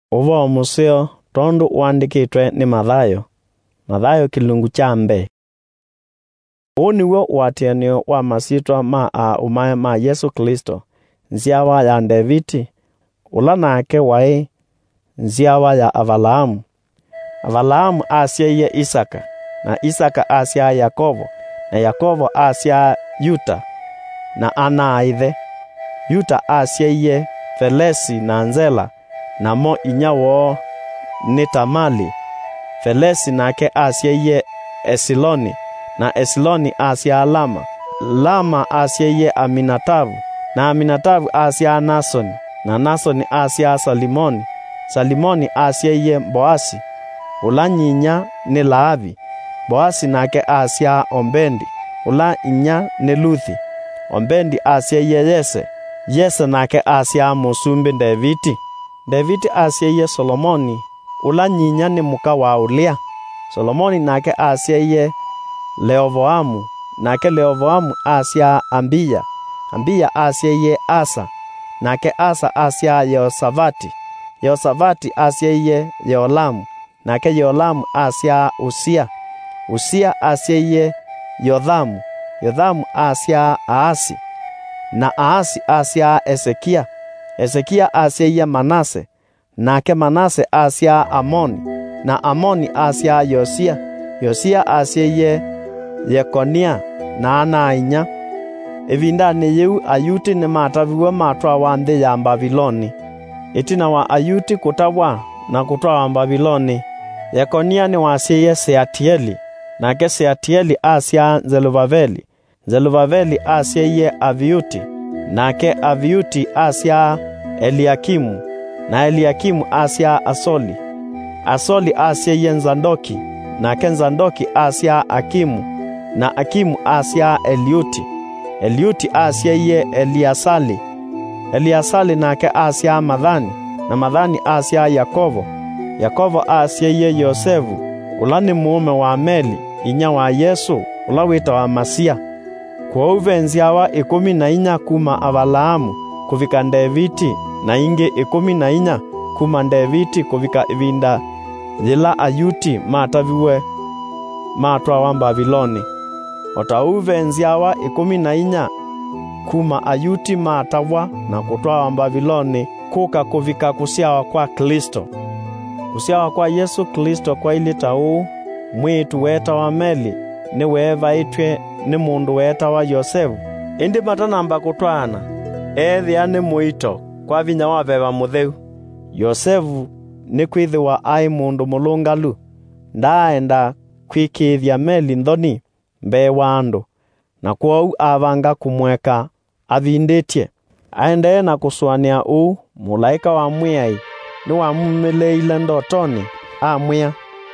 Uvo museo tondu wandikitwe ni Mathayo. Mathayo kilungu cha mbe. Niwo watianio wa masitwa ma umaya ma Yesu Kristo. Nziawa ya Davidi, ula nake wai nziawa ya Abrahamu. Abrahamu asiye Isaka, na Isaka asiya Yakobo, na Yakobo asiya Yuda, na anaithe. Yuda asiye Felesi na Nzela, na mo inyawo ni Tamali. Felesi nake asiye Esiloni, na Esiloni asiya Lama. Lama asiye Aminatabu, na Aminatabu asiya Nasoni, na Nasoni asiya Salimoni. Salimoni asiye Boasi, ula nyinya ni Laavi. Boasi nake asiya Ombendi, ula inya ni Luthi. Ombendi asiye Yese, Yese nake asiya musumbi Davidi. Davidi asiye Solomoni, ula nyinya ni muka wa Ulia. Solomoni nake asiye Leovoamu, nake Leovoamu asiya Ambiya. Ambiya asiye Asa, nake Asa asiya Yehosafati. Yehosafati asiye Yeolamu, nake Yeolamu asiya Usia. Usia asiye Yothamu. Yothamu asiya Aasi, na Aasi asiya Ezekia. Ezekia asiye Manase, nake Manase asiya Amoni, na Amoni asiya Yosia. Yosia asiye Yekonia, na anainya. Evinda ni yeu Ayuti ni mataviwa matwa wa nthi ya Babiloni. Itina wa Ayuti kutawa na kutwa wa Babiloni. Yekonia ni wasiye Seatieli, nake Seatieli asiya Zelubaveli. Zelubaveli asiye Aviuti, nake Aviuti asiya Eliakimu, na Eliakimu asiya Asoli. Asoli asiye Nzandoki, nake Nzandoki asiya Akimu, na Akimu asiya Eliuti. Eliuti asiye Eliasali. Eliasali nake asiya Madhani, na Madhani asiya Yakobo. Yakobo asiye Yosefu, ula ni muume wa Meli, inya wa Yesu, ula wita wa Masia. Kwa uvenziawa 14 kuma Abrahamu kuvika Davidi, na inge 14 kuma Davidi kuvika ivinda yila Ayuti mataviwe matwa wa Babiloni. Ota uvenziawa 14 kuma Ayuti matawa na kutwa wa Babiloni kuka kuvika kusiawa kwa Kristo. Kusiawa kwa Yesu Kristo kwa ilitau mwitu weta wa Meli ni weva itwe ni mundu weta wa Yosefu. Indi matanamba kutwana ethia ni muito kwa vinya wa beba mutheu. Yosefu ni kwithiwa ai mundu mulungalu, ndaenda kwikithia Meli nthoni mbe wa andu, na kwou avanga kumweka avinditie. Aendee na kuswania mulaika wa mwiai ni wamumeleile ndotoni amwia: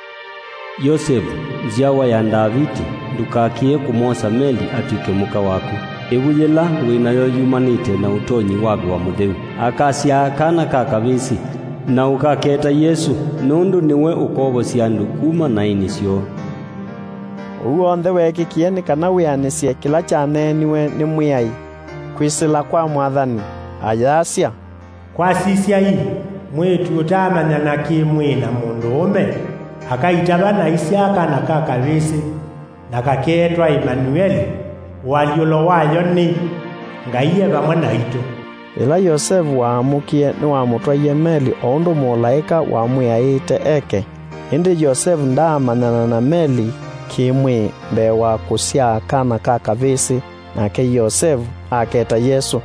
Yosefu, nziawa ya Davidi, ndukakie kumosa Meli atuike muka waku. Iguyila winayo yumanite na utonyi wabi wa mutheu. Akasya akana kakavisi, na ukaketa Yesu, nundu niwe ukogosia andu kuma na inisyo. Uwonthe wekikie ni kana wianisye kila chaneniwe ni mwiai kwisila kwa Mwathani. Ayasya kwasisya ii mwitu utamanya na kimwina mundu ume akaitaba na Isiaka na kakavisi, na kaketwa Imanueli, waliulo wayo ni ngaiye vamwe na itu. Ila Yosefu waamukie ni wamutwaie Meli oundu mulaika wamwiaite eke. Indi Yosefu ndaamanyana na Meli kimwi mbe wa kusya kana kakavisi, nake Yosefu aketa Yesu.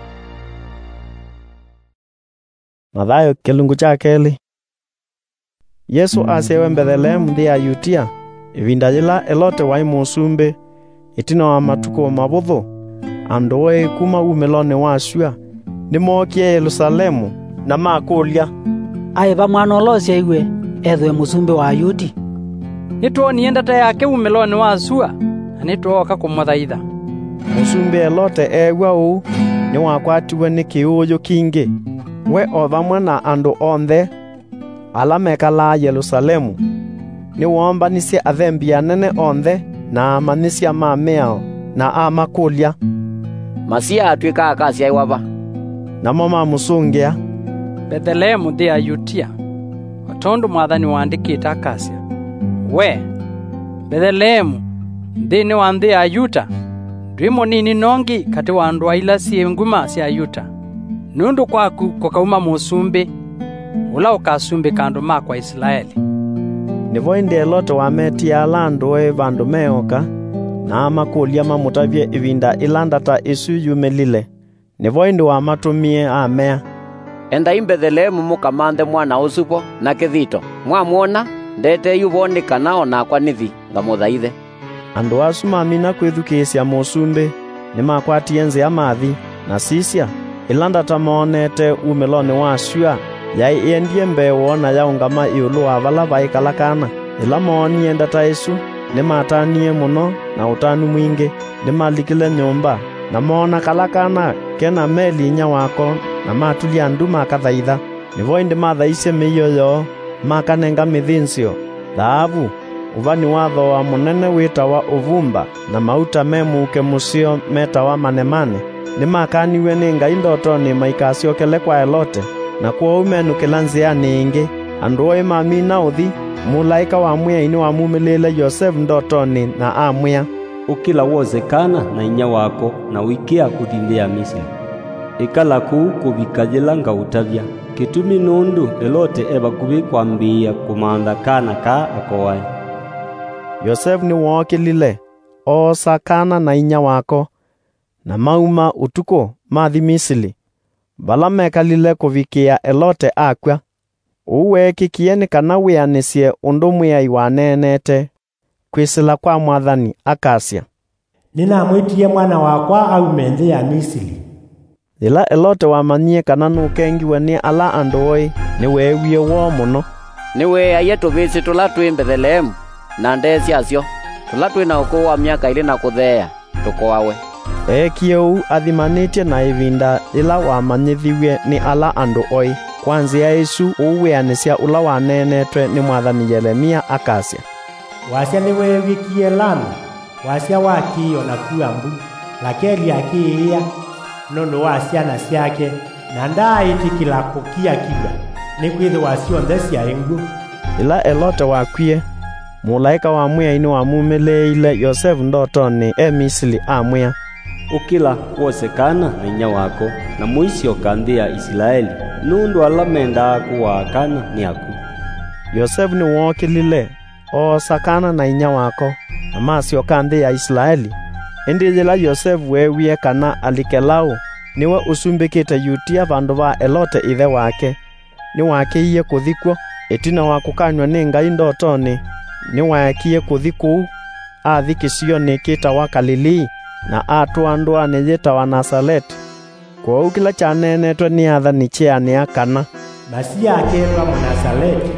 Mathayo kilungu cha keli. Yesu asewe Bethlehemu nthi ya Yutia, ivinda yila elote wai musumbi, itina wa matuko mabuthu. Andu wei kuma umeloni wasua nimokie Yerusalemu na makulya: aiva mwana olosya iwe ethwe musumbi wa Ayuti. Nituonie ndata yake umeloni wasua, na nituoka kumuthaitha. Musumbi elote ewa ni wakwatiwe ni kiuyu kingi. We o vamwe na andu onthe ala mekala Yerusalemu ni wombanisye athembi anene onthe na amanisya mameao na amakulya. Masia atuika akasya iwava, namo mamusungia: Bethlehemu nthi ya Yutia, tondu mwathani wandikite akasya, we Bethlehemu nthini wa nthi ya Yuda, ndwi munini nongi kati wa andu ila sie nguma cia Yuda. Nundu kwaku kukauma musumbi ula ukasumbika andu makwa Israeli. Nivo indi Elote wametia ala andu vandu meoka na amakulia mamutavye ivinda ilandata isu yumelile. Nivo indi wamatumie amea, Enda Bethlehemu mukamanthe mwana usupo na kithito. Mwamwona ndete yuvonikana onakwa nithi ngamuthaithe. Andu asu mamina kwithukisya musumbi nimakwatie nzia mathi na sisya ilandata monete umeloni wa syua yai iendie mbeo na yaungama iulu wa vala vaikalakana. Ila monie ndata isu nimatanie muno na utanu mwingi, nimalikile nyumba na mona kalakana kena meli inya wako na matulia andu makathaitha. Nivo indi mathaisye miyoyo makanenga mithinsyo thaavu, uvani watho wa munene witawa uvumba na mauta memuke musio metawa manemane. Nimakaniwe ni Ngai ndotoni maikasyokele kwa Elote na kwa umenukila nziani ingi. Andu mamina uthi mulaika wa mwiaini wamumilile Yosefu ndotoni na amwia, ukila wozekana na inya wako na wikia kuthindia Misiri. Ikala kuu kuvikajila ngautavya kitumi nundu Elote eba kubi kwambia kumanda kana ka akowae. Yosefu ni wokilile osakana na inya wako na mauma utuko mathi Misiri. Bala mekalile kuvikia Elote akwa, uwekikie ni kana wianisye undu mwiai wanenete kwisila kwa mwathani akasya, ninamwitie mwana wakwa aume nthi ya Misiri. Ila Elote wamanyie kana nukengiwe ni ala andu ni wewie wo muno. Niwe aye tuvisi tula twi Bethlehemu na ndesi asyo tula twi na ukuu wa miaka ili na kuthea tukoawe. Ekieu athimanitie na ivinda ila wamanyithiwe ni ala andu kwanzia isu uwianisya ula wanenetwe ni mwathani Yeremia akasya, wasya niwe wikie Lamu, wasya wakiyo na kuambu, Rakeli akiia nundu wa ciana ciake na ndaitikila kukia kiba ni kwithwa cionthe cia ingu. Ila Elote wakwie mulaika wa mwiaini wamumiliile Yosefu ndotoni Misiri amwia, ukila wosekana na inya wako na muisyoka nthi ya Israeli nundu ala menda kuwakana ni aku. Yosefu ni wokilile osakana na inya wako na masyoka nthi ya Israeli. Indi yila Yosefu wewie kana alikelau niwe usumbikite yutia vandu va Elote ithe wake ni wakiie kuthikwo. Itina wa kukanywa ni Ngai ndotoni ni wakie kuthikwo athikisio ni kita wa Galilii na atwandwa ni yita wa Nazareti. Kwa ukila chanenetwe ni athani chiani akana Masia akerwa Nazareti.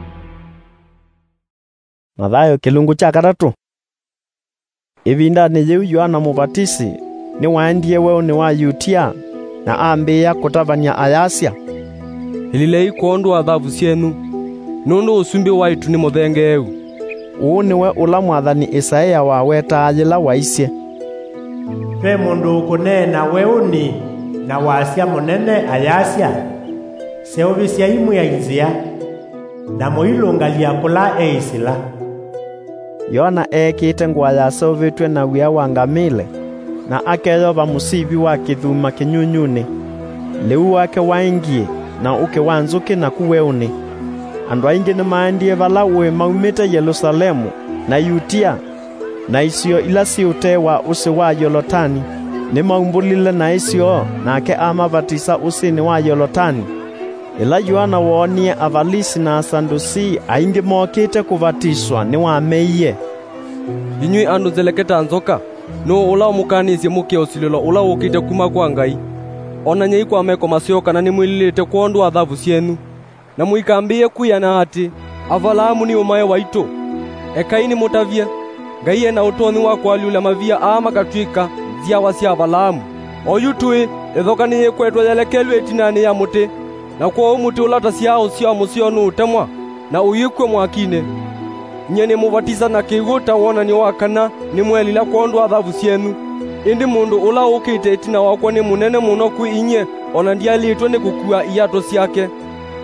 Mathayo kilungu cha 3. Ivinda ni yeu Yohana Mubatisi ni waendie weo ni wa Yutia na ambia kutavania ayasya, ililei kuondwa thavu cienu nundu usumbi waitu ni muthengeu. Uu niwe ula mwathani Isaia wawetaayila waisye, pe mundu ukunena weuni na wasya munene ayasya seuvisya imu ya inzia na muilungalia kula eisila. Yohana ekite ngwa yasovitwe na wia wangamile na akeyova musivi wa kithuma kinyunyuni. Liu wake waingie na uke wanzuki na kuweuni. Andu aingi ni maendie vala uwe maumite Yerusalemu na Yutia na isio ila siute wa usi wa Yolotani. Ni maumbulile na isio nake amavatisa usini wa Yolotani. Ila Yohana wonie avalisi na asandusi aingi mokite kuvatiswa ni wameiye. Inyui andu zeleketa nzoka no ula mukanisye mukio sililo ula ukite kuma kwa Ngai. Ona nyei kwa meko masyoka na nimwililite kuondwa thavu cienu na muikambie kuyana ati Avalamu ni umaye waito. Ekaini mutavye Ngai ena utoni wa kwaliula mavia ama katwika ziawa cia Avalamu. Oyutui ethokani yekwetwa yelekelwe itinani ya muti na kwa umuti ulata ciao cia musionu utemwa na uyikwe mwakine. Nyene muvatisa na kiguta wona ni wakana ni mwelila kuondwa thavu cienu. Indi mundu ula ukite itina wakwa ni munene muno ku inye ona ndialitwe ni kukua iato ciake.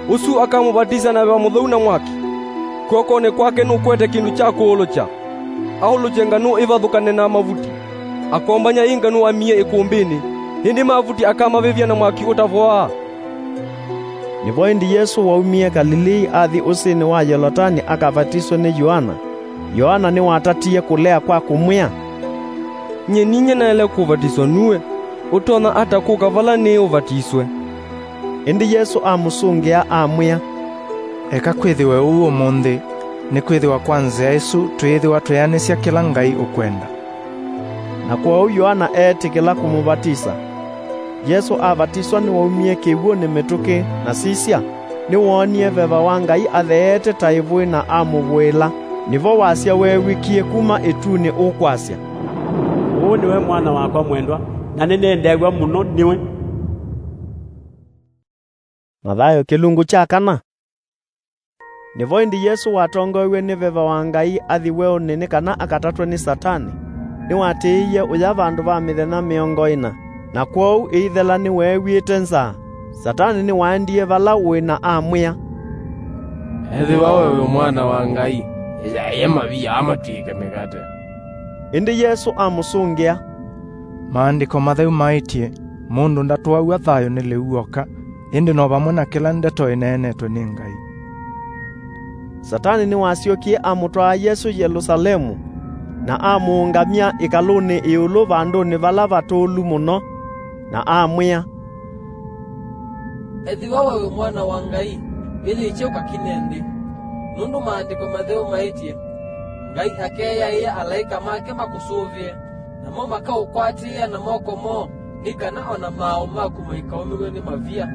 usu akamubatisa na wa mutheu na mwaki kokone kwake nukwete kindu cha kuulucha auluche nganu ivathukane na mavuti akombanya inganu amie ikumbini hindi mavuti akamavivya na mwaki utavoa. Nivo indi Yesu waumie Galilii athi usini wa Yolotani akabatiswa ni Yohana. Yohana ni watatie kulea kwa kumwia. Nye ninye naele kubatiswa nuwe utona ata kukavala ni ubatiswe. Indi Yesu amusungia amwia. Eka kwithiwe uwo mundi ni kwithiwa kwanza Yesu twithiwa tweanisya kila Ngai ukwenda. Na kwa Yohana etikila kumubatisa. Yesu abatiswa ni waumie kiwuo ni mituki na sisya ni wonie veva wa Ngai atheete taivui na amubwila nivo wasya wewikie kuma ituni ukwasya. Uyu niwe mwana wakwa mwendwa na ninendegwa muno niwe. Mathayo kilungu cha kana. Nivo indi Yesu watongoiwe ni veva wa Ngai athiwe unini kana akatatwe ni Satani ni watiiye uya vandu va mithenya miongo ina. Na kwou ithela ni wewiite nza. Satani ni waendie vala wina amwia. Ethiwa wewe mwana wa Ngai ya mavia amatike migate. Indi Yesu amusungia. Maandiko matheu maitie mundu ndatwaua thayo ni liuoka indi no vamwe na kila ndeto inenetwe ni Ngai. Satani ni wasiokie amutwaa Yesu Yerusalemu na amuungamia ikaluni iulu vanduni vala vatulu muno na amwia. Ethiwa wewe mwana wa Ngai ili ichoka kinendi nundu maandiko matheu maitie Ngai akeya iye alaika make makusuvie na mo makaukwatiya na moko mo nikana ona mao maku maikaumiwe ni mavia.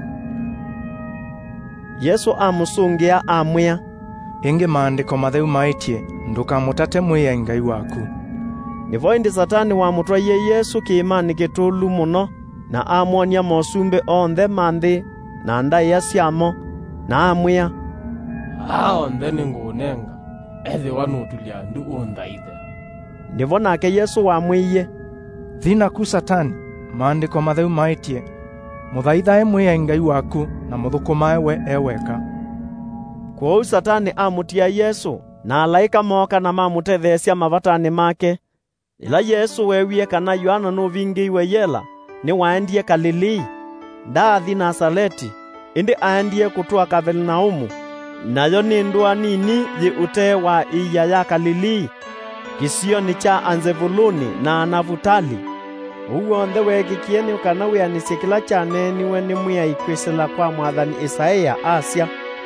Yesu amusungia amwia. Ingi maandiko matheu maitie ndukamutate mwiya Ngai waku. Nivo indi Satani wamutwaie Yesu kiimani kitulu muno na amonia mosumbe onthe manthi na ndaiya syamo na amwia. Onthe ni ngunenga ethiwa nutulia ndu unthaithe. Nivo nake Yesu wamwiye. Thina ku Satani maandiko matheu maitie muthaithae mwiya Ngai waku na muthukumae we eweka. Kwou Satani amutia Yesu na alaika moka na mamutethesya mavatani make. Ila Yesu wewie kana Yohana nuvingiiwe yela ni waendie Galilii ndathi Nazareti indi aendie kutua Kapernaumu nayo ni ndua nini yi utee wa iya ya Galilii kisio ni cha Anzebuluni na Nafutali. Uwonthe wegikieni kana wianisye kila chaneniwe ni mwiya ikwisila kwa Mwathani Isaia asya.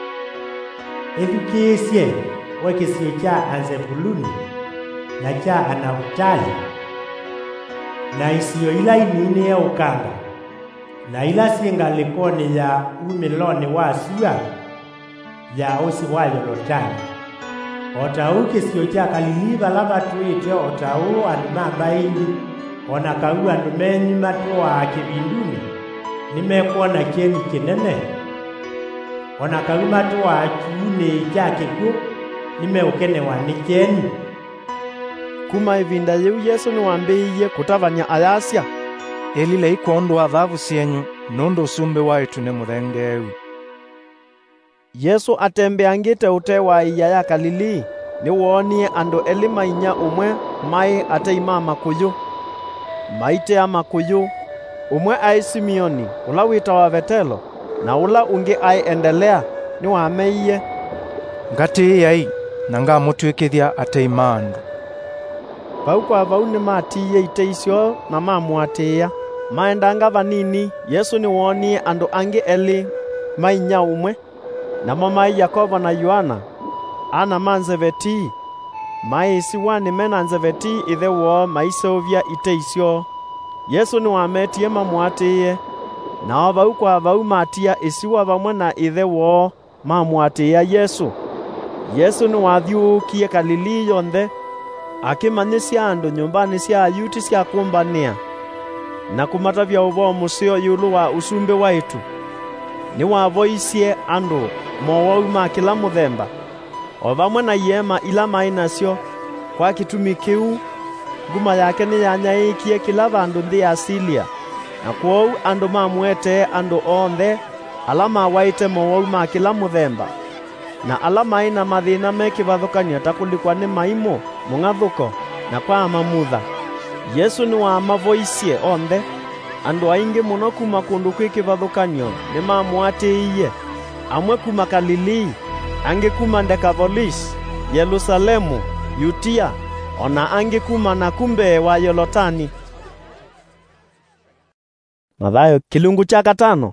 Ethukisye wekisio cha Anzebuluni na cha Nafutali na isio ila inini ya ukanga na ila singalikoni ya umiloni wa sua ya usi wa Yolotani. Otau kisio cha Galilii vala vatuite otau andumamba ingi ona kau andu menyi matwa kivinduni nimekuona kieni kinene ona kau matwa kiuni cha kiku nimeukenewa ni kieni. Kuma ivinda yiu Yesu ni wambiiye kutavanya ayasya. Elile ikondu wa thavu sienyu nundu usumbe waitu ni muthengeu. Yesu atembeangite ute wa iya ya Galilii ni wonie andu elima inya umwe mai ateima makuyu. Maite ya makuyu umwe ai Simioni ula wita wa Vetelo na ula ungi ai Endelea ni wameiye. Ngati yai na ngamutwikithia ateima andu. Vau kwa vau ni matiye ite isyo na mamuatia. Maendanga vanini Yesu ni wonie andu angi eli mainya umwe na mai Yakobo na Yohana ana manzeveti mai siwani mena nzeveti ithe wo maisovya ite isyo. Yesu ni wametie mamuatie na vau kwa vau matia isiwa vamwe na ithe wo mamuatia Yesu. Yesu ni wathiukie Galilii yonthe akimanyisya andu nyumbani sya Ayuti sya kumbania na kumatavya uvomu sio yulu wa usumbe waitu. Ni wavoisye andu mowau ma kila muthemba o vamwe na yema ila mainasyo kwa kitumi kiu. Nguma yake ni yanyaikie kila vandu nthi ya Silia na kwou andu mamwete andu onthe ala mawaite mowau ma kila muthemba na ala maina mathina mekivathukania ta kulikwa ni maimo mung'athuko na kwa mamutha. Yesu ni wa mavoicie onthe. Andu aingi muno kuma kundu kwikivathukanio ni mamuatiiye, amwe kuma Galilii, angi kuma Dekapolis, Yerusalemu, Yutia, ona angi kuma na kumbe wa Yolotani. Mathayo kilungu cha 5.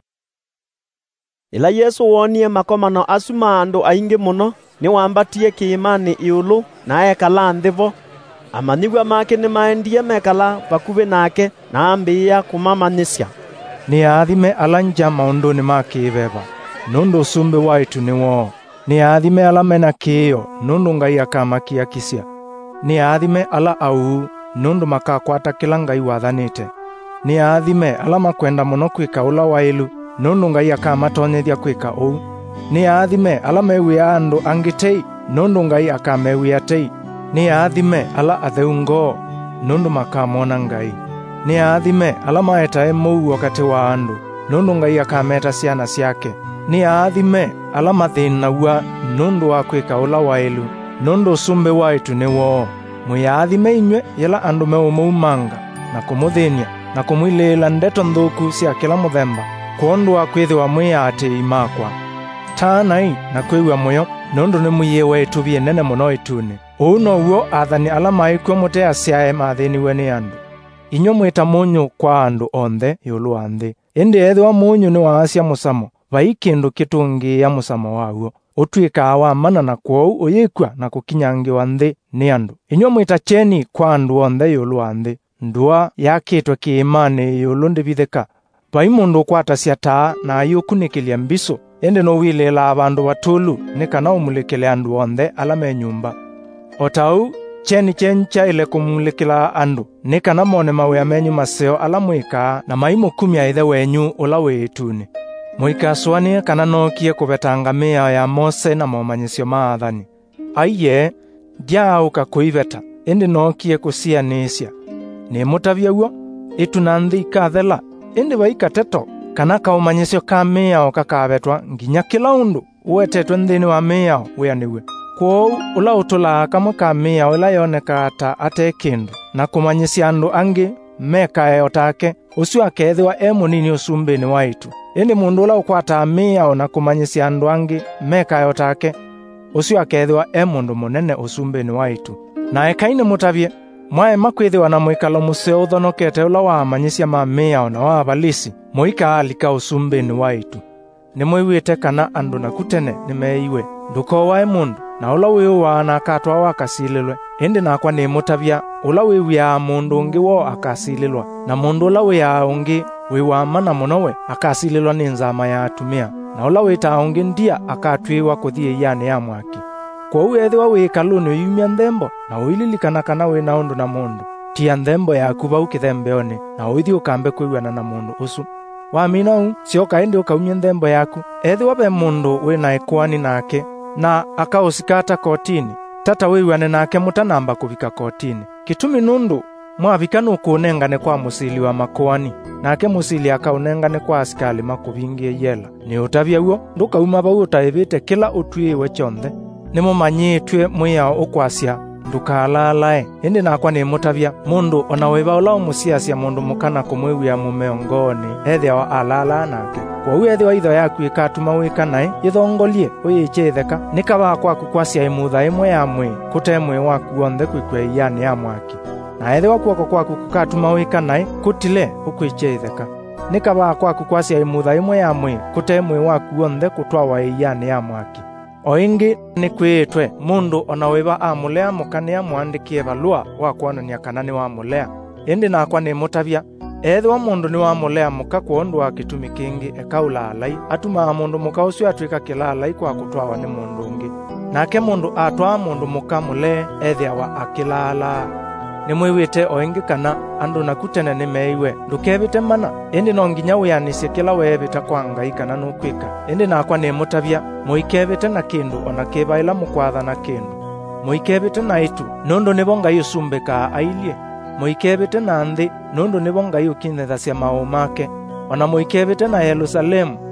Ila Yesu wonie makomano asuma andu aingi muno ni wambatie kiimani iulu na ekala nthivo. Amanigwa make ni maendie mekala pakuve nake na ambia kumamanisya. Ni athime ala nja maunduni ma kiveva, nundu usumbi waitu ni woo. Ni athime ala mena kiio, nundu Ngai akamakia kisya. Ni athime ala au, nundu makakwata kila Ngai wathanite. Ni athime ala makwenda muno kwika ula wailu, nundu Ngai akamatonyethia kwika uu. Ni athime ala mewia andu angitei, nundu Ngai akamewia tei. Ni athime ala atheungo, nundu makamona Ngai. Ni athime ala maetae muu wakati wa andu, nundu Ngai akameta ciana ciake. Ni athime ala mathinaua, nundu wa kwika ula wailu, nundu usumbi waitu ni woo. Muyathime inywe ila andu meumuumanga na kumuthinia na kumwilila ndeto nthuku cia kila muthemba, kuondu wa kwithiwa mwiatei makwa. Tanai na kwiwa muyo, nundu ni muiye wetu bienene muno ituni. Uu noguo athani ala maikwa mutea ciae mathiniwe ni andu. Inyo mwita munyu kwa andu onthe yulu wa nthi. Indi ethwa munyu ni waacia musamo, vai kindu kitungia musamo waguo. Utwika wa mana na kwou uyikwa na kukinyangiwa nthi ni andu. Inyo mwita cheni kwa andu onthe yulu wa nthi. Ndua yakitwe kiimani yulu ndivithika. Vai mundu kwata cia taa na ayukunikilia mbiso. Indi no wilela abandu batulu ni kana umulikile andu onthe ala me nyumba. Otau cheni chencha ile kumulikila andu ni kana mone mawea menyu maseo ala mwika na maimu kumia ithe wenyu ula wituni. Mwika suanie kana nokie kubetanga mea ya Mose na momanyisio maathani. Aiye diauka kuiveta indi nokie kusianisya. Ni mutavia uo ituna nthi ikathela indi waika teto kana kaumanyisio ka mea kakabetwa nginya kila undu uetetwe nthini wa mea weaniwe. Kwou ula utulaa kamwe ka mea ula yoneka ta ate kindu na kumanyisya andu angi mekae otake ucio akethiwa munini usumbini waitu. Indi mundu ula ukwata mea na kumanyisya andu angi mekae otake ucio akethiwa mundu munene usumbini waitu. Na ekaini mutavie mwae makwithiwa na mwikalo museo uthonokete ula wamanyisya ma mea na wa balisi muika alika usumbini waitu. Ni mwiwite kana andu na kutene ni meiwe ndukowae mundu na ula wiwa na akatwa wakasililwe. Indi nakwa ni mutavia ula wiwia mundu ungi wo akasililwa na mundu ula wia ungi wiwa mana munowe akasililwa ni nzama ya atumia na ula wita ungi ndia akatwiwa kuthie yani ya mwaki. Kwa uethiwa wikaluni uyumia nthembo na uililikana kana wina undu na mundu tia nthembo yaku vau kithembeoni na uithi ukambe kwiwana na mundu usu. Wamina u sioka indi ukaumia nthembo yaku ethiwa be mundu wina ikwani nake na akausikata kotini tata wiwane nake mutanamba kuvika kotini. Kitumi nundu mwavika nukunengane kwa musili wa makwani nake musili akaunengane kwa askali makuvingie yela. Ni utavia uo ndukauma vau utaivite kila utwiiwe chonthe nimumanyitwe mwiao ukwasya ndukalalae. Indi nakwa ni mutavia mundu ona wiva ula umusiasya mundu mukana kumwiwia mumeongoni ethiawa alala nake. Kwa uethiwa itho yaku ikatuma wikanae ithongolie uyichitheka nikava kwaku kwasya imutha imwe ya mwi kutemwe waku onthe kwikwe yani ya mwaki. Na ethiwa kwako kwaku kukatuma wikanae kutile ukwichitheka nikava kwaku kwasya imutha imwe ya mwi kutemwe waku onthe kutwawa yani ya mwaki. O ingi ni kwitwe mundu ona wiva amulea mukania mwandikie valua wa kuonania kana ni wamulea. Indi nakwa ni mutavia ethiwa mundu ni wamulea muka kuondu wa kitumi kingi ekaulalai atuma mundu muka ucio atwika kilalai kwa kutwawa ni mundu ungi nake mundu atwaa mundu muka mule ethiawa akilala. Ni mwiwite o ingi kana andu na kutene ni meiwe ndukevite mana indi no nginya wianisye kila wevita kwa Ngai kana nukwika. Indi nakwa ni mutavia muikevite na kindu ona kivaila mukwatha na kindu muikevite na itu nundu nivo Ngai usumbika ailie. Muikevite na nthi nundu nivo Ngai ukinethasya mau make ona muikevite na Yerusalemu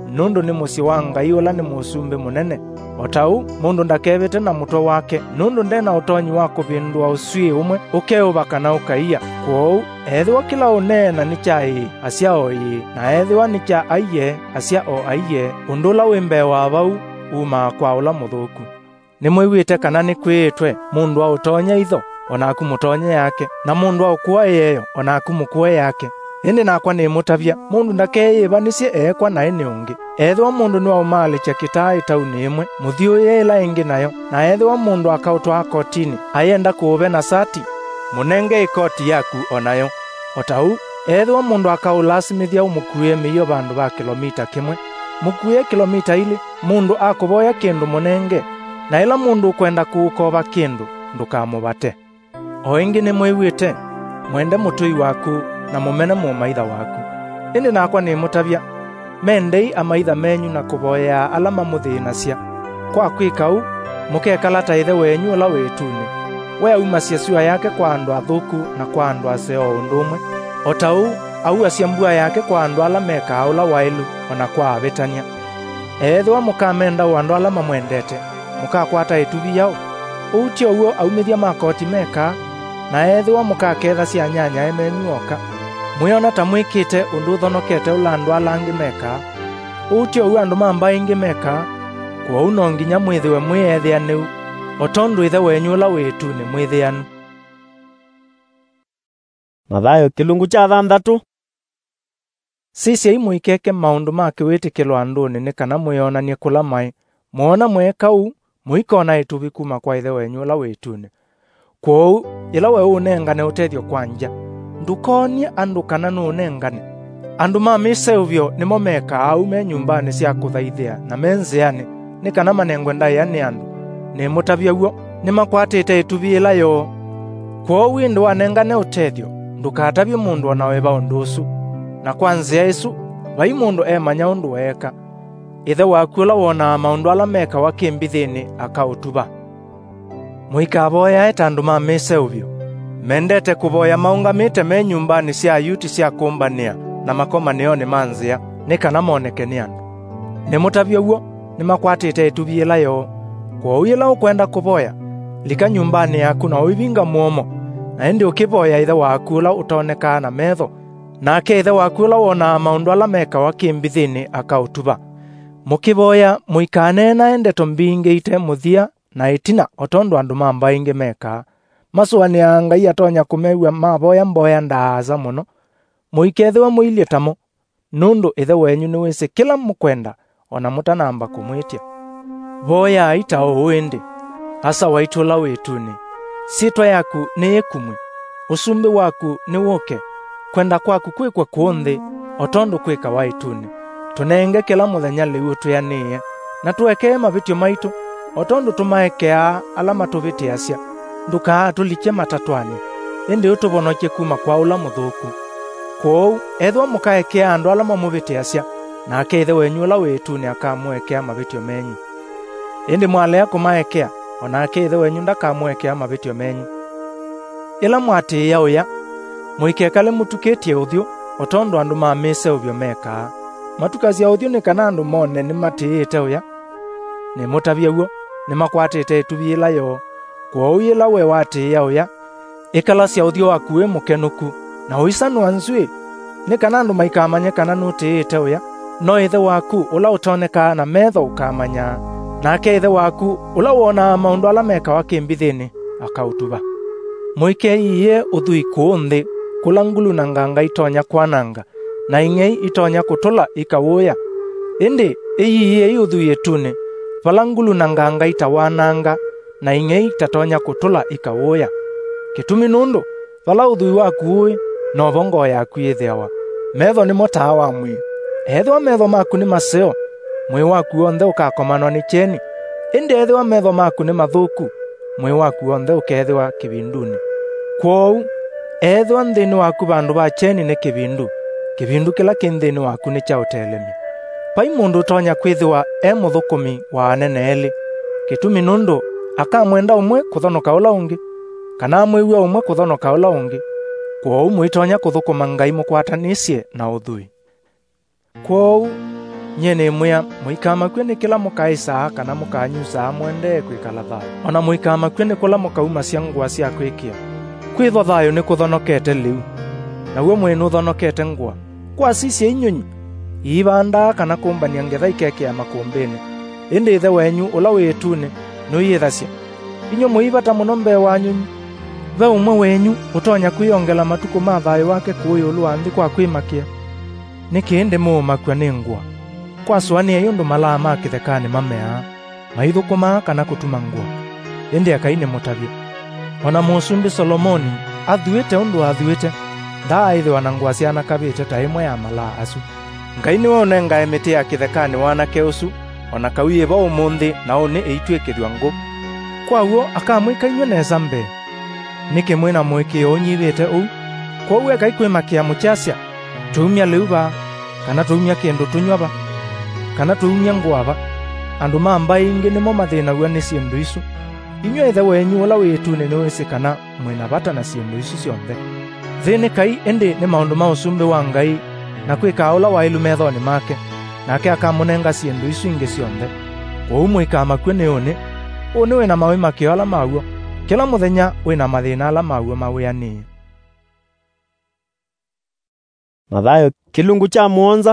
nundu ni musi wa Ngai ula ni musumbi munene. Otau mundu ndakebete na mutwe wake, nundu ndena utonyi wa kubindua usui umwe ukeubaka na ukaiya. Kwou ethiwa kila unena ni chai asia oi, na ethiwa ni cha aiye asia o aiye, undula wimbe wa bau uma kwa ula muthuku. Nimwiguite kana ni kwitwe mundu wa utonya itho onaku mutonye yake, na mundu wa ukua yeyo onaku mukue yake. Indi nakwa ni mutavia mundu ndakeyibanisye ekwa na ene ungi. Ethiwa mundu ni wa umali cha kitai tauni imwe muthio yela ingi nayo, na ethiwa mundu akautwa kotini ayenda kuube na sati, munenge ikoti yaku onayo. Otau ethiwa mundu akaulasmithia umukuye miyo bandu ba kilomita kimwe, mukuye kilomita ili. Mundu akuboya kindu munenge, na ila mundu kwenda kuukoba kindu ndukamubate. O ingi ni mwiguite mwende mutui waku na mumene mu maitha waku. Indi nakwa ni mutavia mendei amaitha menyu na kuboya ala mamuthinasya. Kwa kwikau mukekala ta ithe wenyu ula witune, we aumasya sua yake kwa andu athuku na kwa andu aseo undumwe. Otau au asyambua yake kwa andu ala meka ula wailu ona kwa abetania. Ethiwa mukamenda wandu ala mamwendete mukakwata itubi yao, utio uo aumithia makoti meka, na ethiwa mukaketha cia nyanya emenyuoka. Mwiona ta mwikite undu thonokete ula andu alangi meka, utio uo andu mamba ingi meka. Kwa uno nginya mwithiwe mwiethianu, otondu ithe wenyu ula witune mwithianu. Mathayo kilungu cha 6. Sisi imuikeke maundu make witikilo anduni ni kana mwionanie kula mai, muona mwekau muikona itubi kuma kwa ithe wenyu ula witune. Kwou ila we unengane utethio kwanja, ndukonie andu kana nunengane. Andu mamiseuvyo nimo meka au me nyumbani cia kuthaithia na menzeane ni kana manengwe ndai ani andu. Ni mutavia uo ni makwatite itubi ila yo. Kwou windu wanengane utethio ndukatavie mundu onaweba undusu, na kwanzia isu vai mundu emanya undu weka. Ithe waku ula wona maundu ala meka wakimbithini akautuba. Muikaboya etandu mamiseuvyo mendete kuboya maungamite me nyumbani cia ayuti cia kumbania na makomanio ni manzia ni kana moneke ni andu. Ni mutavia uo ni makwatite itubi ila yo. Kwa uila ukwenda kuboya lika nyumbani yaku na uivinga muomo, na indi ukiboya ithe waku ula utoneka na metho, nake ithe waku ula wona maundu ala meka wakimbithini akautuba. Mukiboya muikanena endeto mbingiite muthia na itina otondu andu mamba ingi meka. Masuani ya Ngai atonya kumewa maboya mboya ndaaza muno. Muikethiwa muilie tamo, nundu ithe wenyu ni wese kila mukwenda ona mutanamba kumwitia. Boya ita uwende asa waitula witune. Sitwa yaku ni ikumwe, usumbi waku ni woke, kwenda kwaku kwikwa kuonthi otondu kwika waitune. Tunenge kila muthenya liu tuyanie, na tuwekee mavitio maitu otondu tumaekea ala matuvitiasya. Ndukaa tuliche matatwani, indi utuvonokie kuma kwa ula muthuku. Kwou ethwa mukaekea andu ala mamuvitiasya, nake ithe wenyu ula witune akamwekea mavitio menyu. Indi mwalea kumaekea, onake ithe wenyu ndakamwekea mavitio menyu. Ila mwatiia uya muikekale mutukitie uthio otondu andu mamiseuvyo meka. Matukazia uthio ni kana andu mone ni matiite uya. Ni mutavia uo ni makwatite itubi ila yo. Kwa uila we watiia uya ikalasya uthio waku we mukenuku, na uisanua nzui ni kana andu maikamanye kana nutiite uya. No ithe waku ula utoneka na metho ukamanya, nake ithe waku ula wona maundu ala meka wakimbithini akautuba. Muikeiie uthui kuunthi kula ngulu na nganga itonya kwananga, na ing'ei itonya kutula ikawuya. Indi iyiie uthui etune vala ngulu na nganga itawananga, na ing'ei itatonya kutula ikawuya. Kitumi nundu vala uthui waku no vongo yaku ithewa. Metho ni motaa wa mwi. Ethwa metho maku ni maseo, mwi waku onthe ukakomanwa ni cheni. Indi ethwa metho maku ni mathuku, mwi waku onthe ukethwa kibinduni. Kwou ethwa nthini waku bandu ba cheni ni kibindu, kibindu kila kinthini waku ni cha utelemia. Pai mundu utonya kwithiwa muthukumi wa anene eli, kitumi nundu akamwenda umwe kuthonoka ula ungi, kana amwiwa umwe kuthonoka ula ungi. Kwou mwitonya kuthukuma Ngai mukwatanisye na uthui. Kwou nyene mwya muikamakwe ni kila mukaisa kana mukanyusa mwende kwikala thayo. Ona muikamakwe ni kula mukauma cia ngwa cia kwikia. Kwithwa thayo ni kuthonokete liu. Nawe mwene uthonokete ngwa. Kwasicia inyunyi. Ibanda kana kumbania ngetha ikeke ya makumbini. Indi ithe wenyu ula witune no yithacia. Inyo muibata muno mbe wanyu. Ve umwe wenyu utonya kwiyongela matuko ma thayo wake kuyo luanthi kwa kwimakia. Nikindi mumakwa ni ngwa. Kwaswani ayundu malaa makithekani mamea. Maithukuma kana kutuma ngwa. Indi akaine mutabia. Ona musumbi Solomoni athuite undu athuite. Ndaa ithe wanangwa ciana kabite ta imwe ya malaa asu. Ngai ni wone ngae miti ya kithekani wanake usu. Ona kawie ba umuthi na one eitwekithwa ngo. Kwauo akamwika inywe neza mbe. Niki mwina mwiki onyibite u. Kwauo Ngai kwimakia muchacia. Tumia leuba kana tumia kendo tunywaba. Kana tumia ngwaba. Andu mamba ingi nimo mathina gwa ni ciendu isu. Inywe ithe wenyu ula witune ni wese kana mwina bata na ciendu isu cionthe. Thini kai indi ni maundu ma usumbi wa Ngai na kwika ula wa ilu methoni make. Nake akamunenga ciendu isu ingi cionthe. Kwou muikamakwe ni une wina mawi makio ala mauo. Kila muthenya wina mathina ala mauo mawiani. Mathayo kilungu cha muonza.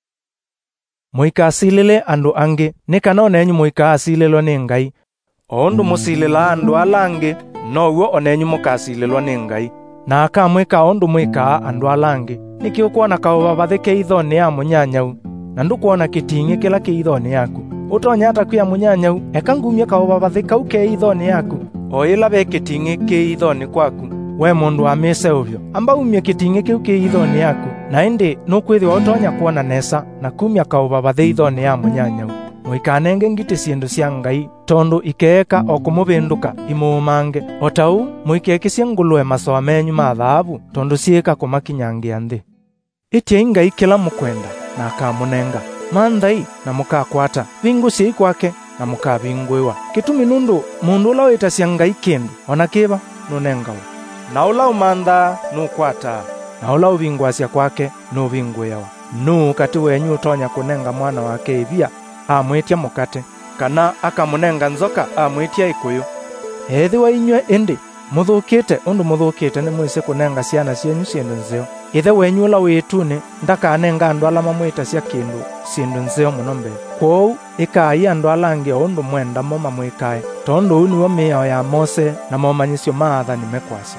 Muikasilile andu angi ni kana onenyu muikasililwa ni Ngai. Ondu musilila andu alangi noguo onenyu mukasililwa ni Ngai. Na akamwika ondu mwika andu alangi niki ukuona kaubabathe keithoni ya munyanyau na ndukuona kitingi kila keithoni yaku. Utonya ata kwia munyanyau eka ngumia kaubabathe kau keithoni yaku. O ila be kitingi keithoni kwaku. We mundu wa mise uvyo amba umia kitingi kiu keithoni yaku na indi nukwithwa utonya kuona nesa na kumia kaubabathe ithoni ya munyanyau. Muikanenge ngiti ciendu cia Ngai tondu ikeeka okumubinduka imumange. Otau muikekisia ngulwe masoa menyu ma thahabu tondu ciika kumakinyangia nthi. Itie Ngai kila mukwenda na akamunenga. Manthai na mukakwata vingu cia kwake na mukabingwiwa. Kitumi nundu mundu ula witacia Ngai kindu ona kiba nunengawa. Na ula umantha nukwata na ula uvingwacia kwake nuvingwiwa. Nu kati wenyu utonya kunenga mwana wake ivia amwitia mukate kana akamunenga nzoka amwitia ikuyu. Ethi wa inywe indi muthukite undu muthukite ni mwise kunenga ciana cienyu ciendu nzeo. Ithe wenyu ula witune ndakanenga andu ala mamwita cia kindu ciendu nzeo muno mbere. Kwou ikai andu alangi undu mwenda mo mamwikae tondu uniwo miao ya Mose na momanyisio maathani mekwasi.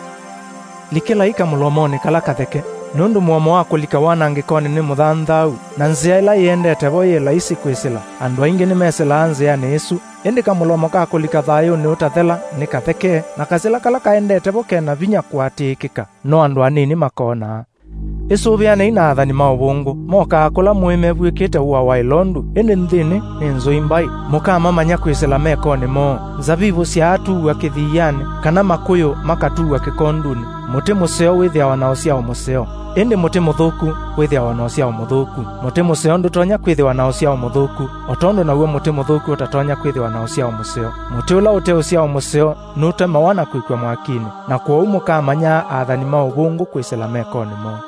Likilaika mulomoni kala katheke nundu muomo wa kulika wanangikoni ni muthanthau na nzia ila yendete bo yela isi kwisila andu aingi ni mesela anzia ni isu indi kamulomo ka kulika thayo ni utathela ni katheke na kasila kala kaendete bo kena vinya kwatikika no andu anini makona. Isu biane inathani maubungu moka kula muime bwikite uwa wa ilondu indi nthini ni nzuimbai mukama manya kwisila mekoni mo zabibu cia atu wa kithiyane kana makuyu makatu wa kikonduni. Muti museo withia wanaosia museo indi muti muthuku withia wanaosia muthuku. Muti museo ndutonya kwithia wanaosia muthuku otondo nawe muti muthuku utatonya kwithia wanaosia museo. Muti ula uteosia museo nutema wana kwikwa mwakini na kwa mukamanya athani maubungu kwisila mekoni mo.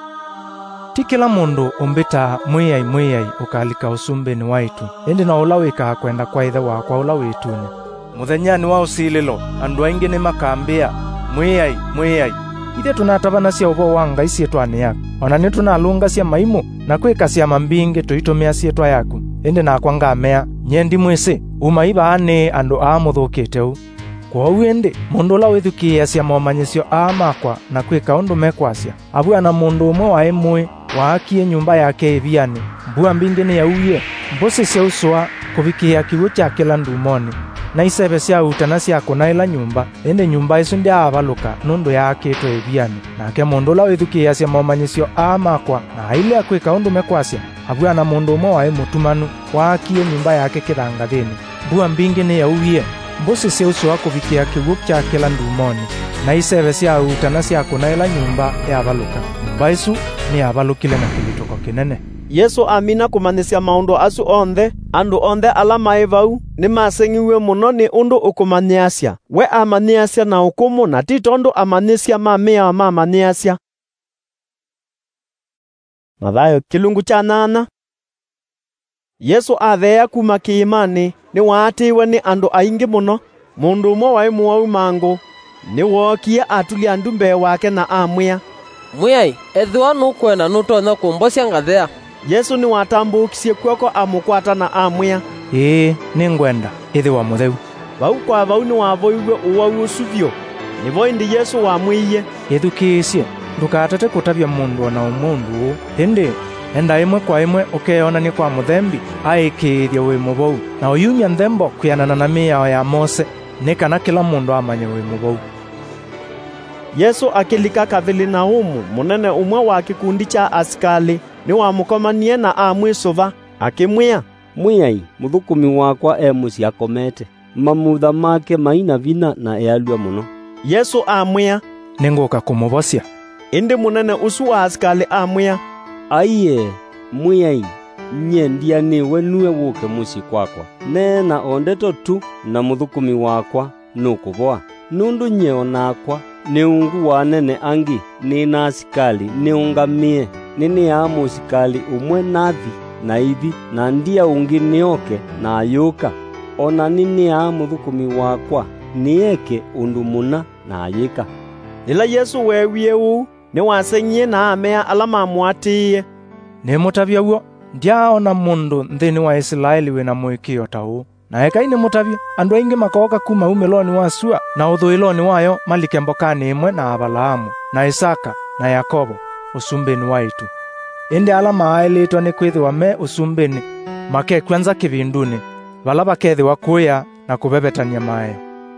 Tikila mundu umbita mwiyai ukalika usumbeni waitu indi na ula wika kwenda kwa ithe wakwa ula witune. Muthenyani wa usililo andu aingi ni makambia mwiyai ithe tunatabana cia ubo wa Ngai cietwani yaku ona ni tunalunga cia maimu na kwika cia mambingi tuitumia cietwa yaku indi nakwa ngamea nyendi mwisi umaiba ane andu amuthukite u. Kwou indi mundu ula withukia cia momanyisio makwa na kwika undu mekwacia abua na mundu umwe wa imwe waakie nyumba yake iviani mbua mbingi ni yauye mbusi cia uswa kuvikia kiwu cha kila ndumoni na isebe cia utana cia kunaila nyumba indi nyumba isu ndia avaluka nundu yakitwe iviani nake mundu ula withukia cia momanyisio makwa na ile akwika undu mekwacia abua na mundu umwe wa mutumanu waakie nyumba yake kithangathini mbua mbingi ni yauye mbusi cia uswa kuvikia kiwu cha kila ndumoni na isebe cia utana cia kunaila nyumba ya avaluka nyumba isu ni avalukile na kilitoko kinene. Yesu amina kumanisya maundu asu onthe andu onthe ala maivau ni masengiwe muno ni undu ukumaniasya. We amaniasya na ukumu na ti tondu amanisya mamia mamaniasya. Mathayo kilungu cha 8. Yesu athea kuma kiimani ni waatiwe ni andu aingi muno. Mundu umwe wa imwe mangu ni wokie atulia ndumbe wake na amwia, "Mwiai, ethiwa nukwena nutonya kumbosia ngathea." Yesu ni watambukisie kwoko amukwata na amwia, ni ngwenda ithiwa mutheu. Vau kwa vau ni wavoiwe uwau ucuvio. Nivo indi Yesu wamwiie, "Ithukiicie, ndukatete kutabia mundu ona umundu, indi enda imwe kwa imwe ukeonania kwa muthembi aikiithia wimo vau, na uyumia nthembo kwianana na miao ya Mose, ni kana kila mundu amanye wimo vau." Yesu akilika Kavilaumu, munene umwe wa kikundi cha askali ni wamukomanie na amwisuva, akimwia, "Mwiai, muthukumi wakwa muci akomete, mamutha make maina vina na ealua muno." Yesu amwia, "Ninguka kumuvosia." Indi munene usu wa askali amwia, "Aiye, mwiai, nyendia niwe nuwe wuke muci kwakwa. Nena ondeto tu na muthukumi wakwa nukuvoa. Nundu nyeo nakwa ni ungu wa nene angi ni na asikali niungamie. Nini ya musikali umwe nathi na ithi na ndia ungi nioke na ayuka. Ona nini ya muthukumi wakwa nieke undu muna na ayika." Ila Yesu wewie uu ni wasenyie na amea alama mwatiie. Ni mutavia uo, ndiaona mundu nthini wa Israeli wina mwikio ta uu. Na eka ini mutavia, andu aingi makoka kuma umeloni wa Sua na uthuiloni wayo malike mbokani imwe na Abrahamu na Isaka na Yakobo usumbeni waitu. Indi ala maailitwa ni kwithiwa me usumbeni makekwenza kivinduni, vala vakethiwa kuya na kubebetania mayo.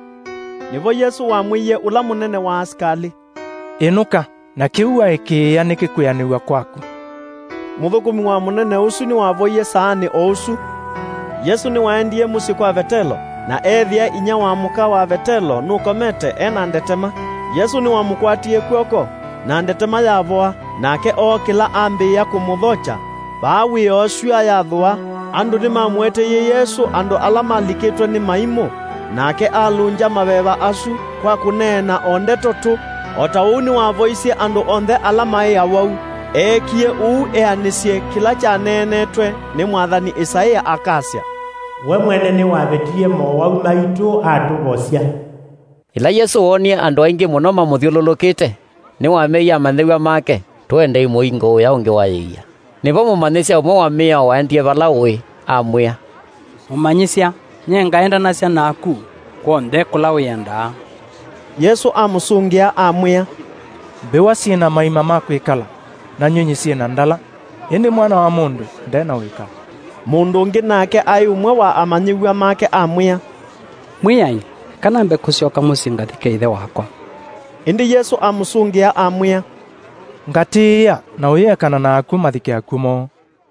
Nivo Yesu wamwiie ula munene wa askali, "Inuka, na kiua ikiia nikikuyaniwa kwaku." Muthukumi wa munene usu ni wavoie saani o usu. Yesu ni waendie musi kwa Vetelo, na ethia inya wa muka wa Vetelo nukomete ena ndetema. Yesu ni wamukwatie kwoko na ndetema yavoa, nake kila ambi ya kumuthocha. Bawi osua yathua, andu ni mamweteye Yesu andu ala malikitwe ni maimo, nake alunja mabeba asu kwa kunena ondeto tu. Ota uu ni wavoisie andu onthe ala mai awau. Ekie uu eanisie kila cha nenetwe ni mwathani Isaia akasia, "We mwene ni wabetie mowau maitu atuvosia." Ila Yesu wonie andu aingi muno mamuthiululukite, ni wameia manthewa make, twende imuingo ya ungi waia. Nivo mumanisya umwe wa mia waendie vala ui amwia, "Mumanyisya, nyengaenda nasya naku, kwonde kula wiyenda." Yesu amusungia amwia, "Mbiwa sina maima makwikala, na nyunyi sina ndala, indi mwana wa mundu ndena wikala." Mundu ungi nake ai umwe wa amanyiwa make amwia, "Mwiai, kana mbe kusioka muci ngathike ithe wakwa." Indi Yesu amusungia amwia, "Ngatiia na uyekana naku mathike akumo."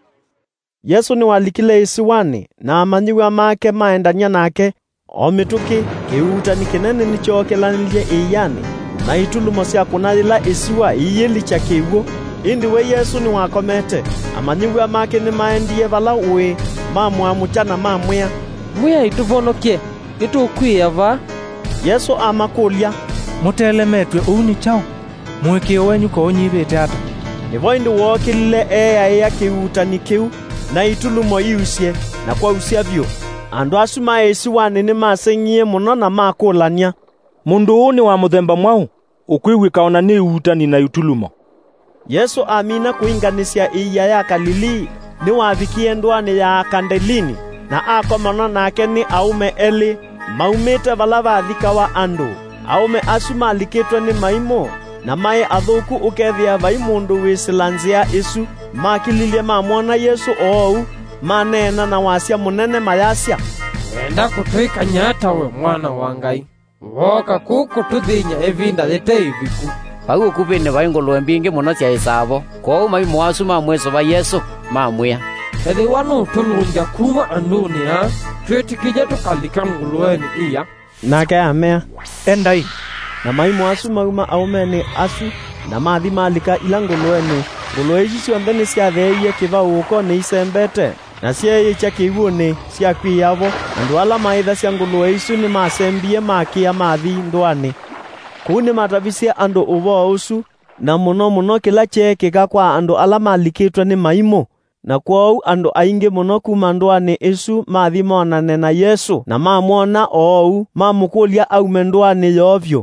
Yesu ni walikile isiwani na amanyiwa make maendania nake. O mituki kiutani kinene nichokelanilie iyani, na itulumo cia kunayila isiwa iyili cha kiugo. Indi we Yesu ni wakomete, amanyiwa make ni maendie vala ui mamwamucha na mamwia, "Mwiai, tuvonokie, nitukwia va." Yesu amakulia, "Mutelemetwe uni chao, mwikio wenyu ko unyivite ata." Nivo indi wokilile ya kiutani kiu na itulumo iusie na kwa usia vyo. Andu asu maesiwani ni masenyie muno na makulania, "Mundu uu ni wa muthemba mwau, ukwiwikaona ni utani na itulumo." Yesu amina kuinganisya iya ya Galilii ni wavikie ndwani ya Kandelini, na akomana nake ni aume eli maumite vala vathika wa andu. Aume asu malikitwe ni maimo na mai athuku ukethia vai mundu wisilanzia isu makililie mamwona Yesu ou manena na wasya munene mayasya, "Wenda kutwika nyata we mwana wa Ngai, woka kuku tuthinya evinda lite iviku." Pau kupine vai ngulwe mbingi muno cia isavo, kwa maimo wasu mamweso va Yesu mamwia, "Ethiwa nutulunja kuma anduni ha, twitikije tukalika ngulweni iya." Nake amea, "Endai." Na maimo asu mauma aumeni asu na mathi malika ila ngulweni. Ngulwe ici cionthe ni ciatheirie kivauko ni isembete, na ciei cha kiwuni cia kwiyavo. Andu ala maitha cia ngulwe icu ni masembie makia mathi ndwani. Kuu ni matavicia andu uvo usu, na muno muno kila chekika kwa andu ala malikitwe ni maimo. na kwou andu aingi muno kuma ndwani isu mathi monane na Yesu na mamwona ou mamukulia aume ndwani yovyo.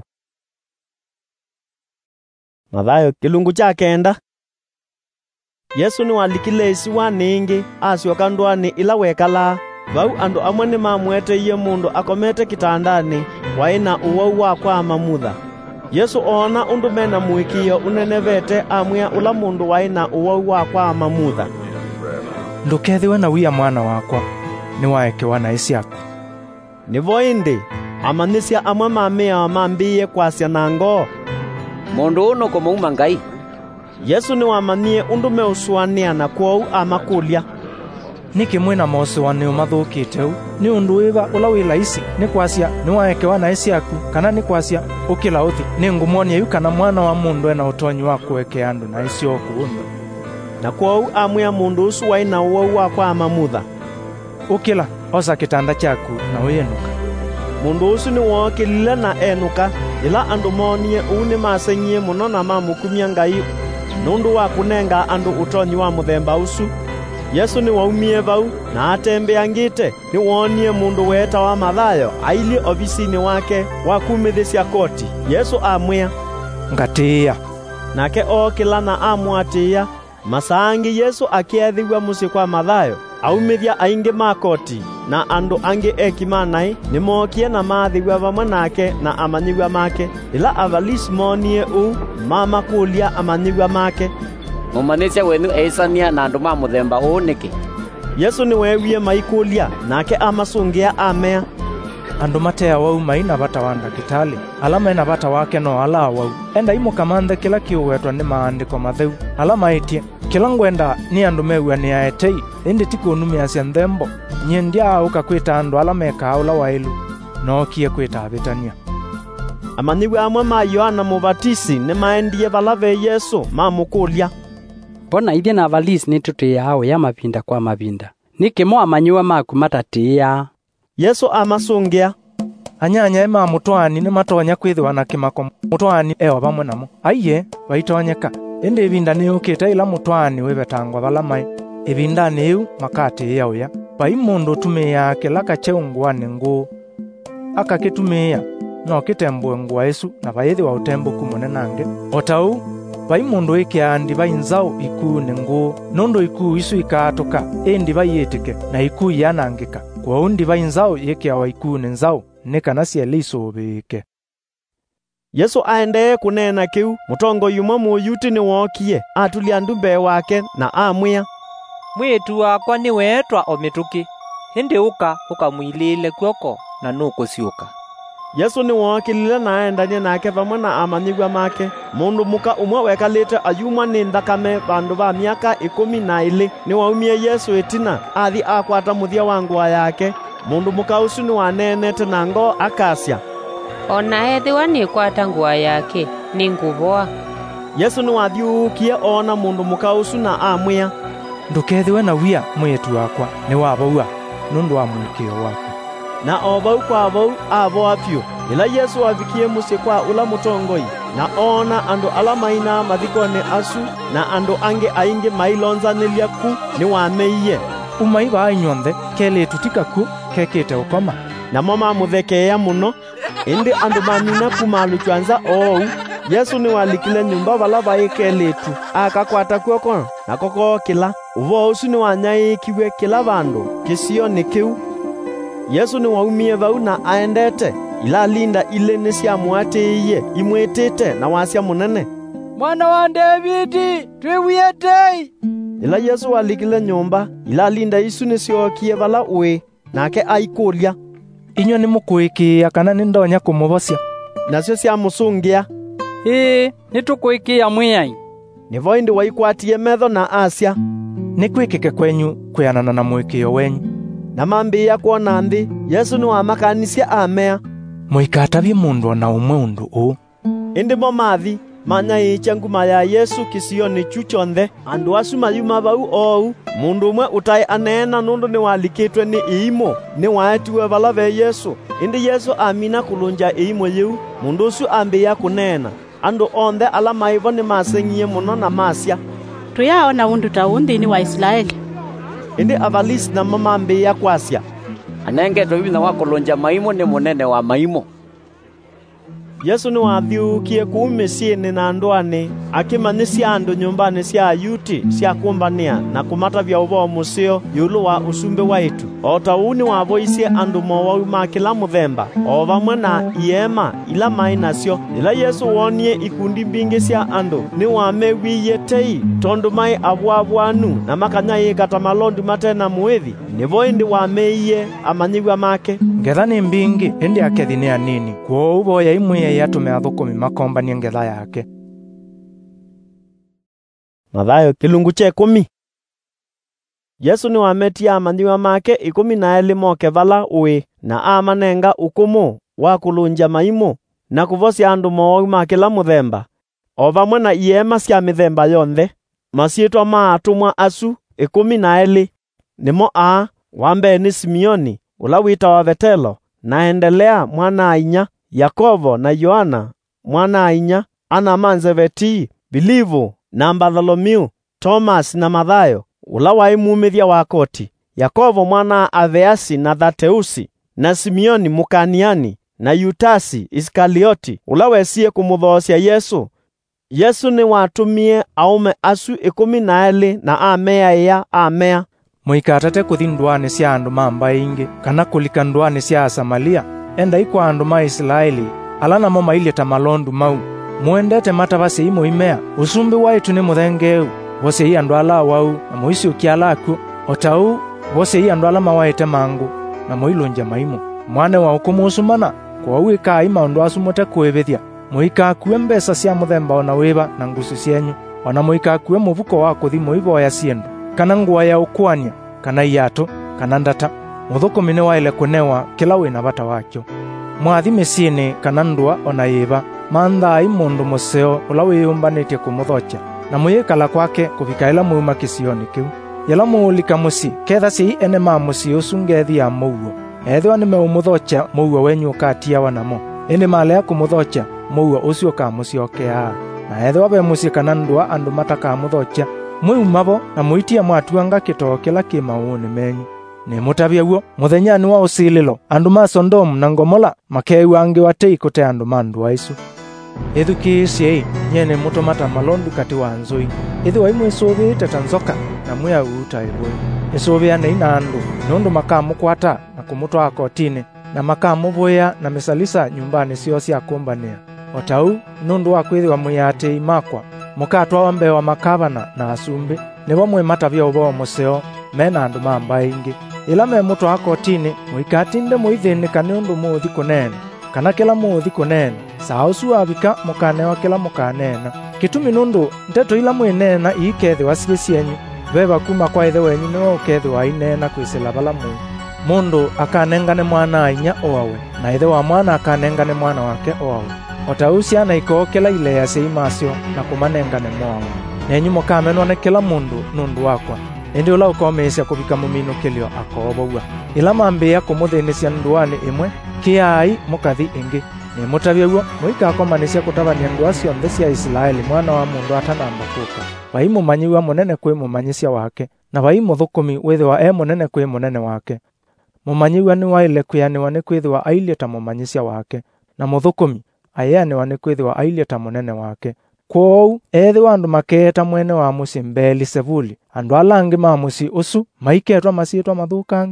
Mathayo kilungu cha kenda. Yesu ni walikile isiwa ningi asioka ndwani ila wekala. Vau andu amwe ni mamweteiye mundu akomete kitandani waina uwau wa kwa mamutha. Yesu ona undu mena muikio unenevete amwia ula mundu waina uwau wa kwa mamutha. Ndukethiwe na wia mwana wakwa, ni waekewa na isiaku. Nivo indi, amanisia amwe mamia mambiye kwasya nango. Mundu uno kumuuma Ngai. Yesu ni wamanie undu meuswania na kwou amakulia. Niki mwina mosuani umathukite u, ni undu wiva ula wila isi, ni kwasya ni waekewa na isiaku, kana ni kwasya ukila uthi, ni ngumuonia yu kana mwana wa mundu ena utonyi wa kuweke andu na isi okuundu. Na kwou amwia mundu usu waina uwau wa kwa mamutha. Ukila, osa kitanda chaku na uyenuka. Mundu usu ni wokilile na enuka, ila andu monie uni masenyie muno na mamukumia Ngai nundu wa kunenga andu utonyi wa muthemba usu. Yesu ni waumie vau na atembeangite ni wonie mundu weta wa Mathayo aili obisini wake wa kumithisia koti. Yesu amwia, ngatia. Nake okila na amwatia. Masaangi Yesu akiethiwa musi kwa Mathayo aumithia aingi makoti na andu angi ekimanai nimokie na mathiwa vamwe nake na amanyiwa make, ila avalisi monie u mama kulia amanyiwa make. Mumanisya wenu eisania na andu ma muthemba uu niki? Yesu ni wewie maikulia nake amasungia amea. Andu matea wau maina bata wa ndakitali, alama ina bata wake no ala wau. Enda imo kamanthe kila kiuwetwa ni maandiko matheu, alama itie. Kila ngwenda ni andu mewa ni aetei, indi tiko numia sia nthembo. Nyendia auka kwita andu ala meka ula wailu, no kie kwita abitania. Amanyiwa amwe ma Yohana Mubatisi ni maendie valave Yesu mamukulia. Bona ithie na valisi ni tutiyao ya mapinda kwa mapinda. Niki mo amanyiwa maku matatiya. Yesu amasungia. Anyanya ema mutwani ni matonya kwithiwa na kimako mutwani ewa vamwe namo. Aiye, vaitonyeka. Indi ivinda ni ukite ila mutwani webetangwa vala mai. Ivinda ni iu makati ya uya. Vai mundu tumia kila kacheungwani ngu. Akakitumia no kitembwe ngwa Yesu na vaithi wa utembo kumone nange. Otau, vai mundu ikiandi vai nzau iku ni ngu. Nundu iku isu ikatoka, indi vai yetike na iku yanangika. Kwa undi vai nzau ikia wa iku ni nzau, nika nasi eliso ubike. Yesu aendee kunena kiu, mutongo yuma muyuti ni wokie, atulia ndumbe wake na amwia. Mwitu wakwa ni wetwa omituki, hindi ukamwilile kwoko na nuko siuka. Yesu ni wokilile na aendanye nake vamwe na amanyigwa make. Mundu muka umwe wekalite ayuma ni ndakame bandu ba miaka 12 ni waumie Yesu itina athi akwata muthia wa ngwa yake. Mundu muka usu ni wanenete na ngo akasya, ona ethiwa ni kwata ngwa yake ni nguvoa. Yesu ni wathiukie ona mundu muka usu na amwia, ndukethiwe na wia mwitu wakwa ni wabaua nundu wa mwikio wako. Na obau kwa vau avo afyu. Ila Yesu avikie musi kwa ula mutongoi na ona andu ala maina mathikone asu na andu ange aingi mailonzanilia ku ni wameiye. Umaiva ainyonthe kele tutika ku kekete ukoma. Na mama muthekeya muno indi andu mamina kumalu chwanza ou. Yesu ni walikile nyumba vala vaikeletu akakwata kwoko na koko kila uvo usu ni wanyaikiwe kila vandu kisio ni kiu. Yesu ni waumie vau na aendete ila linda ile nisiamwatiiye imwetete na wasya munene, Mwana wa Davidi twiwiyetei. Ila Yesu walikile nyumba ila linda isu nisiokie vala ui nake aikulia, inyo ni mukuikia kana ni ndonya kumuvosya? Nasyo siamusungia, nitukuikia mwiyai. Nivo indi waikwatie metho na asya, nikwikike kwenyu kwianana na mwikio wenyu. Na mambia kuona nthi Yesu ni wamakanisya amea, muikatavye mundu na umwe undu uu. Indi mo mathi manyaicha nguma ya Yesu kisioni chuchonthe andu asu mayuma vau ou. Mundu umwe utai aneena nundu ni walikitwe ni iimo ni waetiwe vala ve Yesu. Indi Yesu amina kulunja iimo yiu. Mundu usu ambia kunena andu onthe ala maivo ni masengie muno na masya, tuyaona undu ta unthini wa Israeli indi avalisi na mamambi ya kwasya anengetwe wina wa kulunja maimo ni munene wa maimo. Yesu ni wathiukie kuumisiini na ndwani akimanyisya andu nyumbani sya Ayuti sya kumbania na kumatavya uvoo museo yulu wa usumbi waitu. O ta uu ni wavoisye andu mowau ma kila muthemba o vamwe na iema ila mai nasyo. Ila Yesu wonie ikundi mbingi sya andu ni wamewiye tei tondu mai avwavwanu na makanyayika ta malondu matena mwithi nivo indi wameiye amanyiwa make. Ngetha ni mbingi indi akethi ni anini, kwou voya imwe yatume athukumi makombanie ngetha yake. Mathayo kilungu cha 10. Yesu ni wametia amanyiwa make 12 moke vala ui na amanenga ukumu wa kulunja maimo na kuvosya andu mowau ma kila muthemba o vamwe na iema sya mithemba yonthe. Masiitwa ma atumwa asu 12 nimo wa mbere ni Simioni ula witawa Vetelo, na Endelea mwana a inya, Yakovo na Yohana mwana a inya, Ana Manzeveti, Bilivu na Bartholomiu, Thomas na Mathayo ula waimumithia wa koti, Yakovo mwana a Aveasi na Thateusi, na Simioni Mukaniani, na Yutasi Iskalioti ula wesie kumuthoosya Yesu. Yesu ni watumie aume asu 12 na amea amea. Muikatate kuthi ndwani sya andu mamba ingi kana kulika ndwani sya Samaria, enda ikwa andu ma Israeli ala namo mailye ta malondu mau. Muendete matavasi imo imea, usumbi waitu ni muthengeu vose i andu ala wau na muisi ukiala aku otau vose i andu ala mawaite mangu na muilunja maimo. Mwane wa ukumusumana kwa wika i maundu asumute kuivithia, muikakue mbesa sya muthemba ona wiva na ngusu syenyu, ona muikakue muvuko wa kuthi muivoya siendu kana nguo ya ukwania kana iatu kana ndata. Muthukumi ni waile kunewa kila wina vata wakyo. Mwathi misiini kana ndua ona yiva manthai mundu museo ula wiyumbanitie kumuthocha na muyikala kwake kuvika ila muuma kisioni kiu. Yala muulika musi ketha si ene ma musi usu ngethi ya muuo ethwa ni meumuthocha muuo wenyu ukatia wanamo indi malea kumuthocha muuo ucio kamuciokea na ethwa be musi kana ndua andu matakamuthocha mwiumavo na muitia mwatuanga kitoo kila kimauni menyu. Ni mutavya uo muthenyani wa usililo andu ma Sodomu na Gomora makeiwa angi watei kute andu mandu waisu. Ethukisiei nyene mutomata malondu kati wa nzui ithi wa imwe suvite ta nzoka na muya uta ibwe isuviane ina andu nundu makamukwata na kumutwa kotini na makamuvuya na misalisa nyumbani sio sya kumbania. Otau nundu wa kwithiwa muyatei makwa mukatwa wa mbewa makavana na asumbi nivo mwimata uvoo museo mena andu mamba ingi ila me mutwa kotini muikatinde muithinika ni undu muthi kunene kana kila muthi kunene saa usu avika mukanewa kila mukanena kitumi nundu nteto ila mwinena iikethiwa sili syenyu veva kuma kwa ithe wenyu niwo ukethiwa inena kwisila vala mundu akanengane mwana a inya oawe na ithe wa mwana akanengane mwana wake oawe. Otau ciana ikookela ileya seimasyo na kumanengane moawe nenyu mukamenwa ni kila mundu nundu wakwa indi ula ukomeesya kuvika muminukilio akoovogwa. Ila mambia kumuthinisya nduani imwe kiai mukathi ingi ni mutavya uo muikakomanisya kutavania ndua sionthe sya Israeli mwana wa mundu atanamba kuka. Vai mumanyiwa munene kwi mumanyisya wake na vai muthukumi withiwa munene kwi munene wake. Mumanyiwa ni waile kwianiwa ni kwithiwa ailie ta mumanyisya wake na muthukumi ayaniwa ni kwithiwa ailie ta munene wake. Kwou ethiwa andu makeeta mwene wa musi Beelzebuli andu alangi ma musi usu maiketwa masiitwa mathukangu.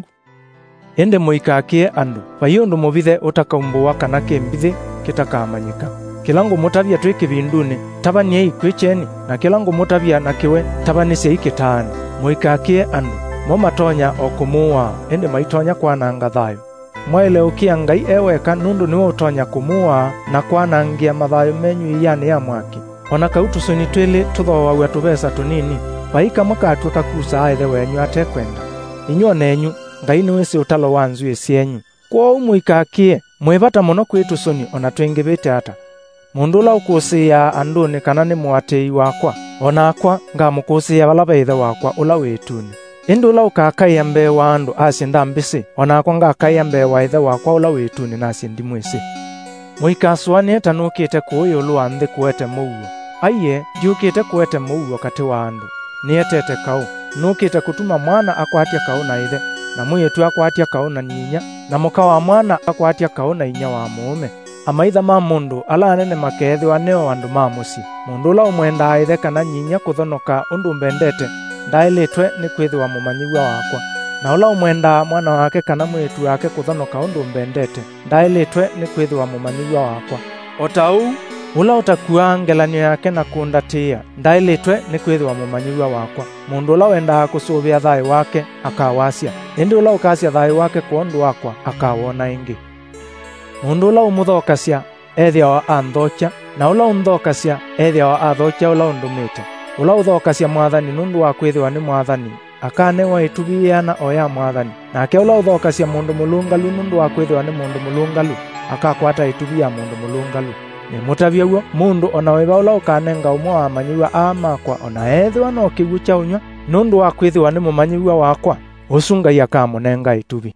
Indi muikakie andu vai undu muvithe utakaumbuwa kana kimbithi kitakamanyika. Kila ngumutavya twi kivinduni tavaniei kwicheni na kila ngumutavya na kiwe tavanisye ikitaani. Muikakie andu momatonya okumuwa indi maitonya kwananga thayo. Mwaile ukia Ngai eweka nundu niwe utonya kumuwa na kwanangia mathayo menyu iyani ya mwaki. Ona kautusuni twili tuthowawe tuvesa tunini vaika mukatuka kusa ithe wenyu atekwenda. Inyo nenyu Ngai niwisi utalo wa nzui syenyu. Kwou muikakie mwivata muno kwitusuni ona twingivite ata. Mundu ula ukusiya anduni kana ni mwatei wakwa onakwa ngamukusiya vala va ithe wakwa ula wituni. Indi ula ukakaiya mbee wa andu asinda mbisi onakwa ngakaiya mbee wa ithe wakwa ula wituni nasi ndimwisi. Muikasuanie tanukite kuuyo ulu wa nthi kuete muuo. Aiye ndiukite kuete muuo kati wa andu nietete kau nukite kutuma mwana akwatia kauna ithe, na mwitu akwatia kauna nyinya, na muka wa mwana akwatia kauna inya wa muume. Amaitha ma mundu ala anene makethwa neo andu ma muci. Mundu ula umwenda ithe kana nyinya kuthonoka undu mbendete, ndailitwe ni kwithwa mumanyiwa wakwa. Na ula umwenda mwana wake kana mwitu wake kuthonoka undu mbendete, ndailitwe ni kwithwa mumanyiwa wakwa. Otau ula utakua ngelanio yake na kundatia, ndailitwe ni kwithwa mumanyiwa wakwa. Mundu ula wenda kusuvia thayo wake akawasia, indi ula ukasia thayo wake kwa undu wakwa akawona ingi. Mundu ula umuthokasia ethia wa anthocha, na ula umthokasya ethia wa athocha ula undumite. Ula uthokasia mwathani nundu wa kwithwa ni mwathani akanewa itubiana oya mwathani, nake ula uthokasia mundu mulungalu nundu wa kwithwa ni mundu mulungalu akakwata itubia mundu mulungalu. Ni mutavia uo mundu ona wiva ula ukanenga umwe wa manyiwa amakwa ona ethwa no kiwu cha unywa nundu wa kwithwa ni mumanyiwa wakwa, usungai akamunenga itubi.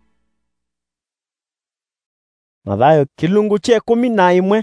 Mathayo kilungu che 11.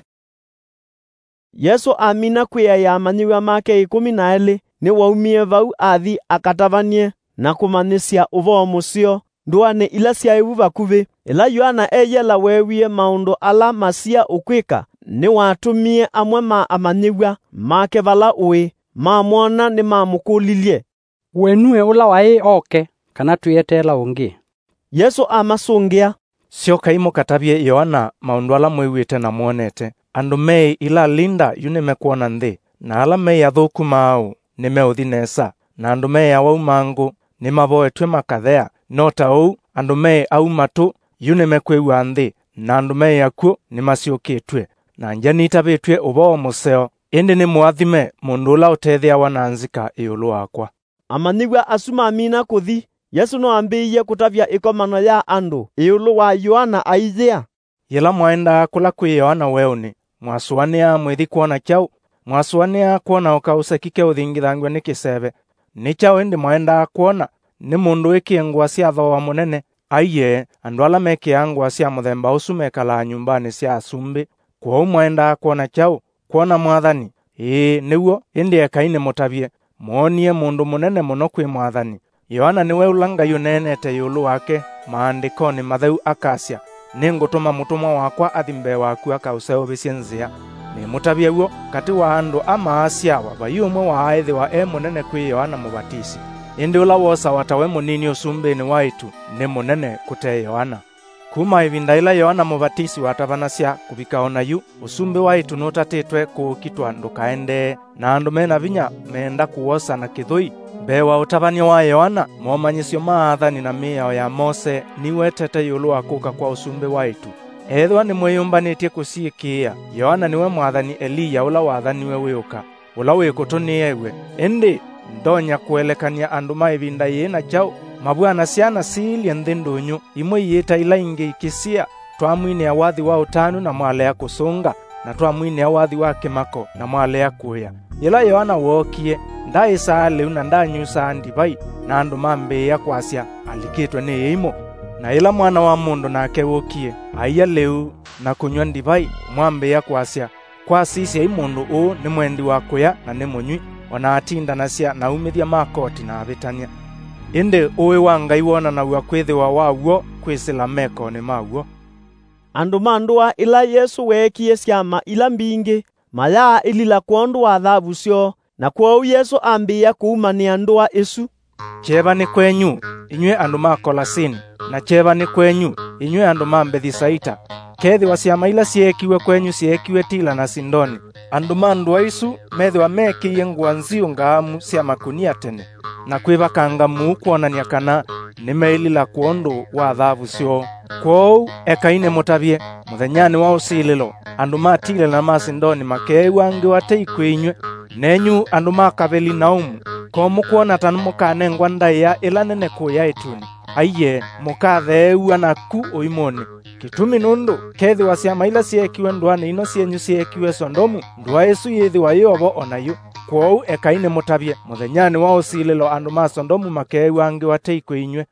Yesu amina kwia ya manyiwa make 12 ni waumie vau athi akatavanie na kumanisya uvo musio nduane ila syaivu vakuvi. Ila Yohana eyela wewie maundu ala masia ukwika ni watumie amwe ma amanyiwa make vala ui mamwona ni mamukulilie. Wenue ula wai oke kana tuyetela ungi. Yesu amasungia sioka imo katavie Yohana maundu ala mwiwite na muonete. Andu mei ila linda yunime kuona nthi, na ala mei athuku mau ni meuthi nesa, na andu mei awau mangu ni mavoetwe makathea. No ta uu andu mei au matu yunime kwewa nthi, na andu mei akuo ni masiukitwe, na njani itavitwe uvoo museo. Indi ni mwathime mundu ula utethia wananzika iulu wakwa. Amanyiwa asuma amina kuthi. Yesu no ambiye kutavia ikomano ya andu iulu wa Yohana aizia. Yela mwaenda kula kwi Yohana weuni, mwasuania mwithi kuona chau, mwasuania kuona ukausakike uthingithangwe ni kiseve. Ni chau indi mwaenda kuona ni mundu ikiengwa cia thoa munene. Aiye, andu ala mekiangwa cia muthemba usu mekala nyumbani cia asumbi. Kwa mwaenda kuona chau, kuona mwathani. Niguo indi ekaine mutavie, muonie mundu munene muno kwi mwathani. Yohana niwe ulanga yunenete yulu wake maandikoni matheu akasia, ningutuma mutumwa wakwa athimbe waku akauseovisie nzia. Ni mutavie uo kati wa andu amaasia wabai umwe wa aithi wa munene kwi Yohana Mubatisi. Indi ula wosa watawe munini usumbini waitu ni munene kute Yohana. Kuma ivinda ila Yohana Mubatisi watavanasya kuvika onayu, usumbi waitu nutatitwe kuukitwa ndukaende, na andu mena vinya meenda kuwosa na kithui. Bewa utavania wa Yohana momanyisyo maathani na miao ya Mose niwetete yulu wakuka kwa usumbi waitu. Ethwa ni mwiyumbanitie kusiikia, Yohana niwe mwathani Eliya ula wathaniwe wiuka, ula wikutuniewe. Indi ndonya kuelekania andu maivinda yina chau, mabwana siana siili nthi ndunyu, imwe yita ila ingi ikisia, twamwine awathi wa utanu na mwalea kusunga, na twamwine awathi wa kimako na mwalea kuya. Yela Yohana wokie, ndaisa leu na ndanyusa ndivai, na andu mambeya kwasya alikitwe ni imo. Na ila mwana wa mundu nake wokie, aiya leu na kunywa ndivai, mwambeya kwasya, kwa sisi imundu uu ni mwendi wa kuya na ni munywi, ona atindanasya na umithia makoti na avitania. Indi uwi wa Ngai wona na wa kwithiwa wauo kwisila mekoni mauo. Andu mandua ila Yesu wekie syama ila mbingi maya ilila kuondu wa thavu syo, na kwau Yesu ambia kuumania ndua isu. Cheva ni kwenyu inywe andu ma Kolasini, na cheva ni kwenyu inywe andu ma Bethisaita. Kethi wa syama ila siekiwe kwenyu siekiwe Tila na Sindoni. Andu ma ndua isu methiwa mekiye ngua nziu ngaamu cia makunia tene, na kwivakanga kuonania kana nimeilila kuondu wa thavu syo. Kwou ekaine mutavie muthenyani wa usililo, andu ma Tila na ma Sindoni makeiwa ngi watei kwinywe. Nenyu andu ma Kapelinaumu, ko mukuona tanu mukanengwa ndaiya ila nene kuya ituni. Aiye, mukatheu naku uimoni. Kitumi nundu kethi wa syama ila siekiwe nduani ino sienyu siekiwe Sodomu, ndua Yesu yithi wa yovo onayu. Kwou ekaine mutavie muthenyani wa usililo andu ma Sodomu makeiwa ngi watei kwinywe.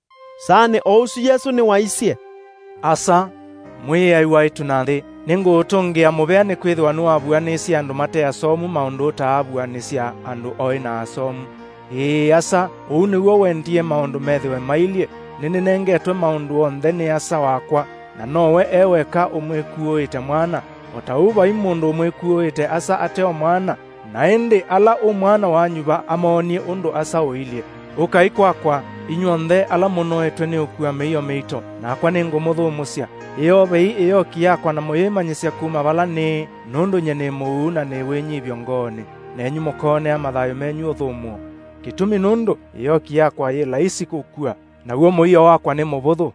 Sane ousu Yesu ni waisie. Asa mwiyai waitu na nthi ningutungia mubeani kwithwa nuwabuanisya andu matea somu maundu utaabuanisya andu oi na asomu. asa uu niguo wendie maundu methiwe mailie ninenengetwe maundu onthe ni asa wakwa na nowe eweka umwikuuite mwana otau vai mundu umwikuuite asa ateo mwana na indi ala umwana wanyuva amonie undu asa uilie ukai kwakwa inyuonthe ala munoetwe ni ukua meiyo meito nakwa ningumuthumusya iyo vei iyo kiyakwa na muyimanyisya kuma vala ni nundu nye ni muu na ni winyivyo ngoni nenyu mukone amathayo menyu uthumuo kitumi nundu iyo kiyakwa yi laisi kukua naguo muiyo wakwa ni muvuthu.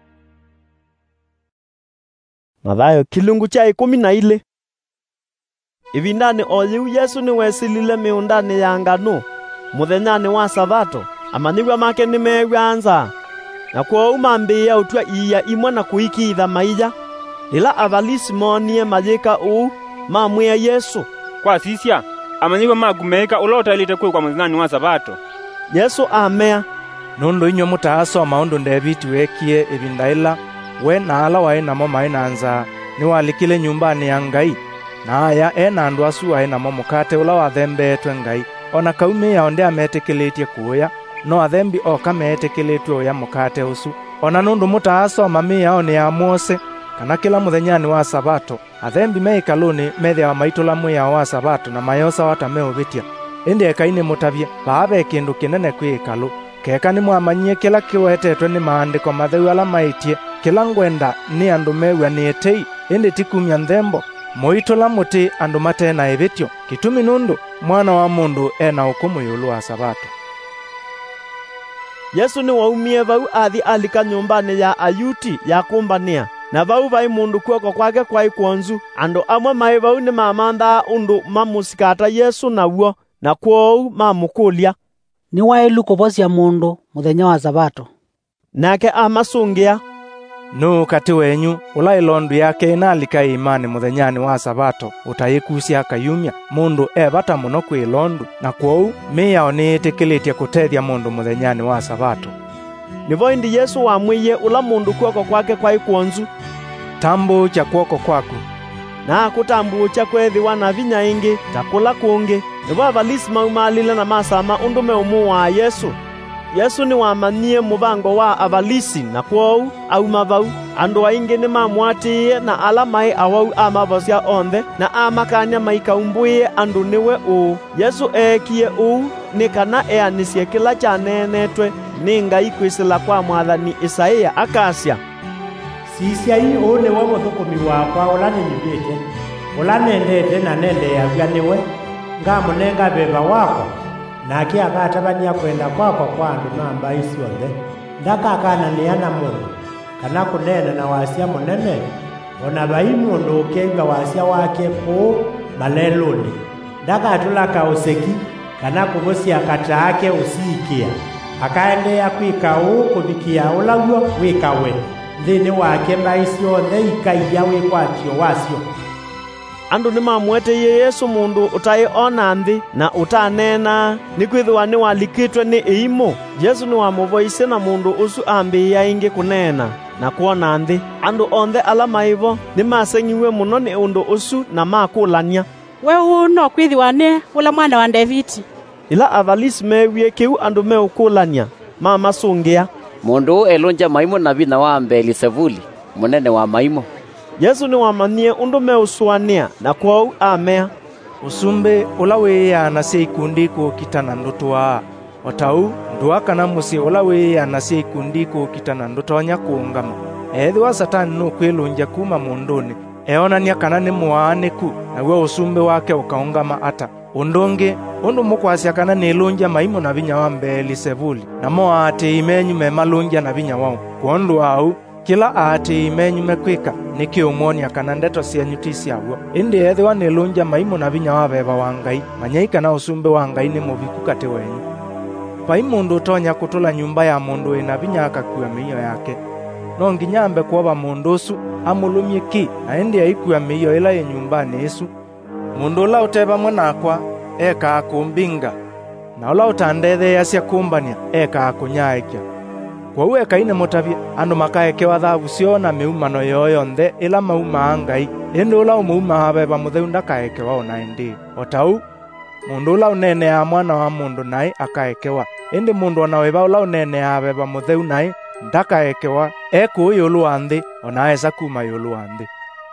Mathayo kilungu cha 12. Ivindani o yiu Yesu ni wesilile miundani ya ngano muthenyani wa Sabato amanigwa make ni megwanza na kwa umambia utwa iya imwe na kuikitha maija ila avalisi monie majika uu mamwia Yesu kwa sisya amanigwa magumeka ulota ilite kwa muthenyani wa Sabato. Yesu amea nundu inyo mutaasoma undu David wekie ivindaila we na ala wae namo mainanza ni walikile nyumbani ya Ngai na aya ena andu asu wae namo mukate ula wathembetwe Ngai ona kaume ya onde ametekeletie kuya no athembi oka metekeletwe uya mukate usu ona nundu mutaasoma mia ni ya Mose kana kila muthenyani wa Sabato athembi meikaluni methia maitula muya wa Sabato na mayosa watameuvitia indi ekaine mutavie baabe kindu kinene kwikalu keka ni mwamanyie kila kiwetetwe ni maandiko matheu ala maitie kila ngwenda ni andu mewa ni etei indi tikumya nthembo moitola muti andu matena evitio kitumi nundu mwana wa mundu ena hukumu yulu wa Sabato. Yesu ni waumie vau athi alika nyumbani ya Ayuti ya kumbania na vau vai mundu kuoko kwake kwai kwonzu andu amwe mai vau ni mamantha undu mamusikata Yesu nawuo na kwou mamukulia ni wailu kuvosia mundu muthenya wa Sabato nake amasungia no kati wenyu ula ilondu yake inalika imani muthenyani wa Sabato utayikusia akayumya mundu evata muno kwilondu na kwou miyao niitikilitie kutethia mundu muthenyani wa Sabato. Nivo indi Yesu wamwiye ula mundu kuoko kwake kwai kwonzu tambu cha kuoko kwaku na kutambu cha kwethiwa na vinya ingi takula kungi nivo avalisi maumalile na masama undume umu wa Yesu. Yesu ni wamanie muvango wa avalisi na kwou auma vau andu aingi ni mamwatie na ala mai awau amavosya onthe na amakania maikaumbuie andu niwe uu Yesu ekie uu ni kana eanisye kila chanenetwe ni Ngai kwisila kwa mwathani Isaia akasya sisya ii uu niwe muthukumi wakwa ula ninyuvite ula nendete na nendeavya niwe ngamunenga veva wakwa nake akatabania kwenda kwakwa kwa andu namba isionthe ndakakanania na mundu kana kunena na wasia munene ona vai mundu ukeigua wasia wake kuu maleluni ndakatulaka useki kana kuvusia kata ake usiikia akaendea kwika uu kuvikia ulaw'o wikawe nthini wake mbai sionthe ikaiya wikwatio wasio. Andu ni mamweteye Yesu mundu utai ona nthi na utanena ni kwithiwa ni walikitwe ni iimo. Yesu ni wamuvoise na mundu usu ambiia ingi kunena na kuona nthi andu onthe ala maivo ni masengiwe muno ni undu usu na makulania we uno kwithiwa ni ula mwana wa Davidi. Ila avalisi mewie kiu andu meukulania mamasungia mundu elonja maimo na vina wa Beelzebuli munene wa maimo. Yesu ni wamanie undu meuswania na kwou amea usumbe ula wiyana sya ikundi kuukitana ndutwa otau nduakana musi ula wiyana sya ikundi kuukitana ndutonya kuungama ethiwa Satani nukwilunja kuma munduni eonania kana ni muaaniku naguo usumbe wake ukaungama ata undungi undu mukwasya kana nilunja maimo na vinya wa Beelzebuli na moati imenyu memalunja na vinya wao kuondu au kila aati imenyu mekwika nikiumonia kana ndeto syenyu ti syaw'o indi ethiwa nilunja maimo na vinya wa veva wa Ngai manyai kana usumbe wa Ngai ni muviku kati wenyu. Pai mundu utonya kutula nyumba ya mundu ina vinya akakua miyo yake no nginyambe kuova mundu usu amulumye ki na indi aikua miyo ila ye nyumbani isu mundu ula uteva mwanakwa eka akumbinga na ula utandethea sya kumbania eka akunyaikia kwa uwe kaine mutavia andu makaekewa thavu sio na miumano yoyonthe ila mauma Ngai indi ula umuuma haveva mutheu ndakaekewa ona indi otau mundu ula unene ya mwana wa mundu nai akaekewa indi mundu onawiva ula unene aveva mutheu nai ndakaekewa ekuu yulu wa nthi onaesa kuma yulu wa nthi.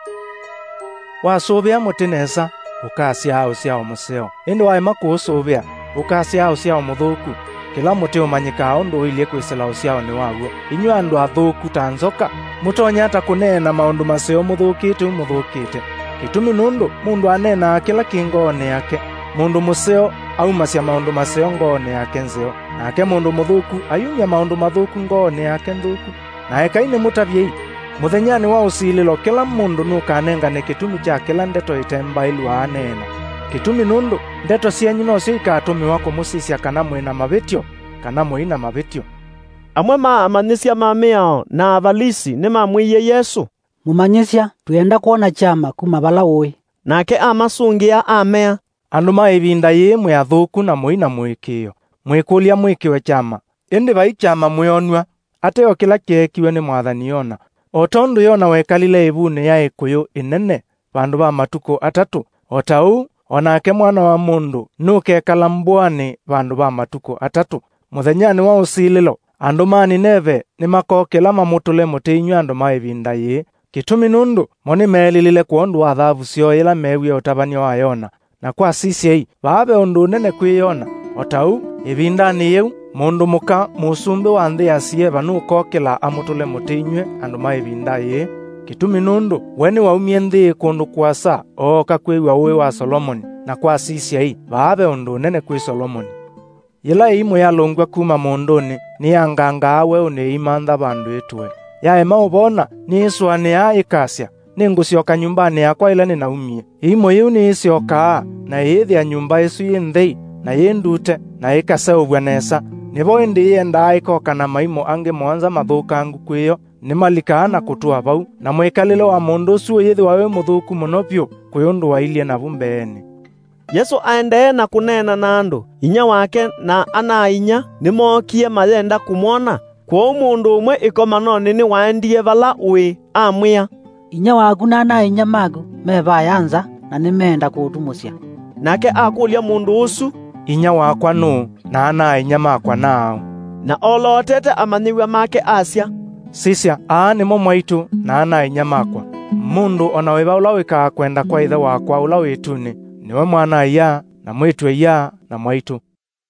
Wasuvia muti nesa ukasya usyao museo, indi waima kuusuvia ukasya usyao muthuku. Kila muti umanyikaa undu uilie kwisila usyao ni waguo. Inyuĩ andu athuku ta nzoka mutonya ata kuneena maundu maseo muthukite. Gitumi nundu mundu anenaa kila kingoone yake. Mundu museo aumasya maundu maseo ngoone yake nzeo, nake mundu muthuku ayumya maundu mathuku ngoone yake nthuku. Nae kaini mutavyei muthenyani wa usililo kila mundu nukanengane gitumi kya kila ndeto itembailu anena. Gitumi nundu ndeto cianyu nocio ikatumiwa kumusisya kana mwina mavityo kana mwina mavityo. Amwe maamanyisya mamiao na avalisi nimamwiye Yesu. Mumanyisya tuyenda kuona chama kuma vala ui. Nake amasungia amea. Andu maivinda yimwe athuku na mwina mwikio. Mwikulia mwikiwe chama. Indi vai chama mwionwa ateo kila kiekiwe ni Mwathani Yona. Otondu Yona wekalile ivune ya ikuyu inene vandu va matuko atatu. Otau onake Mwana wa Mundu nukekala mbwani vandu va matuko atatu. Muthenyani wa usililo andu mani neve ni makokela mamutule muti inyuĩ andu maivinda yi. Gitumi nundu moni melilile kuondu wa thavu sio ila mewie utavanio wa Yona. Na kwa sisiei vave undu nene kwi Yona. Otau ivindani yeu mundu muka musumbi wa nthi asie vanukokela amutule muti inyuĩ andu maivinda yi. Gitumi nundu weni waumie nthi kundu kwasa oka kwiwa uwi wa Solomoni. Na kwa sisiei vave undu nene kwi Solomoni. Yila imwe yalungwa kuma munduni ni yanganga awe uneimantha vandu itwe. Yaema ubona ni iswane ya ikasya ni ngusyoka nyumbani yakwa ila ninaumie. Imwe yu ni isyoka na yithia nyumba isu yinthei na yindute na ikaseuvwa nesa. Nivo indi yenda ikoka na maimo angi mwanza mathukangu kwiyo ni malikaa na kutua vau na mwikalilo wa mundu ucio yithi wawe muthuku muno vyu kuyundu wailie navu mbeeni. Yesu aendee na kunena na andu inya wake na ana inya nimokie mayenda kumwona. Kwa mundu umwe ikomanoni ni waendie vala ui amwia. Inya waku na ana inya magu mevayanza na nimenda kuutumusya. Nake akulia mundu usu, inya wakwa nu na ana inya makwa nao. Na olotete amanyiwa make asya. Sisya nimo mwaitu na ana inya makwa. Mundu onawiva ula wikaa kwenda kwa ithe wakwa ula wituni niwe mwana iya na mwitu iya na mwaitu.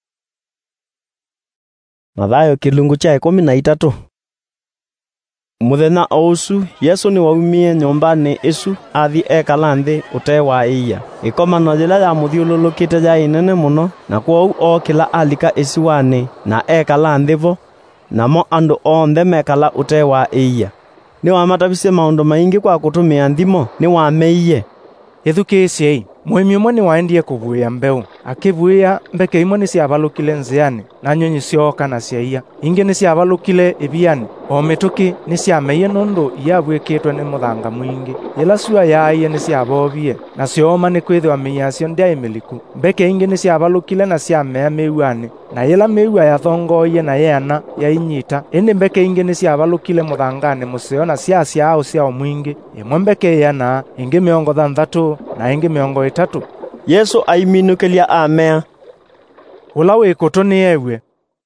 Mathayo kilungu cha 13. Muthenya ousu Yesu ni waumie nyumbani isu athi ekala nthi utewa iya. Ikomano jila ya muthiululukite ja inene muno na kwou okila alika isiwani na ekala nthivo namo andu onthe mekala utewa iya. Ni wamatavisie maundu maingi kwa kutumia nthimo ni wameiye. Ithukisiei mwimi umwe ni waendie kuvuia mbeu akivuia mbeke imwe ni siavalukile nziani na nyonyi sioka na siaia ingi ni siavalukile iviani o mituki ni siameiye nundu iavwikitwe ni muthanga mwingi ila sua yaiye ni siavovie na sioma ni kwithiwa miasio ndiaimiliku mbeke ingi ni siavalukile na siamea miuani na ila miua yathongoie na yeana yainyita indi mbeke ingi ni siavalukile muthangani museo na siasiao siao mwingi imwe mbeke yana ingi 60 na ingi 30. Yesu aiminukelia amea. Ula wikutu ni ewe.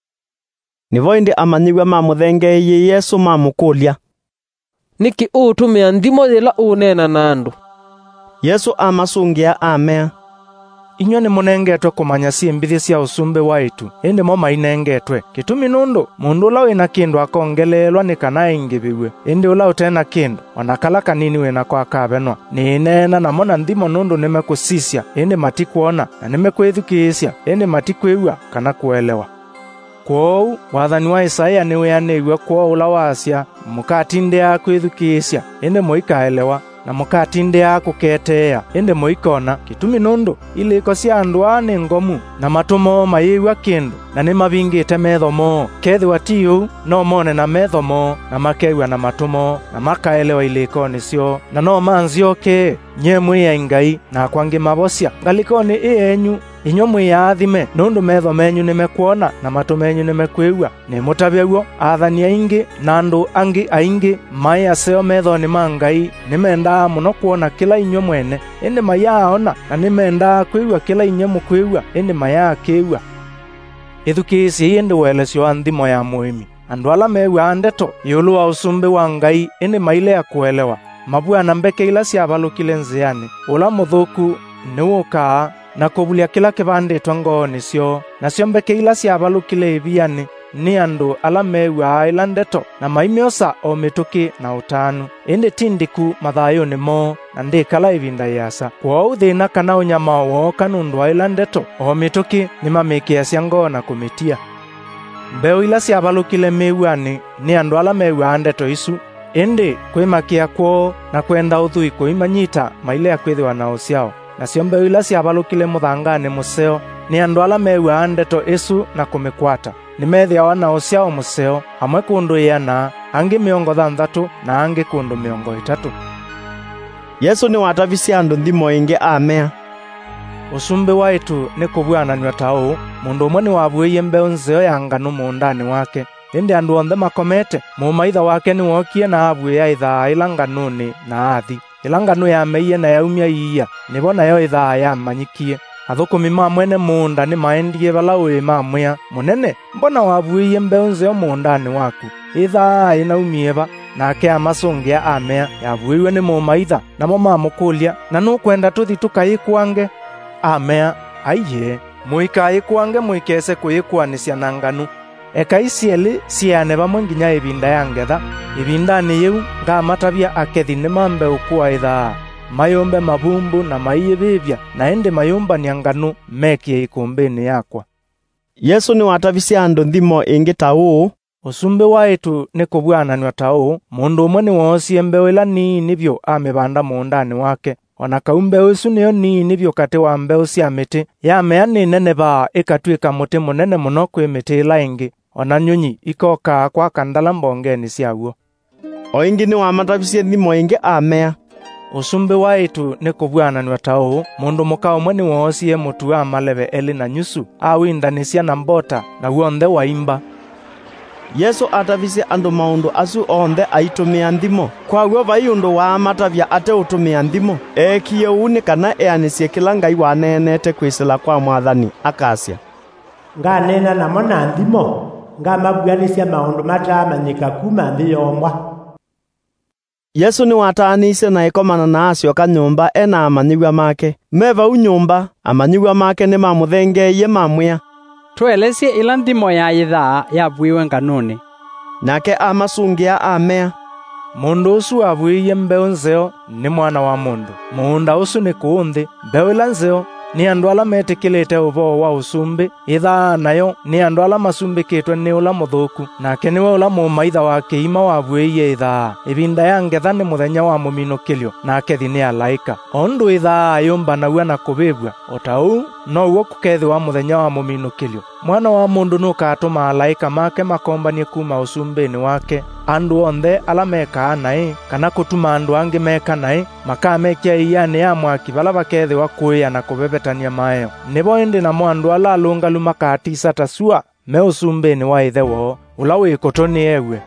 Nivo indi amanyiwa mamuthengeiye Yesu mamukulia. Niki utumia nthimo ila unena na andu. Yesu amasungia amea. Inyuĩ ni munengetwe kumanya ciimbithi cia usumbi waitu indi mo mainengetwe. Gitumi nundu mundu ula wina kindu akongelelwa ni kana ingiviwe indi ula utena kindu ona kala kanini wina kwa kavenwa ni nena na mona nthimo nundu nimekusisya indi matikuona na nimekwithukisya indi matikwiwa kana kuelewa. Kwou wathani wa Isaia ni weaneiwe kwa ula wasya mukatindea kwithukisya indi muikaelewa na mukatindea kuketea indi muikona. Gitumi nundu iliko cia andu ni ngomu na matumo mayiwa kindu na ni mavingite methomo kethiwa tiu no mone na methomo na makeiwa na matumo na makaelewa iliko nicio na no manzioke nyemwe ya Ngai na kwangi mavosya ngalikoni enyu inyo mwiyathime nundu metho menyu nimekuona na matu menyu nimekwiwa ni mutavyagwo athani aingi na andu angi aingi mai aseo metho ni mangai nimenda muno kuona kila inyo mwene indi mayaona na nimenda kwiwa kila inyo mukwiwa indi maya kiwa. ithukisi indi welesyo wa nthimo ya muimi. Andu ala mewa ndeto yulu wa usumbi wa Ngai ini maile ya kuelewa mabwana mbeke ila siavalukile nziani. Ula muthuku niwukaa na kubulia kila kivanditwa ngooni syo, nasyo mbeke ila siavalukile iviani ni andu ala mewa ila ndeto na maimyosa o mituki na utanu. Indi tindiku mathayo nimo na ndikala ivinda yasa. Kwa uthina kana unyama woka nundu wa ila ndeto o mituki ni mamikia sya ngoo na kumitia. Mbeo ila siavalukile mewani ni andu ala mewa ndeto isu, indi kwimakia kwoo na kwenda uthui kuimanyita maile ya kwithiwa nao syao. Nasyo mbeo ila siavalukile muthangani museo ni andu ala mewa ndeto isu na kumikwata. Nimethiawa nao syao museo, hamwe kundu 100, angi 60 na angi kundu 30. Yesu ni watavisia andu nthimo ingi amea. Usumbi waitu ni kubwananywa tau, mundu umwe ni wavuiye mbeo nzeo ya nganu muundani wake. Indi andu onthe makomete, mumaitha wake ni wokie na avuiya ithaa ila nganuni na athi. Ila nganu yameiye na yaumia iya, nivo nayo ithaa yamanyikie. Athukumi ma mwene muunda ni maendie vala ui mamwia, munene, mbona wavuiye mbeo nzeo muundani waku? Ithaa inaumieva, nake amasungia amea yavuiwe ni mumaitha, namo mamukulia, na nukwenda tuthi tukayikwange. Amea, aiye, muikayikwange muikese kuyikwanisya na nganu. Eka isieli siane vamwe nginya ivinda ya ngetha. Ivindani yiu ngamatavya akethi ni mambe ukua ithaa, mayumbe mavumbu na maiyivivya, na indi mayumba ni nganu mekie ikumbini yakwa. Yesu ni watavisia andu nthimo ingi tau. Usumbi waitu ni kubwananywa tau, mundu umwe ni woosie mbeo ila nini vyo amivanda muundani wake. Ona kaumbeo isu niyo nini vyo kati wa mbeo cia miti, yamea ni nene vaa ikatwika muti munene muno kwi miti ila ingi. Ona nyunyi ikoka kwa kandala mbongeni ciaguo. O ingi ni wamatavisie nthimo ingi amea. Usumbi waitu ni kubwananywa tau, mundu muka umwe ni woosie mutu wa maleve 2.5 awindanisya na mbota na wonthe waimba. Yesu atavisia andu maundu asu onthe aitumia nthimo. Kwagwo vai undu wa matavya ate utumia nthimo. Ekie uni kana eanisye kila Ngai wanenete kwisila kwa Mwathani akasya. Nganena namo na nthimo, ngamabwanisya maundu matamanyika kuma nthi yombwa. Yesu ni wataanise na ikomana na asyo kanyumba ena amanyiwa make. Meva unyumba, amanyiwa make ni mamuthengeiye mamwia. Tuelesie ila nthimo ya ithaa yavuiwe nganuni. Nake amasungia amea. Mundu usu avuiye mbeo nzeo ni mwana wa mundu. Muunda usu ni kuunthi, mbeo ila nzeo ni andu ala metikilite uvoo wa usumbi. Ithaa nayo ni andu ala masumbikitwe ni ula muthuku, nake niwe ula mumaitha wa kiima wavuiye ithaa. Ivinda ya ngetha ni muthenya wa muminukilyo, nake thi ni alaika. Ondu ithaa yumbanawa na kuvivwa, otau no uo kukethiwa muthenya wa muminukilyo. Mwana wa mundu nukatuma alaika make makombanie kuma usumbini wake. Andu onthe ala mekaa nai, kana kutuma andu angi meka nai, makamekia iyani ya mwaki vala vakethiwa kuia na kuvevetania maeo. Nivo indi namo andu ala alungalu makatisa tasua me usumbini wa ithe woo, ula wikutoni ewe.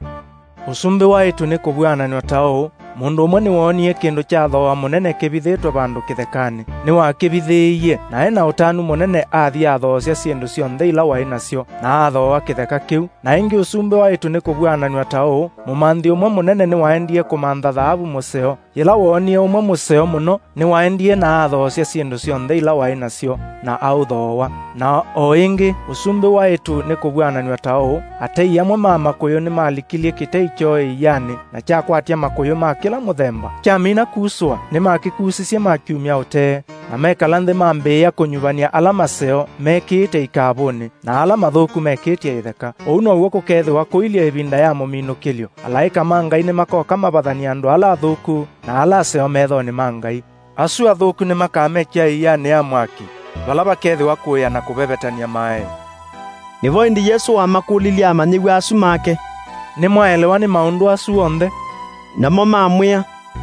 Usumbi waitu ni kubwananywa tau, mundu umwe ni woonie kindu kya thooa munene kivithitwe vandu kithekani. Ni wakivithiiye, na ena utanu munene athi athoosya syindu sionthe ila wai nasyo, na athooa kitheka kiu. Na ingi usumbi waitu ni kubwananywa tau, mumanthi umwe munene ni waendie kumantha thaavu museo, ila woonie umwe museo muno ni waendie na athoosya syindu sionthe ila wai nasyo, na authooa. Na o ingi usumbi waitu ni kubwananywa tau, atei amwe ma makuyu ni malikilie kitei kyo iyani na kyakwatia makuyu ma kila muthemba. Kyamina kuswa ni makikusisye makiumia utee, na mekala nthi mambiia kunyuvania ala maseo mekite ikavuni na ala mathuku mekitie itheka. Ou noguo kukethiwa kuilia ivinda ya muminukilyo. Alaika ma Ngai ni makoka mabathania andu ala athuku na ala aseo methoni ma Ngai. Asu athuku ni makamekia iyani ya mwaki vala vakethiwa kuia na kuvevetania maeo. Nivo indi Yesu wamakulilia amanyiwa asu make. Ni mwaelewa ni maundu asu onthe? Namo mamwia.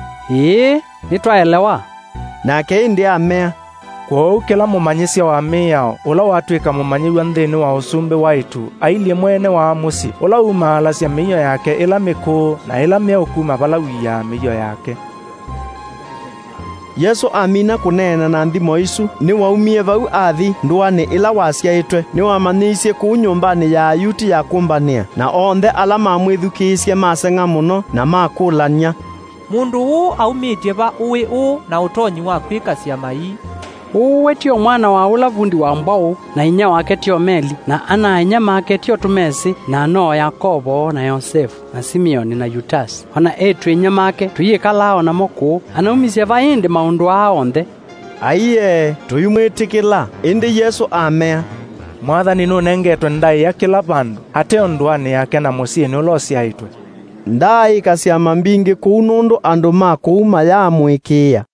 Nitwaelewa. Nake indi amea. Kwou kila mumanyisya wa miao ula watwika mumanyiwa nthini wa usumbi waitu ailie mwene wa musi ula umaalasya miio yake ila mikuu na ila myeu kuma vala wiya miio yake. Yesu amina kunena na nthimo isu ni waumie vau athi ndwani ila wasiaitwe ni wamanyiisie kuu nyumbani ya Ayuti ya kumbania na onthe ala mamwithukiisie maseng'a muno na makulania. Mundu uu aumitie va uwi uu na utonyi wa kwika ciama ii. Uwe tio mwana wa ula vundi wa mbao na inya wake tio Meli na ana inya make tio Tumesi na no Yakobo na Yosefu na Simeoni na Yudasi. Ona etu inya make tuyikalao na moku anaumisya vaindi maundu aonthe. Aiye tuyumwitikila indi Yesu amea. Mwathani nunengetwe ndai ya kila vandu ateo ndwani yake na musieni ulosiaitwe. Ndai kasiama mbingi kuu nundu andu makuuma yamwikia.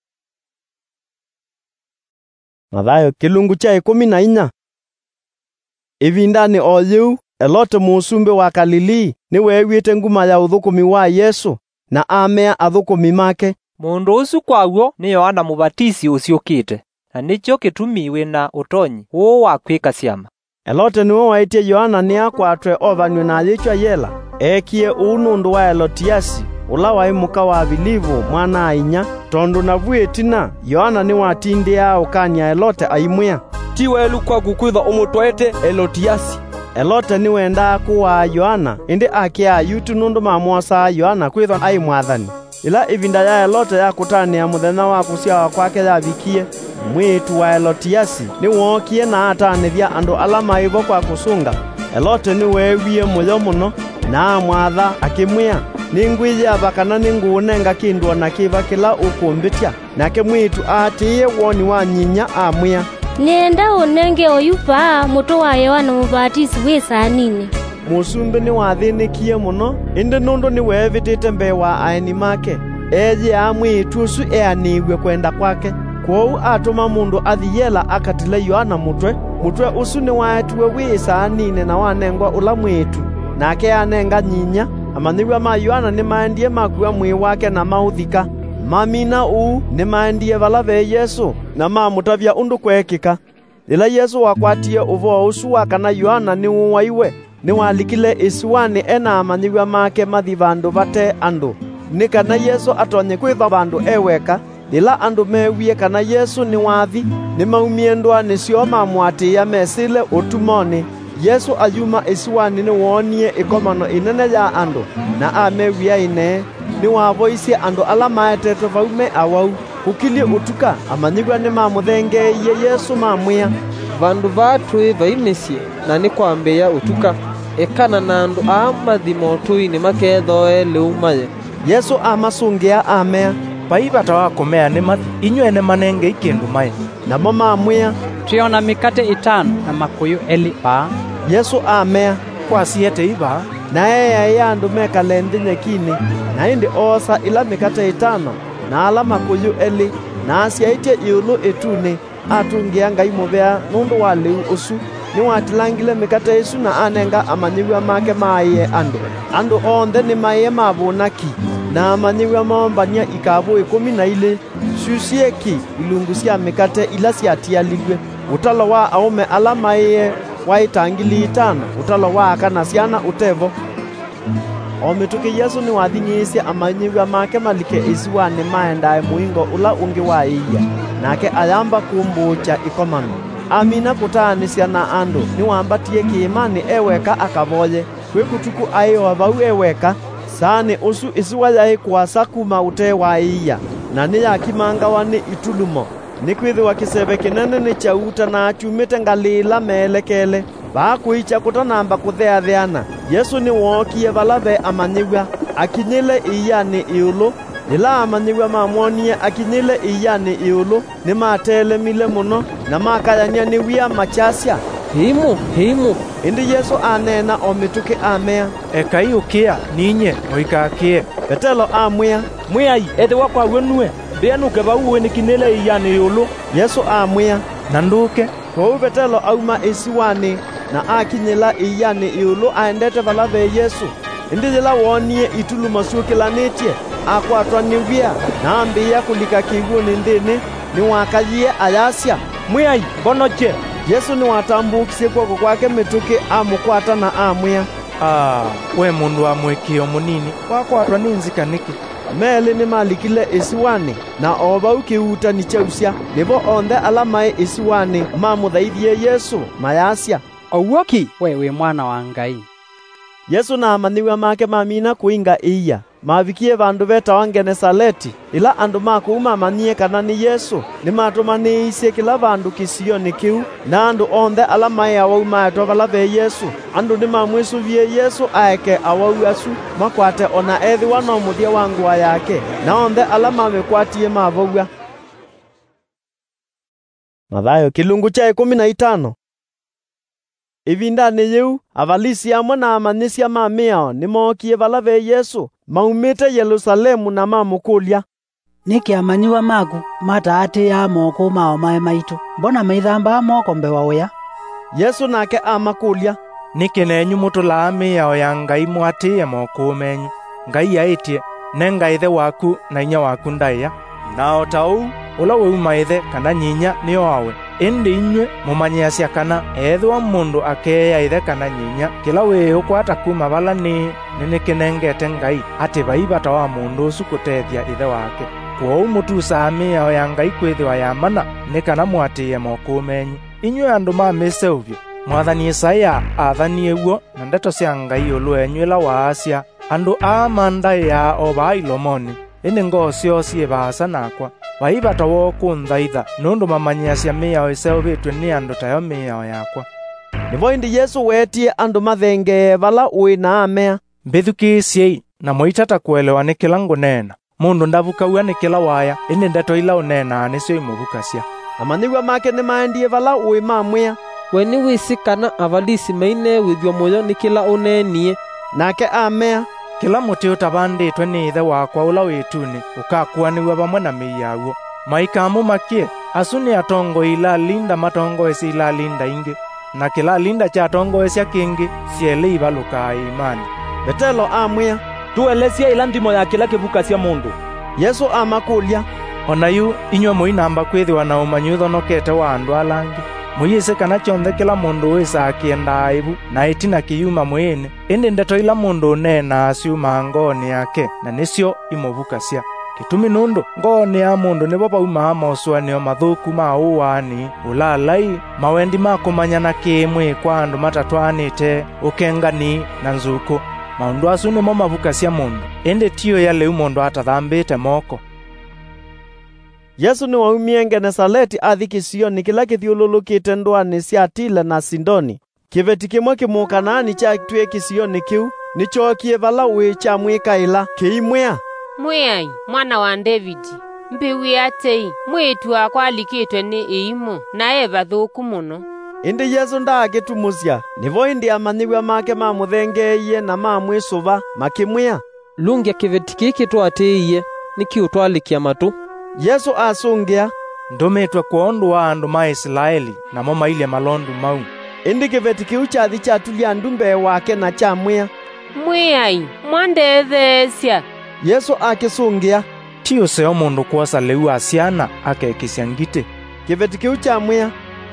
Mathayo kilungu cha 14. Ivindani o yiu Elote musumbi wa Galilii ni wewite nguma ya uthukumi wa Yesu na amea athukumi make. Mundu usu kwauo ni Yohana Mubatisi usiukite na nicho kitumiwe na utonyi uu wa kwika ciama. Elote niwe waitie Yohana ni akwatwe ovanywe na yichwa yela ekie unundu wa Elotiasi ula waimuka wa Bilivu mwana ainya tondu na vuetina Yohana ni watindia ukania Elote aimwia ti welu kwa gukwitha umutwete Elotiasi. Elote ni wenda kuwa Yohana indi akia Ayuti nundu mamwosa Yohana kwitha ai mwathani. Ila ivinda ya Elote ya kutania muthenya wa kusiawa kwake yavikie mwitu wa Elotiasi ni wokie na atanithia andu ala maivo kwa kusunga. Elote ni wewie muyo muno na mwatha akimwia ningwija bakana ningunenga kindwa na kiva kila ukumbitia nake mwitu atiye woni wa nyinya amwia nenda unenge oyupa muto wa Yohana Mubatisi wisanine. Musumbi ni wathinikie muno indi nundu ni wevitite mbe wa aeni make eje amwitu usu eaniwe kwenda kwake kwou atuma mundu athiyela akatile Yohana mutwe usu ni waetiwe wisanine na wanengwa ula mwitu nake anenga nyinya. Amaniwa ma Yohana ni maendie makuwa mwi wake na mauthika mamina uu ni maendie vala ve Yesu na mamutavya undu kwekika. Ila Yesu wakwatie uvo usu wakana Yohana ni uwaiwe ni walikile isiwani ena amaniwa make mathi vandu vate andu ni kana Yesu atonye kwitha vandu eweka. Ila andu mewie kana Yesu ni wathi ni maumie ndwani cio mamwatia mesile utumoni. Yesu ayuma isiwani ni wonie ikomano inene ya andu na amewia ine ni wavoisie andu ala maetete vaume awau kukilie utuka amanyigwa ni mamuthengeiye Yesu mamwia vandu vatui vaimisye na ni kwambia utuka ekana na andu a mathimo tui ni makethoe leumaye. Yesu amasungia amea paivata wa kumea ni mathi inywene manenge ikindu mai namo mamwia tuiona mikate 5 na makuyu 2 pa. Yesu amea kwa siete iva na ya andu mekale nthi nyekini na indi osa ila mikate 5 na ala makuyu 2 na asiaitie iulu ituni atungia Ngai muvea nundu wa liu usu ni watilangile mikate isu na anenga amanyiwa make maiye andu onthe ni maiye mavunaki na amanyiwa mombania ikavu 12 susieki ilungu cia mikate ila ciatialilwe utalo wa aume ala maiye waitangili 5 utalo wa kana ciana utevo. Omituki Yesu ni wathinyisye amanyiwa make malike isiwani maendae muingo ula ungi wa iya nake ayamba kumbucha ikomano. Amina kutanisya na andu ni wambatie kiimani eweka akavoye kwikutuku ayo vau eweka sani usu isiwa yai kwasa kuma ute wa iya na ni yakimangawa ni itulumo ni kwithiwa kisebe kinene ni chauta na achumite Galila meelekele vakuicha kutanamba kutheatheana. Yesu ni wokie valave amanyiwa akinyile iyani iulu ila amanyiwa mamwonie akinyile iyani iulu ni matelemile muno na makayania ni wia machasya himu indi Yesu anena omituki amea ekai ukia ninye oikakie Petelo amwia mwiai ethe wakwa wenue beanuke vauwe ni kinile iyani iulu. Yesu amwia na nduke kwou Petelo auma isiwani na akinyila iyani iulu aendete valave Yesu indi yila wonie itulumo ciukilanitie akwatwa ni wia na ambia kulika kiguuni nthini ni wakayie ayasya mwiai mbonoche. Yesu ni watambukisie kwoko kwake mituki amukwata na amwia we mundu wa mwikio munini wakwatwa ni nzikaniki meli ni malikile isiwani na obau kiutani chausya nibo onthe ala mai isiwani mamuthaithie Yesu mayasya Auoki wewe mwana wa Ngai. Yesu na amaniwa make mamina kuinga iya mavikie vandu betawa Genesaleti ila andu makuuma manie kana ni Yesu nimatumaniisye kila vandu kisioni kiu na andu onthe ala mai awau maetwa vala be Yesu andu nimamwisuvie Yesu aeke awau asu makwate ona ethiwa no muthia wa ngua yake na onthe ala mamekwatie mavaua. Mathayo kilungu cha 15. Ivindani yeu avalisi amwe na amanisia mamiao nimokie vala be Yesu maumite Yerusalemu na mamukulia niki amanyiwa maku mataati ya moko mao mae maitu mbona maithamba moko mbewa uya. Yesu nake amakulia niki nenyu mutulaa miao ya Ngai mwatie moko menyu Ngai yaitie nenga ithe waku na inya waku ndaiya nao tau ula weuma ithe kana nyinya niyo awe indi inywe mumanyiasya kana ethwa mundu akeya ithe kana nyinya kila we ukwata kuma vala ni nikinengete Ngai ati vaivata wa mundu usu kutethia ithe wake kwou mutusaa miao ya Ngai kwithiwa yamana ni kana mwatie moko menyu inywe andu mamiseuvyo Mwathani Isaia athanie uo na ndeto cia Ngai ulu enywila waasya andu amanda ya oba ilomoni ini ngoo cio ciivasa nakwa vaivata wo kunthaitha nundu mamanyiasya miao iseuvitwe ni andu tayo miao yakwa. Nivo indi Yesu wetie andu mathengee vala uina amea mbithukisiei na moitata kuelewa ni kila ngunena mundu ndavukaua ni kila waya ini ndeto ila unena nicio imuvukasya. Amaniwa make ni maendie vala uima amwia weni wisi kana avalisi maine withio moyo ni kila unenie nake amea kila muti utavanditwe ni ithe wakwa ula wituni ukakuaniwa vamwe na miiaguo maikamu makie asu ni atongo ila linda matongoesi ila linda ingi na kila linda cha tongoesya kingi siele ivalukaa imani. Petelo amwia tuelesya ila ndimo ya kila kivukasya mundu. Yesu amakulia onayu inywe muinamba kwithiwa na umanyi uthonokete wa andu alangi muyise kana chonthe kila mundu wisakie ndaivu na itina kiyuma mwini indi ndeto ila mundu unena asiuma ngoni yake na nicio imuvukasya kitumi nundu ngoni ya mundu nivo vauma amosuanio mathuku ma uwani ulalai mawendi ma kumanyana kimwi kwa andu matatwanite ukengani na nzuku maundu asu nimo mavukasya mundu indi tiyo ya leu mundu atathambite moko. Yesu ni waumie Genesaleti athi kisioni kila kithiululukite ndwani cia Tile na Sidoni kiveti kimwe kimukanani cha tue kisioni kiu nichokie vala wi cha mwikaila kiimwea Mwiai mwana wa Davidi mbiwi atei mwitu akwa alikitwe ni iimu na eva thuku muno. Indi Yesu ndaagitumusya nivo indi amaniwa make mamuthengeie na mamwisuva makimwea lungia kiveti kiki twatiie niki utwalikia matu. Yesu asungia ndumitwe kuondu wa andu ma Israeli namo maile malondu mau indi kiveti kiu chathi chatulia ndumbe wake na chamwea mwiai mwandethesya. Yesu akisungia tiyo seo mundu kuosa leu asiana akekisya ngite kiveti kiu chamwea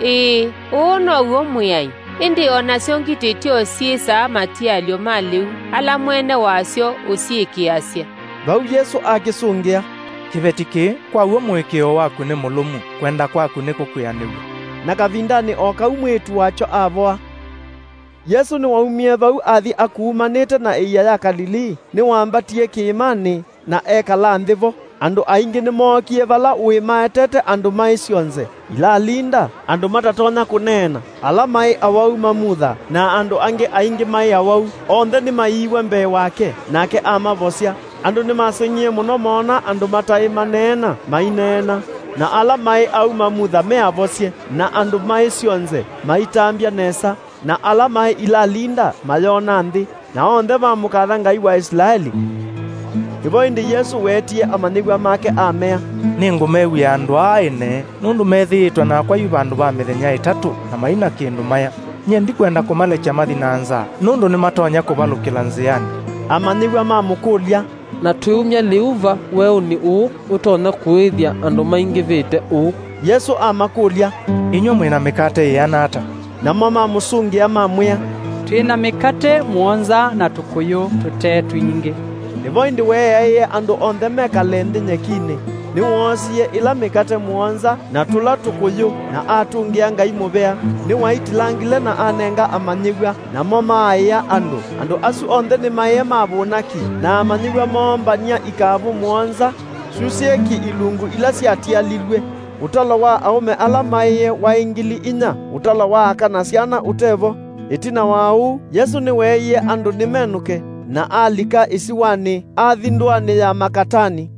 uno uo mwiai indi onasyo ngite tio siisa matialio maleu ala mwene wasyo usiikiasya. Vau Yesu akisungia kiveti ki kwa uo mwikio waku ni mulumu kwenda kwaku ni kukuyaniwa na kavindani okau mwitu wacho avoa. Yesu ni waumie vau athi akuumanite na iya ya Galili ni wambatie kiimani na ekala nthivo andu aingi ni mookie vala uimaetete andu mai cionze ila linda andu matatonya kunena ala mai awau mamutha na andu angi aingi mai awau onthe ni maiiwe mbee wake nake amavosya andu ni masenyie muno mona andu matai manena mainena na ala mai au mamutha meavosye na andu mai cionze maitambia nesa na ala mai ila linda mayona nthi na onthe mamukatha Ngai wa Israeli. Ivo indi Yesu wetie amanigwa make amea ni ngumewi ya andu aine nundu methiitwa nakwa yu vandu va mithenya itatu na maina kindu maya nye ndikwenda kumalecha mathina nza nundu ni matonya kuvalukila nziani. Amanigwa mamukulia na twiumya liuva weu ni uu utona kuithia andu maingi vite uu. Yesu amakulia inywe mwina mikate ianata namo mamusungia mamwea twina mikate muonza na tukuyu tute twingi. nivoindi weeye andu onthe mekale nthi nyekini niwoosie ila mikate muonza na tula tukuyu na atungia Ngai muvea niwaitilangile na anenga amanyigwa namo maaiya andu asu onthe ni maiye mavunaki na amanyigwa moombania ikavu muonza susieki ilungu ila siatialilwe utalo wa aume ala maiye wa ingili inya utalo wa akana siana utevo itina wau Yesu ni weeye andu nimenuke na alika isiwani athindwani ya makatani.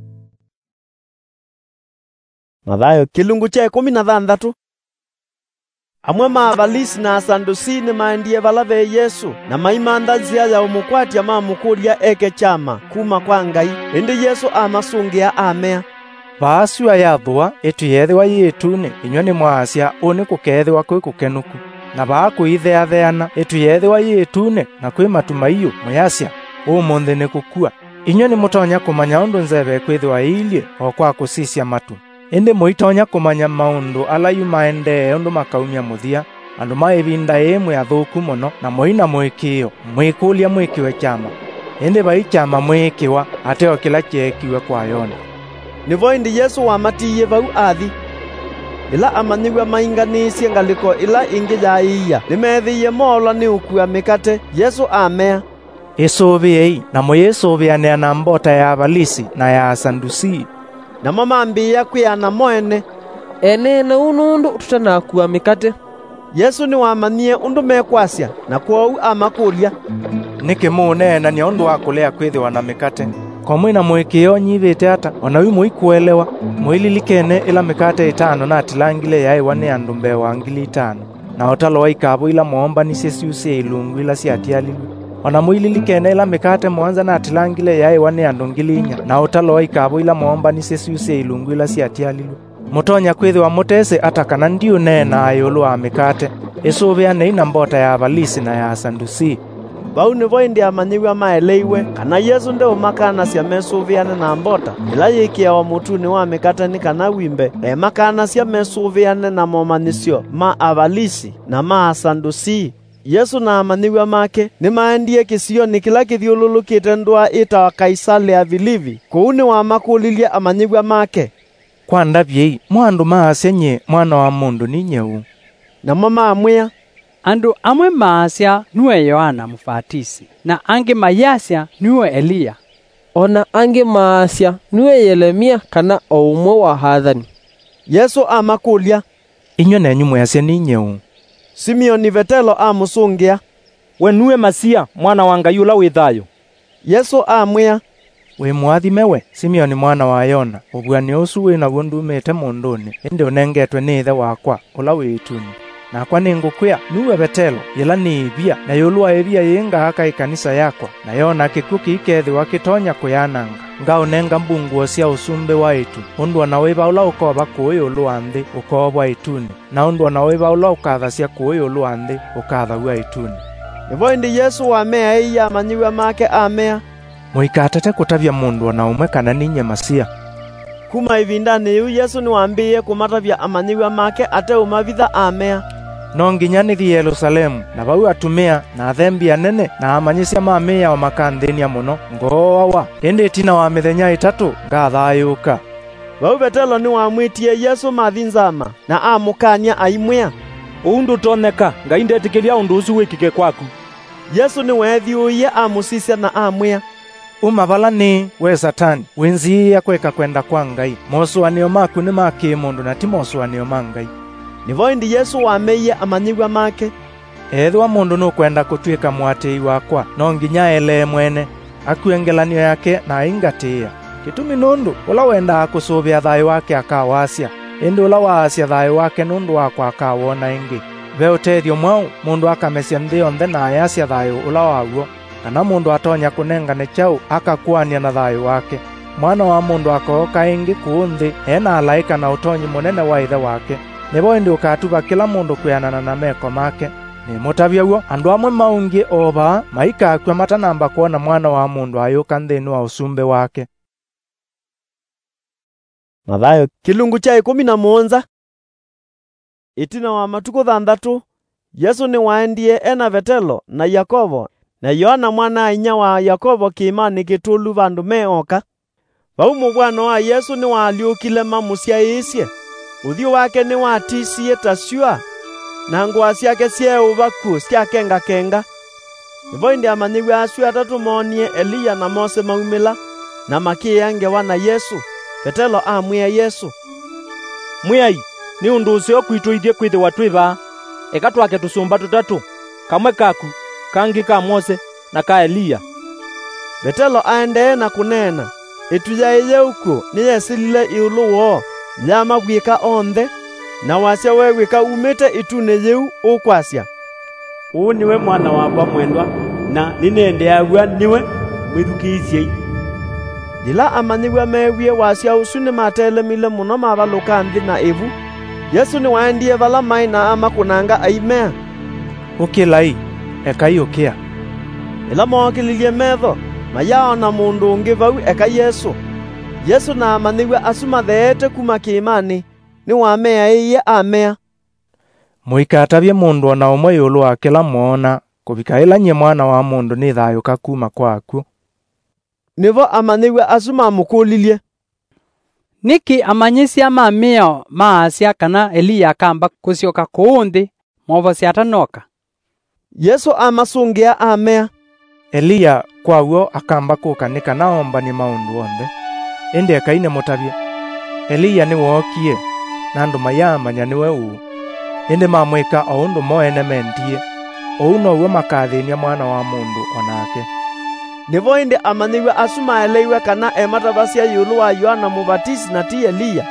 Mathayo kilungu cha 16. Amwe maavalisi na asandusi ni maendie valave Yesu na maimanda nzia ya umukwatia mamukulia eke chama kuma kwa Ngai indi Yesu amasungia amea vaasua yathua ituyethiwa yitune inywe ni mwaasya uni kukethiwa kwi kukenuku na vaakuitheatheana ituyethiwa yitune na kwi matumaiyo muyasya umunthe ni kukua inywe ni mutonya kumanya undu nzeve kwithiwa iilie o kwa kusisya matu indi muitonya kumanya maundu ala yumaendee undu makaumia muthia andu maivinda imwe athuku muno na muina mwikio mwikulia mwikiwe chama indi vai chama mwikiwa ateo kila chekiwe kwa yona nivoindi Yesu wamatiye vau athi ila amanyigwa mainganisye ngaliko ila ingi yaiya nimethiye moola ni ukua mikate Yesu amea isuviei na muyisuvianea na mbota ya avalisi na ya asandusi namo mambiya kwiana moene ene na unundu tutanakua mikate Yesu ni wamanie undu mekwasya na kwou amakulia nikimunena ni undu wa kulea kwithiwa na mikate komwe na mwikio nyivite ata ona wi muikuelewa muililikene ila mikate 5 na atilangile yaiwa ni andu mbewa 5,000 na otalo wa ikabu ila muomba ni sesiusie ilungu ila siatialilwe ona muililikene ila mikate muanza na atilangile yaiwa ni andu 4,000 na otalo wa ikabu ila muomba ni sesiusie ilungu ila siatialilwe mutonya kwithiwa mutese ata kana ndiu nena ayulu wa mikate isuviane ina mbota ya avalisi na ya asandusi vau nivoindi amanyigwa maeleiwe kana Yesu nde umakana cia mesuviane na mbota ila yikiawa mutuni wa mikate ni kana wimbe makana cia mesuviane na momanisyo ma avalisi na ma asandusi Yesu na amanyigwa make ni maendie kisioni kila kithiululukite ndwa itawa Kaisali ya vilivi kuuni wa makulilia amanyigwa make kwa ndavyei mwandu maasenye mwana wa mundu ni nyeu na mama amwia andu amwe maasya niwe Yohana Mubatisi na angi mayasya niwe Eliya ona angi maasya niwe Yeremia kana o umwe wa hathani Yesu amakulia inywe nenyu mwasya ni nyeu Simeoni Vetelo amusungia we niwe Masia mwana wa Ngai ula withayo Yesu amwia we mwathime Simeoni mwana wa Yona ubwani usu wina gundumite munduni indi unengetwe ni ithe wakwa ula wituni nakwa ningukwia niwe Vetelo ila ni ibia na yulwa ebia yinga haka ikanisa yakwa na Yona kikuki ikethi wakitonya kuyananga ngao nenga mbunguo cia usumbe waitu undu na wiba ula ukoba kuyulu wa nthi ukobwa ituni na undu na wiba ula ukathacia kuyulu wa nthi ukathaua ituni nivoindi Yesu wamea iya amanyiwa make amea muikatete kutavya mundu na umwe kana ninye Masia kuma ivindani yu Yesu ni wambiye kumatavya amanyiwa make ate umavitha amea no nginya nithi Yerusalemu na vau atumia na athembi anene na amanyisya mamia wa makanthenia muno ngoowa indi tina wa mithenya 3 ngathayuka vau Vetelo ni wamwitie Yesu mathinzama na amukania aimwea undu toneka Ngai ndetikiria undu usu wikike kwaku Yesu ni wethiuye amusisya na amwea umavala ni we Satani wenziia kweka kwenda kwa Ngai mosuanio maku ni makimundu na ti mosuanio ma Ngai nivoindi Yesu wameiye amanyigwa make ethwa mundu nukwenda kutwika mwatii wakwa no nginya ele mwene akuengelanio yake na ingatia kitumi nundu ula wenda kusuvia thayo wake akawasya indi ula waasya thayo wake nundu wakwa akawona ingi ve utethio mwau mundu akamesya nthi yonthe na ayasya thayo ula waguo kana mundu atonya kunengane chau akakuania na thayo wake mwana wa mundu akooka ingi kuunthi ena alaika na utonyi munene wa ithe wake nivo indi ukatuva kila mundu kwianana na meko make ni mutavyauo andu amwe maungi ova maikakwa matanamba kuona mwana wa mundu ayuka nthini wa usumbe wake Mathayo kilungu cha 17 itina wa matuko 6 Yesu ni waendie ena Vetelo na Yakobo na Yohana mwana inya wa Yakobo kiimani kitulu vandu meoka. Vau muvwano wa Yesu ni waliukile mamusyaisye, uthio wake ni watisie ta syua, na ngua syake syeuvaku syakenga-kenga. Ivo indi amanyiwe acio atatu moonie Eliya na Mose maumila, na makiangewa na Yesu. Petelo amwia Yesu, Mwiai, ni undu ucio kwitu ithie kwithiwa twiva, eka twake tusumba tutatu, kamwe kaku, kangi ka Mose na ka Eliya. Petelo aendee na kunena, ituya iyeuku niyesilile iulu wo ya mabwika onthe, na wasya wewika umite itune yeu ukwasya. Uu niwe mwana wakwa mwendwa, na ninendeagua niwe mwithukiisyei. Ila amanyiwe mewie wasya usu ni matelemile muno mavaluka nthi na ivu. Yesu ni waendie vala mai na amakunanga aimea. Ukilai, ekai ukia. Ila mookililie metho, mayaona mundu ungi vau eka Yesu. Yesu na amanyiwe asumatheete kuma kiimani, ni wamea iye amea. Muikatavye mundu ona umwe yulu wa kila mwona, kuvika ila nye mwana wa mundu ni thayuka kuma kwaku. Nivo amanyiwe asumamukulilie, niki amanyisya mamio maasya kana Eliya akamba kusyoka kuunthi movo syatanoka. Yesu amasungia amea. Eliya kwauo akamba kukanika naomba ni maundu onthe, indi ekaine mutavye. Eliya ni wookie, na andu mayamanya niwe uu, indi mamwika o undu moene mentie, o uno uwe makathinia mwana wa mundu onake. Nivo indi amanyiwe asumaeleiwe kana ematavasya yulu wa Yohana Mubatisi na ti Eliya.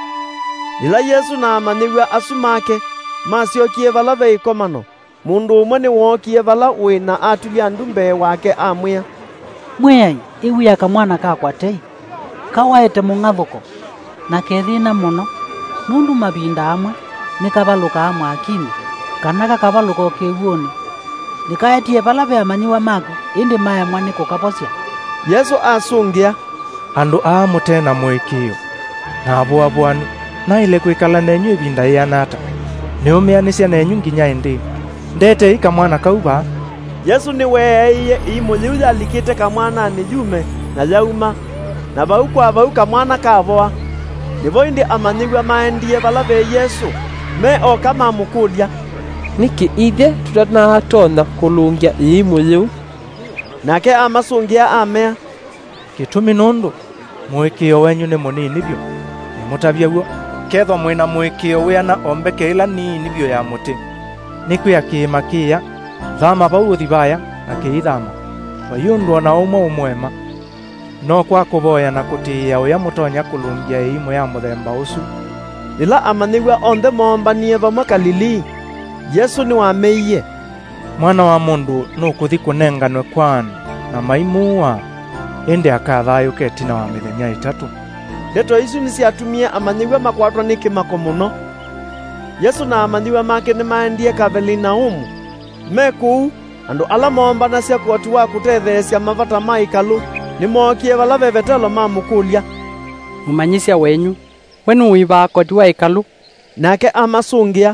Ila Yesu na amanyiwe asumake masyokie vala veikomano. Mundu umwe ni wookie vala wina atulia andu mbee wake amwia, Mwiai, iwia kamwana kakwa tei, kawaete mung'athuko, na kethina muno, nundu mavinda amwe, nikavaluka amwe akini, kana kakavaluka ukiuoni. Nikaetie vala veamanyiwa maku, indi maemwa ni kukaposya. Yesu asungia, andu aamutena mwikio, na avuavuani, na ile kwikala nenyu ivinda ianata, niumianisya nenyu nginya indi. Ndete ika mwana kauva. Yesu ni weeiye imu yiu yalikite kamwana ni yume na yauma, na vau kwa vau kamwana kavoa. Nivo indi amanyiwe maendie vala ve Yesu, meoka mamukulia, niki ithe tutanatona kulungia imu yiu. Nake amasungia amea, Gitumi nundu mwikio wenyu ni munini vyo, nimutavyauo kethwa mwina mwikio wiana ombeke ila nini vyo ya muti. Nikwia kiima kia, thama vau uthivaya na kiithama. Vayundu ona umwe umwema, no kwa kuvoya na kutiia uya mutonya kulungia imu ya muthemba usu. Ila amanyiwe onthe moombanie vamwe Galilii. Yesu ni wameiye, Mwana wa mundu nukuthi kunenganwe kwanu na maimuwa, indi akathayuke tina wa mithenya itatu. Ndeto isu nisiatumie amanyiwe makwatwa ni kimako muno. Yesu na amanyiwe make ni maendie Kapernaum. Mekuu, andu ala moombanasya koti wa kutetheesya mavata ma ikalu, ni mookie vala ve Petelo mamukulia, Mumanyisya wenyu, we nuiva koti wa ikalu. Nake amasungia,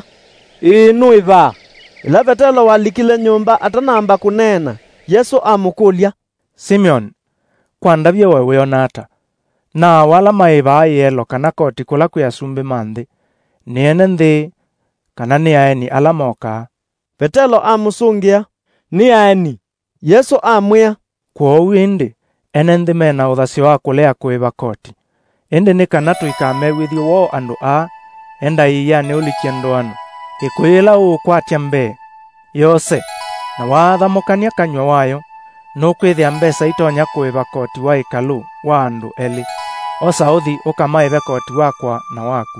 Nuiva. ila Petelo walikile nyumba atanamba kunena. Yesu amukulia, Simeon, kwandavye wewe onata, na wala maiva yelo kana koti kula kuyasumbi manthi, niene nthi, kana ni aeni ala moka. Petelo amusungia, Ni aeni. Yesu amwia, Kwou indi, ene nthi mena uthasyo wa kulea kuiva koti. Indi ni kana tuikamewithio wo andu a, enda iya ni ulikie ndoano, ikuila ukwatya mbee, yose, na wathamukania kanywa wayo, nukwithia mbesa itonya kuiva koti wa ikalu wa andu eli. Osa uthi ukamaive koti wakwa na waku.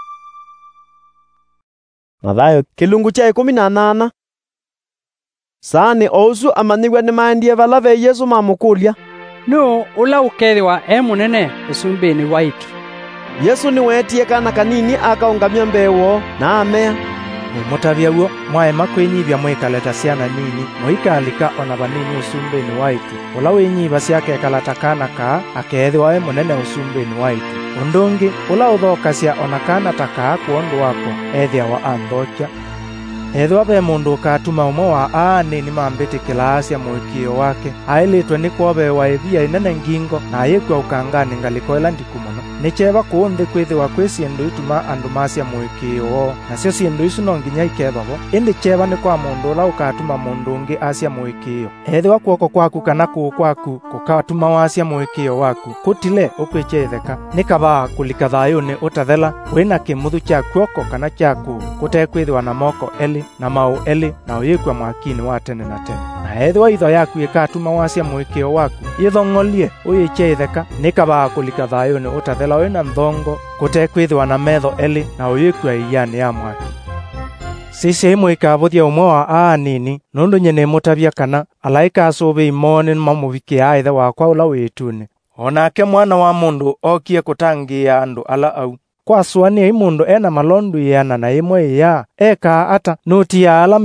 Mathayo kilungu cha 18. Saani ousu amanyiwe ni maendie vala ve Yesu mamukulia, No ula ukethiwa munene usumbini waitu. Yesu ni wetie kana kanini akaungamia mbewo na amea. Nimutavyauo mwaema kwinyivya mwikaleta syana nini, muikalika ona vanini usumbini waitu. Ula winyiva syake ekalata kana kaa, akeethiwa munene usumbini waitu. Undungi, ula uthokasya ona kana takaa kuondu wako, ethia wa anthokya. ethwa be mundu ukatuma umwe wa aanini mambitikila asia mwikio wake ailitwe ni kwobe wa ivia inene ngingo na ayikwa ukangani ngaliko ila ndiku muno ni cheba kuunthi kwithiwa kwi ciendu ituma andu macia mwikio nacio ciendu icu no nginya ikebabo indi cheba ni kwa mundu ula ukatuma mundu ungi acia mwikio ethwa kwoko kwaku kana kuu kwaku kukatuma wacia mwikio waku kutile ukwicetheka ni kaba kulika thayuni utathela wina kimuthu cha kwoko kana chaku kutekwithiwa na moko eli na mau eli na uyikwa mwakini wa tene na tene na ethwa itho yaku ikatuma wacia mwikio waku ithongolie uyichetheka ni kaba kulika thayuni utathela wina nthongo kutekwithiwa na metho eli na uyikwa iyani ya mwaki sisi imwe ikavuthia umwe wa aanini nundu nyene mutavia kana alaika asubi imoni mamuvikia aithe wakwa ula witune onake mwana wa mundu okie kutangia andu ala au kwasuania imundu ena malondu yana na imwe ya eka ata nuti ya ala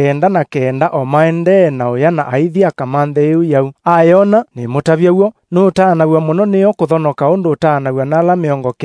99 o maende na uyana aithia kamanthe iu yau ayona ni mutavia uo nutanagwa muno niyo kuthonoka undu utanagwa na ala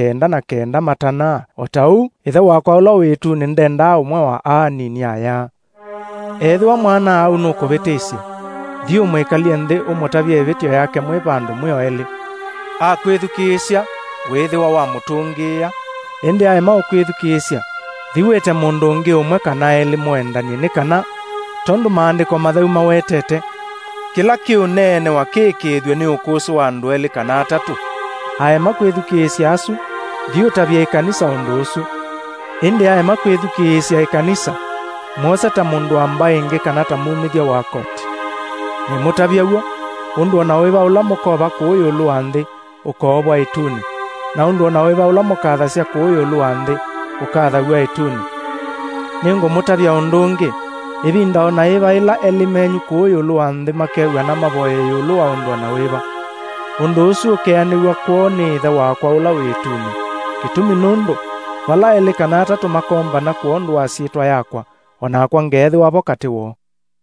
99 matana otau ithe wakwa ula witune ndenda umwe wa aanini aya ethwa mwana au nukuvitisia thi umwikalie nthi umutavia ivitio yake mwi vandu mwio eli akwithukisya withiwa wa mutungia indi aima ukwithukisya thiwete mundu ungi umwe kana eli mwendanie ni kana tondu maandiko matheu mawetete kila kiunene wa kikithwe ni ukusu wa andu eli kana atatu aima kwithukisya asu thiutavia ikanisa undu usu indi aima kwithukisya ikanisa mosa ta mundu ambaye ingi kana ta mumithia wa koti ni mutavia uo undu ona wiva ula mukova kuuyulu wa nthi ukobwa ituni na undu ona wiva ula mukathasya kuuyulu wa nthi ukathagua ituni ningu mutavia undu ungi ivinda ona iva ila elimenyu kuuyulu wa nthi makegwa na mavoye yulu wa undu ona wiva undu usu ukeaniwa kwoo ni ithe wakwa ula wituni kitumi nundu vala eli kana atatu makombana kwoo ndu wa siitwa yakwa onakwa ngethi wavo kati wo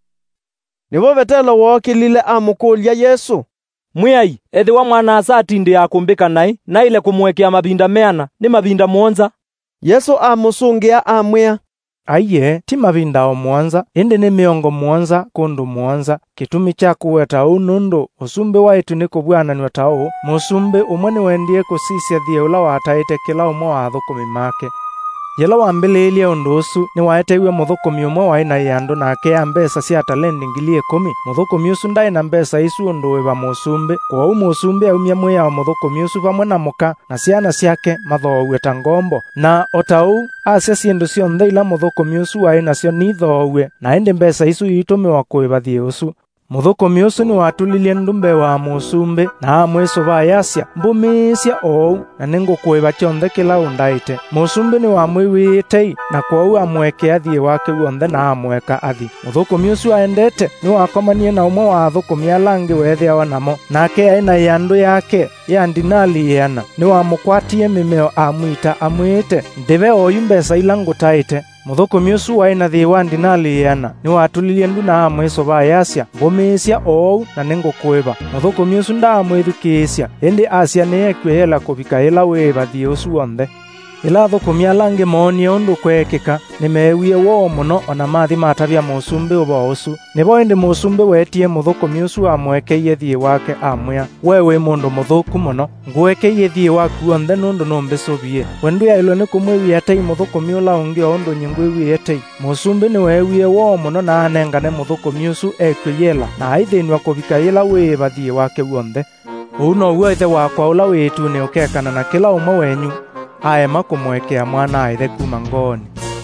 nivo vetelo wookilile amukulia Yesu mwiai ethi wa mwana asatindi akumbika nai na ile kumwekea mavinda meana ni mavinda mwonza Yesu amusungia amwia aiye ti mavinda o mwonza indi ni miongo mwonza kundu mwonza kitumi cha kuweta unundu usumbi waitu ni kubwananwa tao musumbi umwe ni wendie kusisya thie ula wataite kila umwe wa thukumi make yela wambililie undu usu ni waetewe muthukumi umwe wa ina yandu nake ya mbesa cia talendi 10,000 muthukumi usu ndai na mbesa isu undu wiva musumbi kwa musumbi aumia mwiya wa muthukumi usu vamwe na muka na ciana ciake mathoowe ta ngombo na otau acia ciendu cionthe ila muthukumi usu wa ina cio ni thoowe na indi mbesa isu itumiwa kuiva thie usu muthukumi usu ni watulilie ndumbe wa musumbi na amwiso vayacia mbumisya ou na ningukuiva kyonthe kila undaite musumbi ni wamwiwitei na kwou amweke athie wake wonthe na amweka athi muthukumi usu aendete ni wakomanie na umwe wa thukumi alangi wethiawa namo nake aina yandu yake ya ndinali yana ni wamukwatie mimeo amwita amwite ndive oyu mbesa ila ngutaite muthukumi usu waina thi wa ndinali yana ni watulilie ndu na amwiso vayacia mbumisya ou na ningukuiva muthukumi usu ndamwithukisya indi acia niyekwiyela kuvika ila wiva thie usu wonthe ila thukumi alangi moonie undu kwekika nimewie woo muno ona mathi matavia musumbi uvo usu nivo indi musumbi wetie muthukumi usu amwekeiye thie wake amwia we wi mundu muthuku muno ngwekeiye thie waku wonthe nundu numbicuvie wendu yailwe ni kumwiwia tei muthukumi ula ungi o undu nyingwiwie tei musumbi ni wewie woo muno na anengane muthukumi usu ekwiyela na aithinwa kuvika ila wiva thie wake wonthe uu noguo ithe wakwa ula witune ukekana na kila umwe wenyu aema kumwekea mwana aithe kuma ngoni.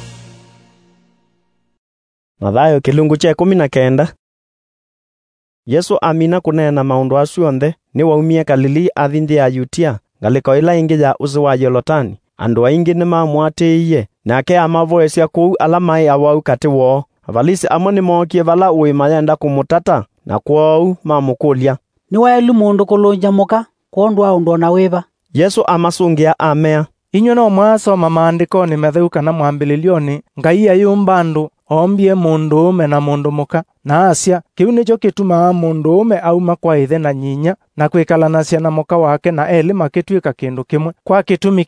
Mathayo kilungu cha 19. Yesu amina kunena maundu acio onthe ni waumie Galili athi nthi ya Yutia ngaliko ila ingi ya uzi wa Yolotani andu aingi ni mamwatiiye nake amavoesya kuu ala mai awau kati woo avalisi amwe ni mookie vala uima yenda kumutata na kwou mamukulia ni waelu mundu kulunja muka kondu wa undu na wiva Yesu amasungia amea inywe no mwasoma maandiko ni metheu kana mwambililioni ngai ayumba andu ombie mundu ume na mundu muka na asia kiu nicho gitumaa mundu ume auma kwa ithe na nyinya na kwikalanacia na muka wake na eli makituika kindu kimwe kwa kitumi kiu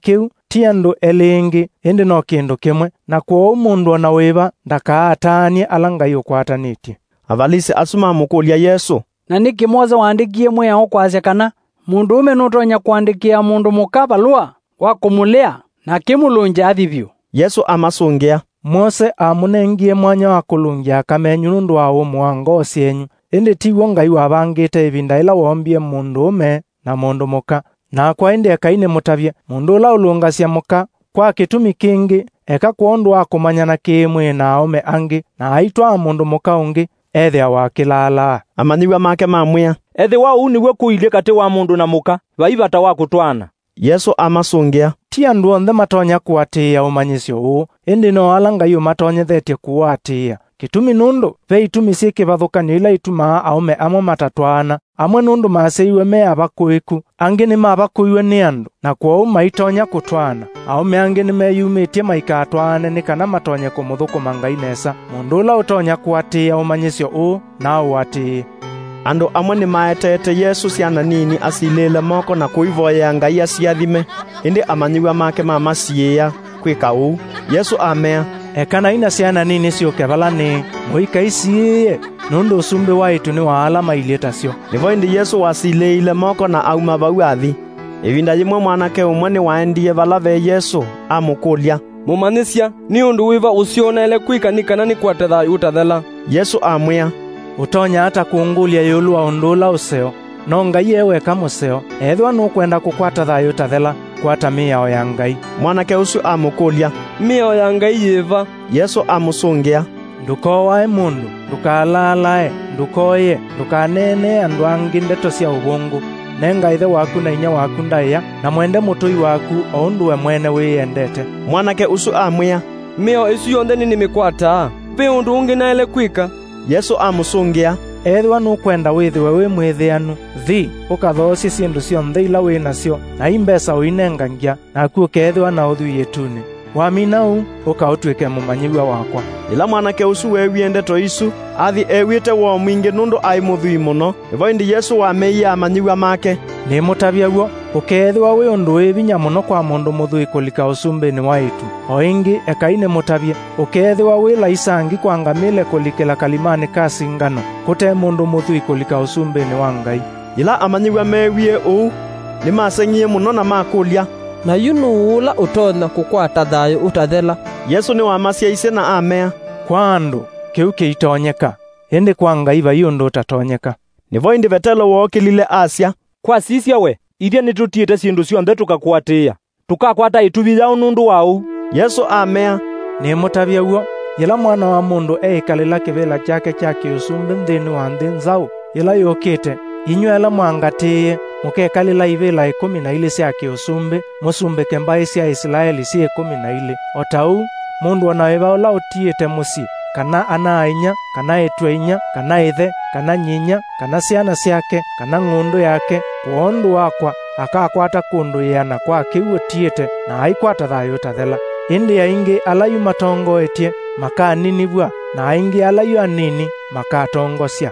ti andu elingi indi no kindu kimwe, na kwa mundu ona wiva ndakaatanie ala Ngai ukwatanitie. Avalisi asuma mukulia Yesu, na niki Mose wandikie mwea ukwasya kana mundume nutonya kuandikia mundu muka balua wa kumulea na kimulunja athivyo? Yesu amasungia, Mose amunengie mwanya wa kulungia akamenyu nundu wa umwango cienyu, indi tiwo Ngai wabangite ivinda ila wombie mundume na mundu muka, na kwa indi ekaine mutavye mundu ula ulungasya muka kwa kitumi kingi eka kwondu wa kumanyana kimwe na aume angi na aitwa mundu muka ungi ethia wa kilala. Amaniwa make mamwia, ethi wa uniwe kuilie kati wa mundu na muka vaivata wa kutwana. Yesu amasungia, ti andu onthe matonya kuatia umanyisyo uu, indi no ala Ngai umatonyethetie kuatia. Kitumi nundu ve itumi cikivathukanio ila itumaa aume amwe matatwana, amwe nundu maseiwe me abakuiku, angi ni mabakuiwe ni andu, na kwa maitonya kutwana. Aume angi ni meyumitie maikatwane ni kana matonye kumuthukuma Ngai nesa. Mundu ula utonya kuatia umanyisyo uu na uatie. Andu amwe ni maetete Yesu ciana nini asilile moko na kuivoya Ngai aciathime, indi amanyiwa make mamasiia kwika uu. Yesu amea, ekana ina ciana nini ciuke balani muika iciie nundu usumbi waitu ni waala mailieta cio. Nivo indi Yesu wasileile moko na auma vau athi. Ivinda yimwe mwanake umwe ni waendie vala ve Yesu amukulia, mumanisya ni undu wiva usionele kwika ni kana ni kwate thayu utathela? Yesu amwia, utonya hata kuungulia yulu wa undula useo, no Ngai eweka museo, ethwa nukwenda kukwata thayu utathela kwata miao ya Ngai. Mwanake ucio amukulia, miao ya Ngai yiva? Yesu amusungia, ndukowae mundu, ndukalalae, ndukoye, ndukanene andu angi ndeto cia ubungu, nenga ithe waku na inya waku ndaiya, na mwende mutui waku o undu we mwene wiyendete. Mwanake ucio amwia, miao icio yonthe ni mikwata, ve undu ungi naele kwika? Yesu amusungia, ethwa nukwenda withiwe wi mwithianu, thi ukathocie ciindu cionthe ila winacio, na imbesa uinengangia, naku ukethwa na uthui ituni. Wamina uu ukautuike mumanyiwa wakwa. Ila mwanake ucio wewie ndeto isu athi ewite wo mwingi nundu ai muthui muno. Ivo indi Yesu wameia amanyiwa make, ni mutavya guo ukethwa wi undu wi vinya muno kwa mundu muthui kulika usumbini waitu. O ingi ekaine mutavye ukethwa wi laisangi kwa ngamile kulikila kalimani ka singano, kute mundu muthui kulika usumbini wa Ngai. Ila amanyiwa mewie uu ni masengie muno na makulia, na yunu ula utonya kukwata thayu utathela? Yesu ni wamasya ise na amea, kwa andu kiu kiitonyeka, indi kwa Ngai vai undu utatonyeka. Nivo indi vetelo wookilile asya, kwa sisya we ithia nitutiite sindu cionthe tukakwatia, tukakwata ituvi yao nundu wau. Yesu amea, ni mutavya guo ila mwana wa mundu eikalila kivila kyake kya kiusumbi nthini wa nthi nzau ila yukite, inywe ela mwangatie mukekalila ivila 12 cia kiusumbi, musumbike mbai cia Israeli cia 12. Otau mundu onawiva ula utiite musi, kana ana inya, kana etwe inya, kana ithe, kana nyinya, kana ciana ciake, kana ng'undu yake, kuondu wakwa akakwata kundu iana kwa kiu utiite na aikwata thayu utathela. Indi aingi ala yu matongoetie makaninivua, na aingi ala yu anini makatongosya.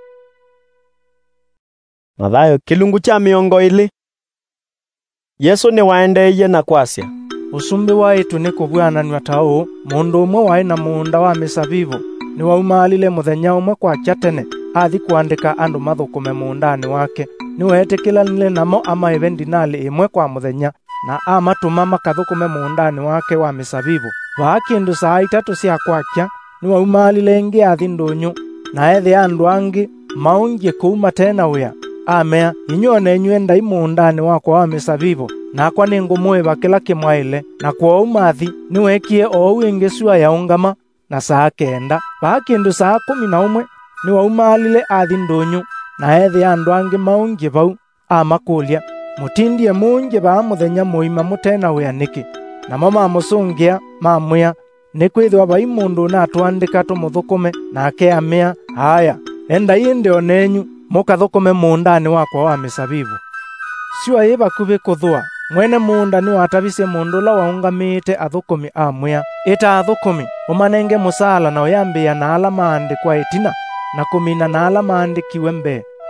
Mathayo kilungu cha 20. Yesu ni waendeiye na kwasya, usumbi waitu ni kubwananwa ta uu, mundu umwe wai na muunda wa misabibu, ni waumalile muthenya umwe kwa tene athi kuandika andu mathukume muundani wake. Ni wetikilanile namo amaive dinali imwe kwa muthenya, na amatuma makathukume muundani wake wa misabibu. Vaa kindu saa 3 cia kwakya, ni waumalile ingi athi ndunyu, na ethi andu angi maungie kuuma tena wia. Amea, inyuone inyue ndai muundani wakwa wa misabibu, nakwa ningumuiva kila kimwaile, na kwa umathi niwekie o wingi sua ya ungama. Na saa 9 vaa kindu saa 11 ni waumalile athi ndunyu, na ethi andu angi maungie vau amakulia, mutindie mungi vaa muthenya muima mutena wia niki. Namo mamusungia mamwia, ni kwithwa vai mundu na twandika tumuthukume, nake amea, haya enda indi onenyu mukathukume muundani wakwa wa misabibu. Sua iva kuvi kuthua, mwene muundani watavise mundu la waungamite athukumi amwia, ita athukumi umanenge musala na uyambia na ala maandikwa itina, na kumina na ala maandikiwe mbe.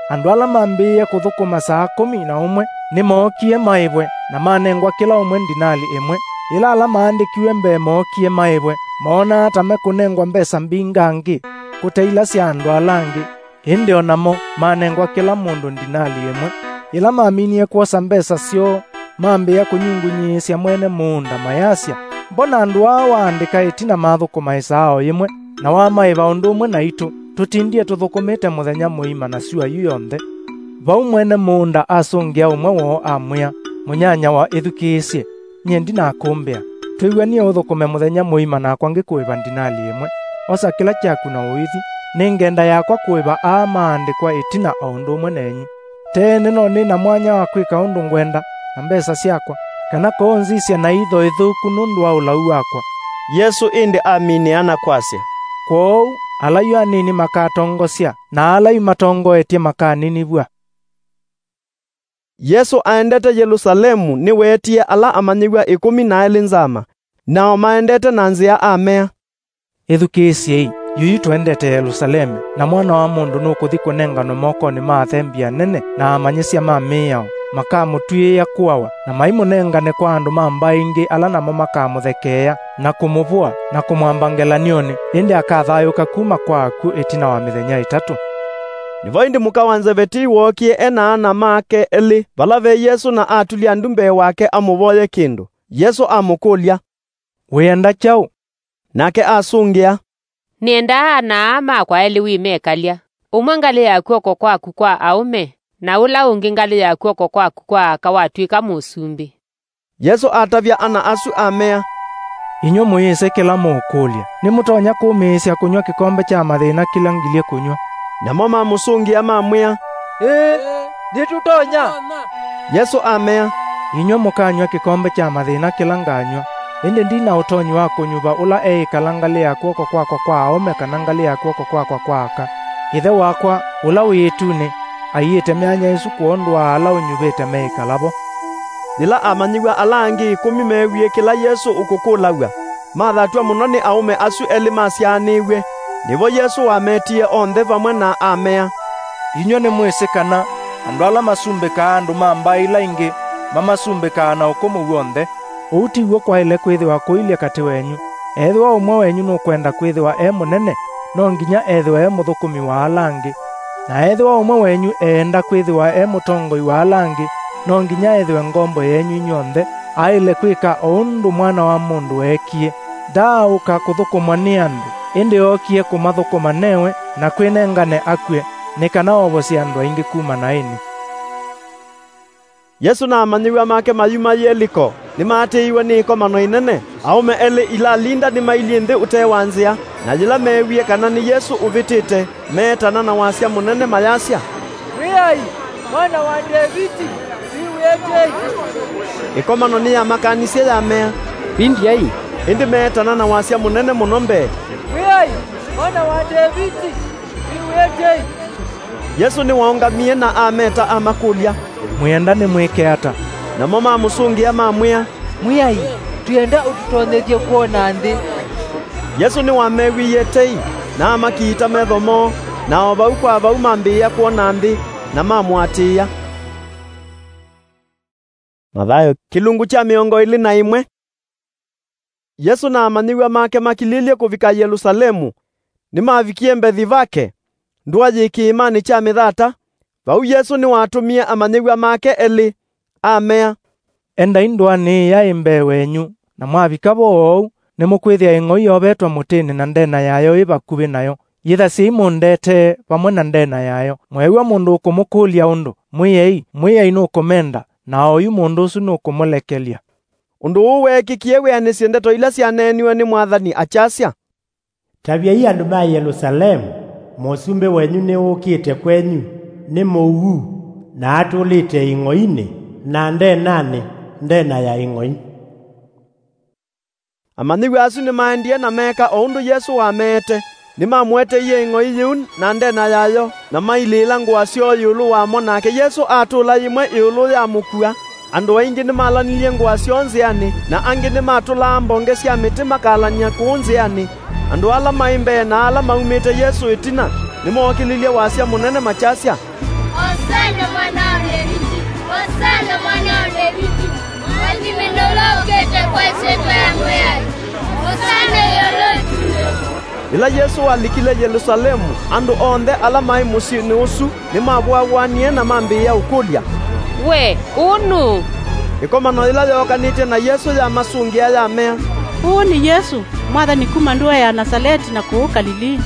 andu ala mambiie kuthukuma saa 11 nimokie maibwe na manengwa kila umwe dinali imwe, ila ala maandikiwe mbee mokie maibwe mona atame kunengwa mbesa mbingangi kuteila cia andu alangi, indi onamo manengwa kila mundu dinali imwe, ila maaminie kuosa mbesa sio mambia kunyungunyisya mwene munda mayasya. Mbona andu aa waandika itina mathukuma isao imwe na wamaiva undu umwe na itu tutindie tuthukumite muthenya muima na sua yu yonthe. Vau mwene munda asungia umwe woo amwia munyanya wa ithukisye nyendi na kumbia twiwanie uthukume muthenya muima nakwa ngikuiva dinali imwe, osa kila kyaku na uithi ningenda yakwa kuiva aa maandikwa itina o undu umwe nenyu. Tene no nina mwanya wa kwika undu ngwenda na mbesa syakwa kana koonzisya na itho ithuku nundu wa ulau wakwa. Yesu indi aminiana kwasya. Kwou alayu anini makatongosya na alayu matongoetie makaninivua. Yesu aendete Yerusalemu ni wetie ala amanyiwa 12 nzama, nao maendete na nzia amea. Ithukisye yuyu twendete Yerusalemu, na mwana wa mundu nukuthi kunengano mokoni ma athembia nene na amanyisya mamiyao makamutwia kuawa na maimunengane kwa andu mambaingi ala namo makamuthekeya na kumuvua na kumwambangelanioni, indi akathayuka kuma kwaku itina wa mithenya 3. Nivo indi muka wa Zebeti wokie enaana make eli valave Yesu na atulia ndumbe wake amuvoye kindu. Yesu amukulya, wiyenda chau? Nake asungia, nienda na makwa eli wimekalya, umwe ngali ya kuoko kwaku kwa aume na ula ungi ngali ya kuoko kwaku kwa kawatwika musumbi. Yesu atavya ana asu amea, inyo muyise kila mukulya nimutonya kumisya kunywa kikombe cha mathina kila ngilie kunywa. Namo mamusungia mamwia, nitutonya. Yesu amea, inyo mukanywa kikombe cha mathina kila nganywa, indi ndina utonyi wa kunyuva ula eikala ngali ya kuoko kwakwa kwa aume kana ngali ya kuoko kwakwa kwaka. Ithe wakwa ula witune aiyite myanya isu kuondwa ala unyuvite meikalavo. Nila amanyiwa alangi 10 mewie kila Yesu ukukulawa, mathatwa muno ni aume asu eli masyaniwe. Nivo Yesu wametie onthe vamwe na amea. Inyo ni mwisikana andu ala masumbika andu mambaila ingi mamasumbika na ukumu wonthe. Uutiwo kwa ile kwithiwa kuilya kati wenyu, ethiwa umwe wenyu nukwenda kwithiwa munene no nginya ethiwa muthukumi wa alangi, na ethiwa umwe wenyu enda kwithiwa mutongoi wa alangi no nginya ethiwe ngombo yenyu inyonthe aile kwika undu mwana wa mundu ekie. Dauka kuthukumwa ni andu, indi okie kumathukuma newe na kwinengane akwe nikana ovosi andu aingi kuma na ini. Yesu na amanyiwa make mayuma Yeriko nimatiiwe ni ikomano inene, aume eli ila linda ni mailie nthi utewanzia, na jila mewie kana ni Yesu uvitite metana na wasya munene mayasya, Mwiai, mwana wa Davidi, siwete. Ikomano ni ya makanisya ya mea pindi ai indi metana na wasya munene munombe, Mwiai, mwana wa Davidi, siwete. Yesu ni waungamie na ameta amakulya, mwenda ni mwike ata. Namo mamusungia mamwia, Mwiai, tuenda ututonyethie kuona nthi. Yesu ni wamewie tei na amakiita methomo, na ovau kwa vau mambia kuona nthi na mamwatia. Mathayo kilungu cha 21. Yesu na amanyiwa make makililie kuvika Yerusalemu nimavikie mbethi vake ndwaji kiimani cha mithata. Vau Yesu ni watumie amanyiwa make eli amea, enda indwani ya imbe wenyu na mwavika vou nimukwithia ing'oi yovetwa mutini na ndena yayo ivakuvi nayo, yitha si mundete pamwe na ndena yayo. Mwewa mundu ukumukulya undu mwiyei nukumenda, na oyu mundu usu nukumulekelia. Undu uu wekikie weanisye ndeto ila syaneniwe ni Mwathani achasya. Tavia hii andu ma Yerusalemu, musumbe wenyu ni ukite kwenyu ni muu na atulite ing'oini na ndena ya ing'oi. Amanyiwa asu ni maendie na meka o undu Yesu wamete, ni mamwete iye ing'oi yiun na ndena yayo na mailila ngwasyo yulu wamo, nake Yesu atula imwe yulu ya mukua. Andu aingi ni malanilie ngwasyo nziani na angi ni matula mbonge sya miti makalania kuunziani. Andu ala maimbe na ala maumite Yesu itina ni mokililie wasya munene machasya, Hosana mwana wa Daudi. Walimendolokete kwa seto ya mwea. Hosana yolotu. Ila Yesu walikile Yerusalemu andu onde alamai musini usu ni mabwawanie na mambi ya ukulia. We, unu. Ikomano ila yokanite na Yesu ya masungia ya mea. Huu ni Yesu, mwadha ni kumandua ya Nazareti na kuu Galilii.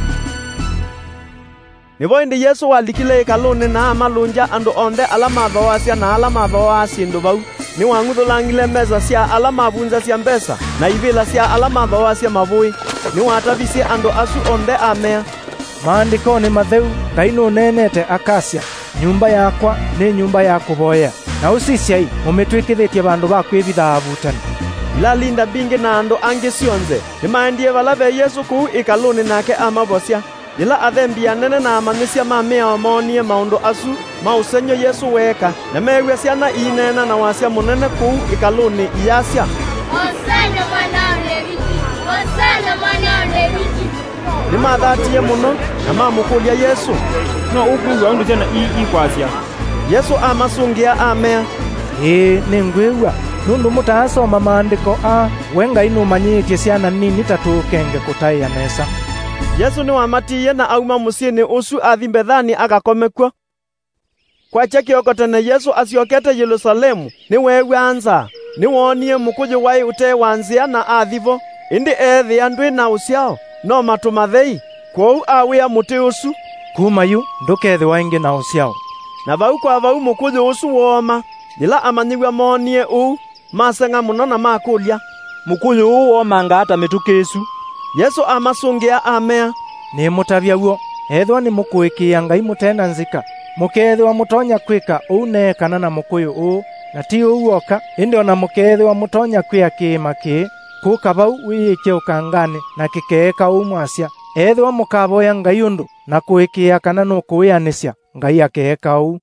Nivo indi Yesu walikile ikaluni na amalunja andu onde alamadhoasia na alamadhoasi ndubau. Ni wang'uthulangile meza sia alamavunza sia mbesa na ivila sia alamadhoasia mavui. Ni watavisi andu asu onde amea. Maandiko ni Matheu, Ngai nenete akasia, nyumba yakwa ni nyumba ya kuvoya. Na usisiai umetwikithitie bandu ba kwibitha avutani. Ila linda bingi na andu angi sionze. Ni maendie valave Yesu kuu ikaluni nake amavosia. Ila athembia nene na amanisia mamea wamonie maundu asu mausenyo Yesu weka. Na mewe siana inena na wasia munene kuu ikaluni iyasia. Hosana mwana wa Daudi. Hosana mwana wa Daudi. Ni madhatie muno na mamukulia Yesu. No uku wandu tena ikwasia. Yesu amasungia amea. Ni ngwiwa. Nundu mutasoma maandiko wenga inu manyitie siana nini tatukenge kutaiya nesa. Yesu ni wamatiye na auma musini usu athi Bethani agakomekwa. Kwa chekiokotene Yesu asiokete Yerusalemu ni wewe anza. Ni wonie mukuju wai ute wanzia na athivo. Indi ethi andui na usiao no matumathei. Kwou awia muti usu. Kumayu ndukethi waingi na usiao. Na vau kwa vau mukuju usu woma. Ila amanyigwa monie masenga muno na makulia. Mukuju woma ngata mitukesu. Yesu amasungia amea. Ni mutavya uo. Ethwa ni mukuikia Ngai mutena nzika. Mukethwa mutonya kwika unekana na mukuyu na ti uoka. Indi ona mukethwa mutonya kwia kimaki. Kukavau wiikie ukangani na kikeeka umwasia. Ethwa mukavoya Ngai undu na kuikia kana no kuyanisya. Ngai akeeka u.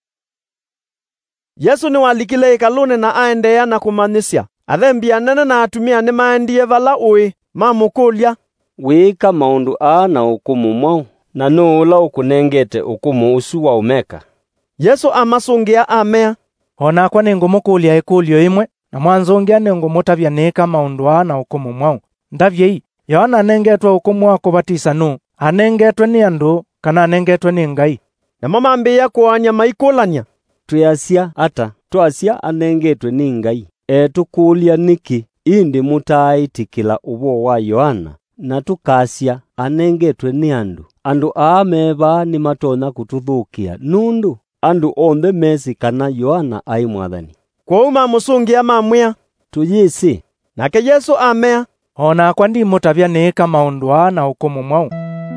Yesu ni walikile ikaluni na aendea na kumanisya. Athembia nene na atumia ni maendie vala mamukulia. Wika maundu na ukumu mwau na nuula ukunengete ukumu usu wa umeka. Yesu amasungia amea. Ona kwa ningumukulia ikulio imwe na mwanzongia ningumutavya nika maundu na ukumu mwau. Ndavyei Yohana anengetwe ukumu wa kubatisa anengetwe ni andu kana anengetwe ni Ngai. Na mamambia kuanya maikulania. Tuyasia ata twasia anengetwe ni Ngai. Tukulia niki indi mutaitikila ubo wa Yohana na tukasia anengetwe ni andu ameba ni matona kututhukia nundu andu onthe mesi kana Yohana ai mwathani. Kwa musungia mamwia tuyisi nake Yesu amea. Ona kwa ndi mutavya nika maundu na ukumu mwau.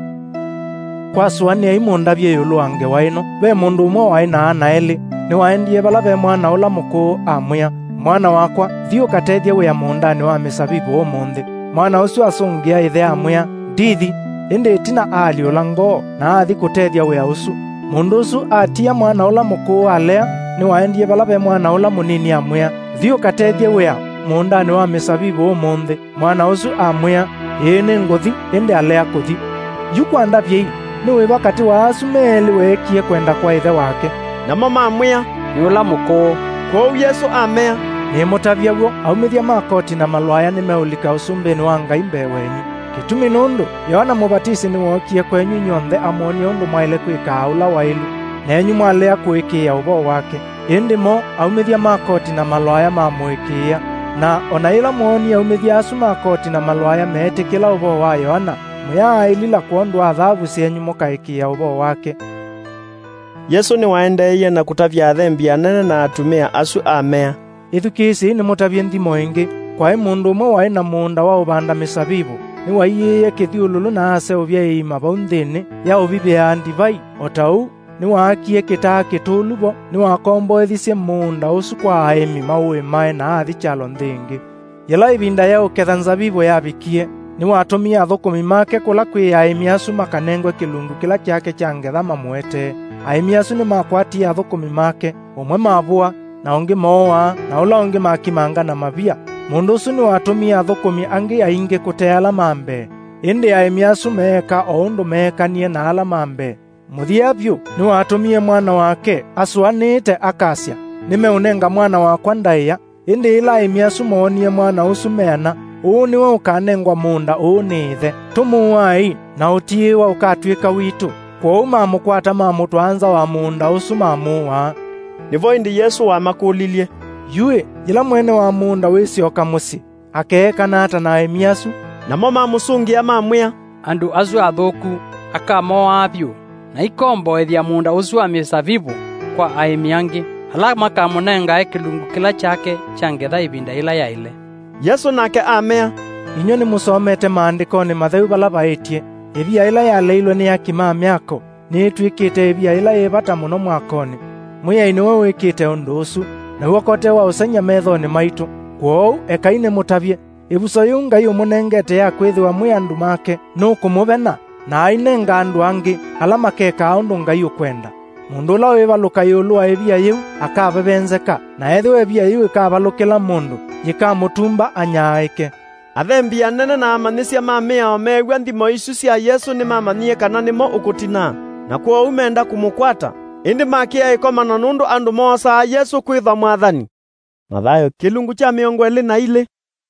Kwa suani ai mundavye yulu wange waino ve mundu umwe waina na eli ni waendie vala ve mwana ula muku amwia. Mwana wakwa thiu katethia wia mundani wa misabibu umuthi. Mwana usu asungia ithe amwia ndithi indi itina aliula ngoo na athi kutethia wia usu. Mundu usu atia mwana ula muku alea ni waendie vala ve mwana ula munini amwia thiu katethia wia mundani wa misabibu umuthi. Mwana usu amwia ni nguthi indi alea kuthi. Yukwanda vyei ni wi wakati wa asumeli wekie kwenda kwa ithe wake. Na mama amwia ni ula muku. Kwa Yesu amea. Ni mutavya uo aumithia makoti na malwaya ni meulika usumbeni wa Ngai mbewenyu. Kitumi nundu Yohana Mubatisi ni wokie kwenyu nyonthe amoni undu mwaile kwika ula wailu. Nenyu mwalea kuikia ubo wake. Indi mo aumithia makoti na malwaya mamwikia. Na ona ila mwoni aumithia asu makoti na malwaya meetikila ubo wa Yohana. Muya ilila kuondu athabu sienyu mukaikia ubo wake. Yesu ni waendeye na kutavya athembia nene na atumia asu amea. Ithukisi ni mutavye nthimo ingi. Kwa mundu umwe wai na munda wa ubanda misabibu. Ni waiye kithiululu na ase uvya ima vau nthini ya uvivia ndivai. Otau ni waakie kitaa kituluvo ni wakomboethisye munda usu kwa aimi maui mae na athi chalo nthingi. Yela ivinda ya uketha nzabibu yavikie ni watumia athukumi make kula kwi aimi asu makanengwe kilungu kila kyake kya ngetha mamwete. Aimi asu ni makwatia athukumi make umwe mavua na ungi moa na ula ungi makimanga na mavia. Mundu usu ni watumia athukumi angi aingi kuteala mambe. Indi aimi asu meeka o undu meekanie na ala mambe. Muthia vyu ni watumie mwana wake asuanite akasia nimeunenga mwana wakwa ndaiya, indi ila imiasu moonie mwana usu meana, uu niwe ukanengwa munda uu ni ithe. Tumuwai na utiiwa ukatwika witu, kwa mamukwata mamutwanza wa munda usu mamuwa. Nivo indi Yesu wamakulilie. Yue, yila mwene wa munda wisioka musi, akeekana ata na imiasu, namo mamusungia mamwia. Andu azu athuku akamoa abyu, na ikomboethia munda usu wa misavibu kwa aimi angi, hala makamunenga kilungu kila chake changetha ibinda ila yaile. Yesu nake amea. Inyo ni musomete maandikoni matheu bala baitie, ebia ila yaleilwe ni akima myako, ni itwikite ebia ila yebata muno mwakoni. Mwiyaini we wikite undu usu, na huokote wa usenya methoni maitu, kwou ekaine mutavye. Ibuso yunga yu munengete ya kwithiwa mwiandu make, nukumubena, na ainenga andu angi, ala makeka aundu ngayu kwenda. Mundu ula wibaluka yulua ebia yu, akabebenzeka, na ethiwa ebia yu ikabalukila mundu, yikamutumba anyaike. Athembia nene na amanisia mamea omegwa ndimo isu cia Yesu ni mamanie kana nimo ukutina, na kwa umenda kumukwata, indi makia ikomana nundu andu mosa Yesu kwitha mwathani. Mathayo kilungu cha 22.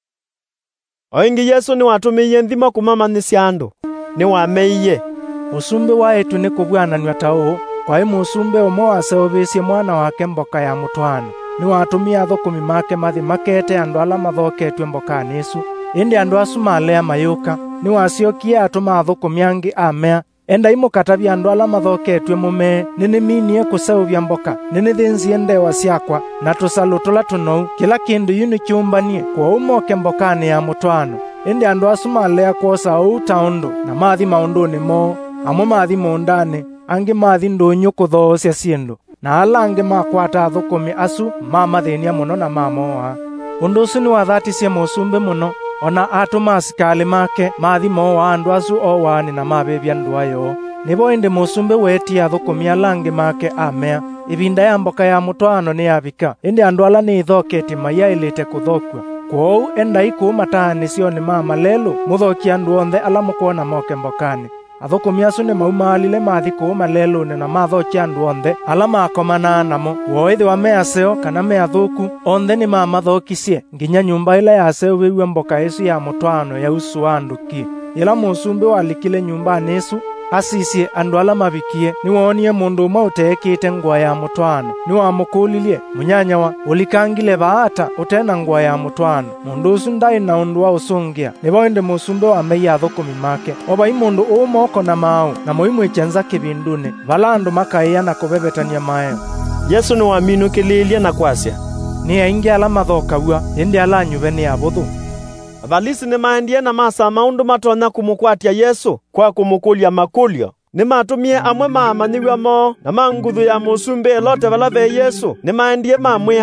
Oingi Yesu ni watumiye nthimo kumamanisia andu, ni wameiye. Usumbi waetu ni kubwananwa tao, kwa imu usumbe umo waseobesie mwana wake mboka ya mutwano. Ni watumia thukumi make mathi makete andu ala mathoketwe mboka nisu, indi andu asu malea mayuka, ni wasiokia atuma thukumi angi amea. Enda imu katabi andu ala mathoketwe mume, nini minie kuseuvya mboka, nini thinzie ndewa siakwa, na tusalu tula tunou, kila kindu yuni kiumbanie, kwa umoke mbokani ya mutwano. Indi andu asu malea kuosa utaundu, na mathi maunduni mo, amo mathi mundane, angi mathi ndunyu kuthoosya sindu, na ala angi makwata thukumi asu mamathenia muno na mamoa. Undu usu ni wathatisye musumbi muno, ona atuma asikali make mathi moa andu asu o wani na mabebya ndu ayo. Nibo indi musumbi wetia thukumi ala angi make amea. Ibinda ya mboka ya mutwano ni yabika, indi andu ala ni ithoketi mayailite kuthokwa. Kwou enda ikuumatani sio ni mama lelu, muthokia andu onthe ala mukuona moke mbokani. Athukumi asu ni maumalile mathi kuuma leluni na mathokia andu onthe ala makomana namo. Woithi wa measeo kana meathuku onthe ni mamathokisie, nginya nyumba ila yaseo wiwe mboka isu ya mutwano ya usu wa nduki. Ila musumbi walikile nyumba nisu, asisie andu ala mabikie, ni wonie mundu umwe uteekite ngua ya mutwano. Ni wamukulilie, munyanyawa, ulikangile baata utena ngua ya mutwano. Mundu usu ndai na undu wa usungia, ni boinde musumbi wa meiya thukumi make. Obai mundu umoko na mau, na muimu ichenza kibindune, vala andu makaiya na kubebetania maeo. Yesu ni waminukililie na kwasya. Ni aingi ala mathokaua, indi ala nyuve ni abuthu. Abalisi ni maendie na masa maundu matonya kumukwatia Yesu kwa kumukulia makulio. Ni matumie amwe maamanyigwa mo na manguthu ya musumbi elote vala ve Yesu ni maendie mamwia.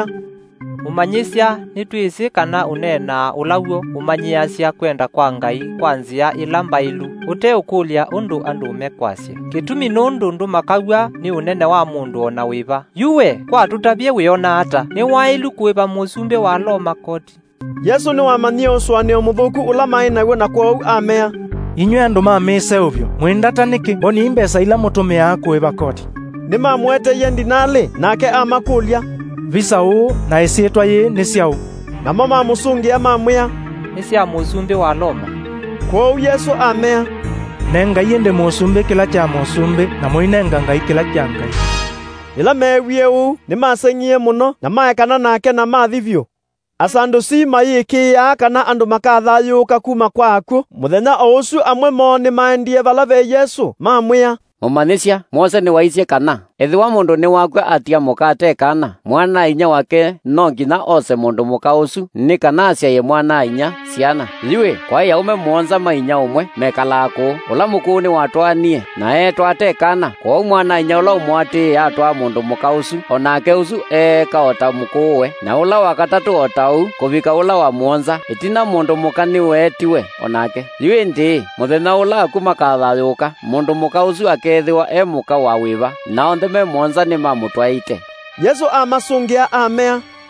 Umanyisya nitwisi kana unena ulaw'o umanyiasya kwenda kwa Ngai kwa nzia ila mbailu uteukulia undu andu mekwasya. Kitumi nundu ndu makagwa ni unene wa mundu ona wiva. Yuwe kwa tutabie wiona ata ni wailu kuiva musumbi wa Roma koti. Yesu ni wamanyie uswani omuthuku ula mainawe na kwou amea. Inywe andu mamise uvyo, mwindataniki boni imbesa ila mutumia kuiva koti. Ni mamwete ye ndinali nake amakulia. Visa uu na isietwa ye ni siau. Na mama musungia mamwia. Ni sia musumbi wa Roma. Kwou Yesu amea. Nenga yende musumbi kila cha musumbi na muinenga Ngai kila cha Ngai. Ila mewie uu ni masengie muno na maekana nake na mathivyo. Asandu si mayikia kana andu makathayuka kuma kwaku muthenya o usu amwe mo ni maendie vala ve Yesu mamwia. Mumanisya Mose ni waisie kana ethiwa mundu ni wakwa atia mukate kana mwana inya wake no nginya ose mundu muka usu ni kana asia ye mwana inya ciana liwe kwa ya ume muonza mainya umwe mekalako ula mukuni watwanie na etwate kana kwa mwana inya ula umwati yatwa mundu muka usu onake usu kaota mukuwe na ula wakatatu otau kuvika ula wa muonza itina mundu muka ni wetiwe onake liwe ndi muthenya ula akuma kathayuka mundu muka usu akethiwa muka wa wiva na me muonza ni mamutwaite. Yesu amasungia amea.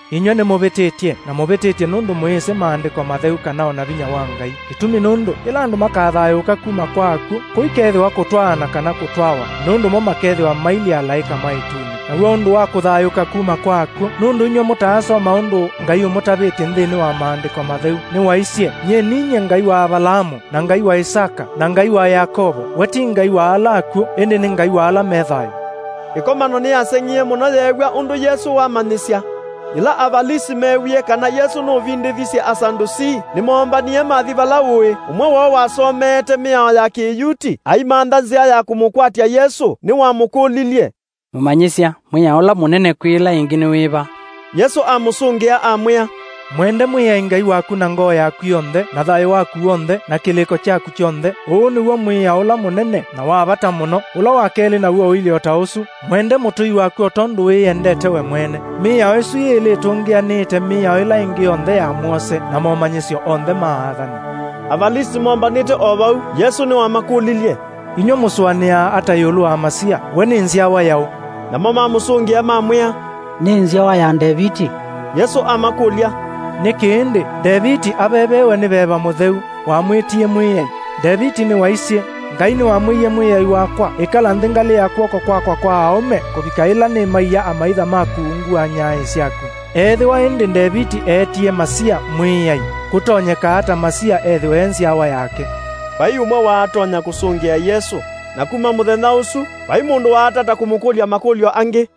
inywe nimubititie na mubititie nundu mwise maandiko matheu kana ona vinya wa Ngai. Gitumi nundu ila andu makathayuka kuma kwaku kuikethiwa kutwana kana kutwawa nundu mo makethiwa maili alaika maituni. Na undu wa kuthayuka kuma kwaku nundu inywe mutasoma undu Ngai umutabitie nthini wa maandiko matheu ni waicie nye ninye Ngai wa Abalamu na Ngai wa Isaka na Ngai wa Yakobo, wati Ngai wa alaku indi ni Ngai wa ala methayo. Ikomano ni asengie muno yegwa undu Yesu wamanisya ila avalisi mewie kana Yesu no vindithisia asandusi nimombanie mathi balawe umwe wao wasomete miao ya kiyuti aimanda nzia ya kumukwatia Yesu ni wamukulilie mumanyisya mwiyaola munene kwila ingine wiba. Yesu amusungia amwia mwende mwiya Ngai waku na ngoo yaku yonthe na thayo waku wonthe na kiliko chaku chonthe. Uu niwo mwiyaola munene na wa bata muno. Ula wa keli na uo ili otausu mwende mutui waku otondu wiyendete we mwene. Miyao isu ili tungianite miyao ila ingi yonthe ya Mose na momanyisyo onthe maathani. Avalisi mombanite obau Yesu ni wamakulilie inywe muswania ata yulu wa Masia we ni nziawa yao na mama musungia mamwia ni nziawa ya Davidi. Yesu amakulia nikindi Davidi abebewe ni beba mutheu wamwitie mwiyai. Davidi ni waisie Ngai ni wamwiye mwiyai wakwa ikala nthingale ya kwoko kwakwa kwa aume kubika ila ni maiya amaitha maku ungua nyae syaku. Ethiwa indi Davidi etie Masia mwiyai kutonyeka hata Masia ethiwe nziawa yake. Bai umwe watonya kusungia Yesu na kuma muthenya usu bai mundu watata kumukulia makulio angi.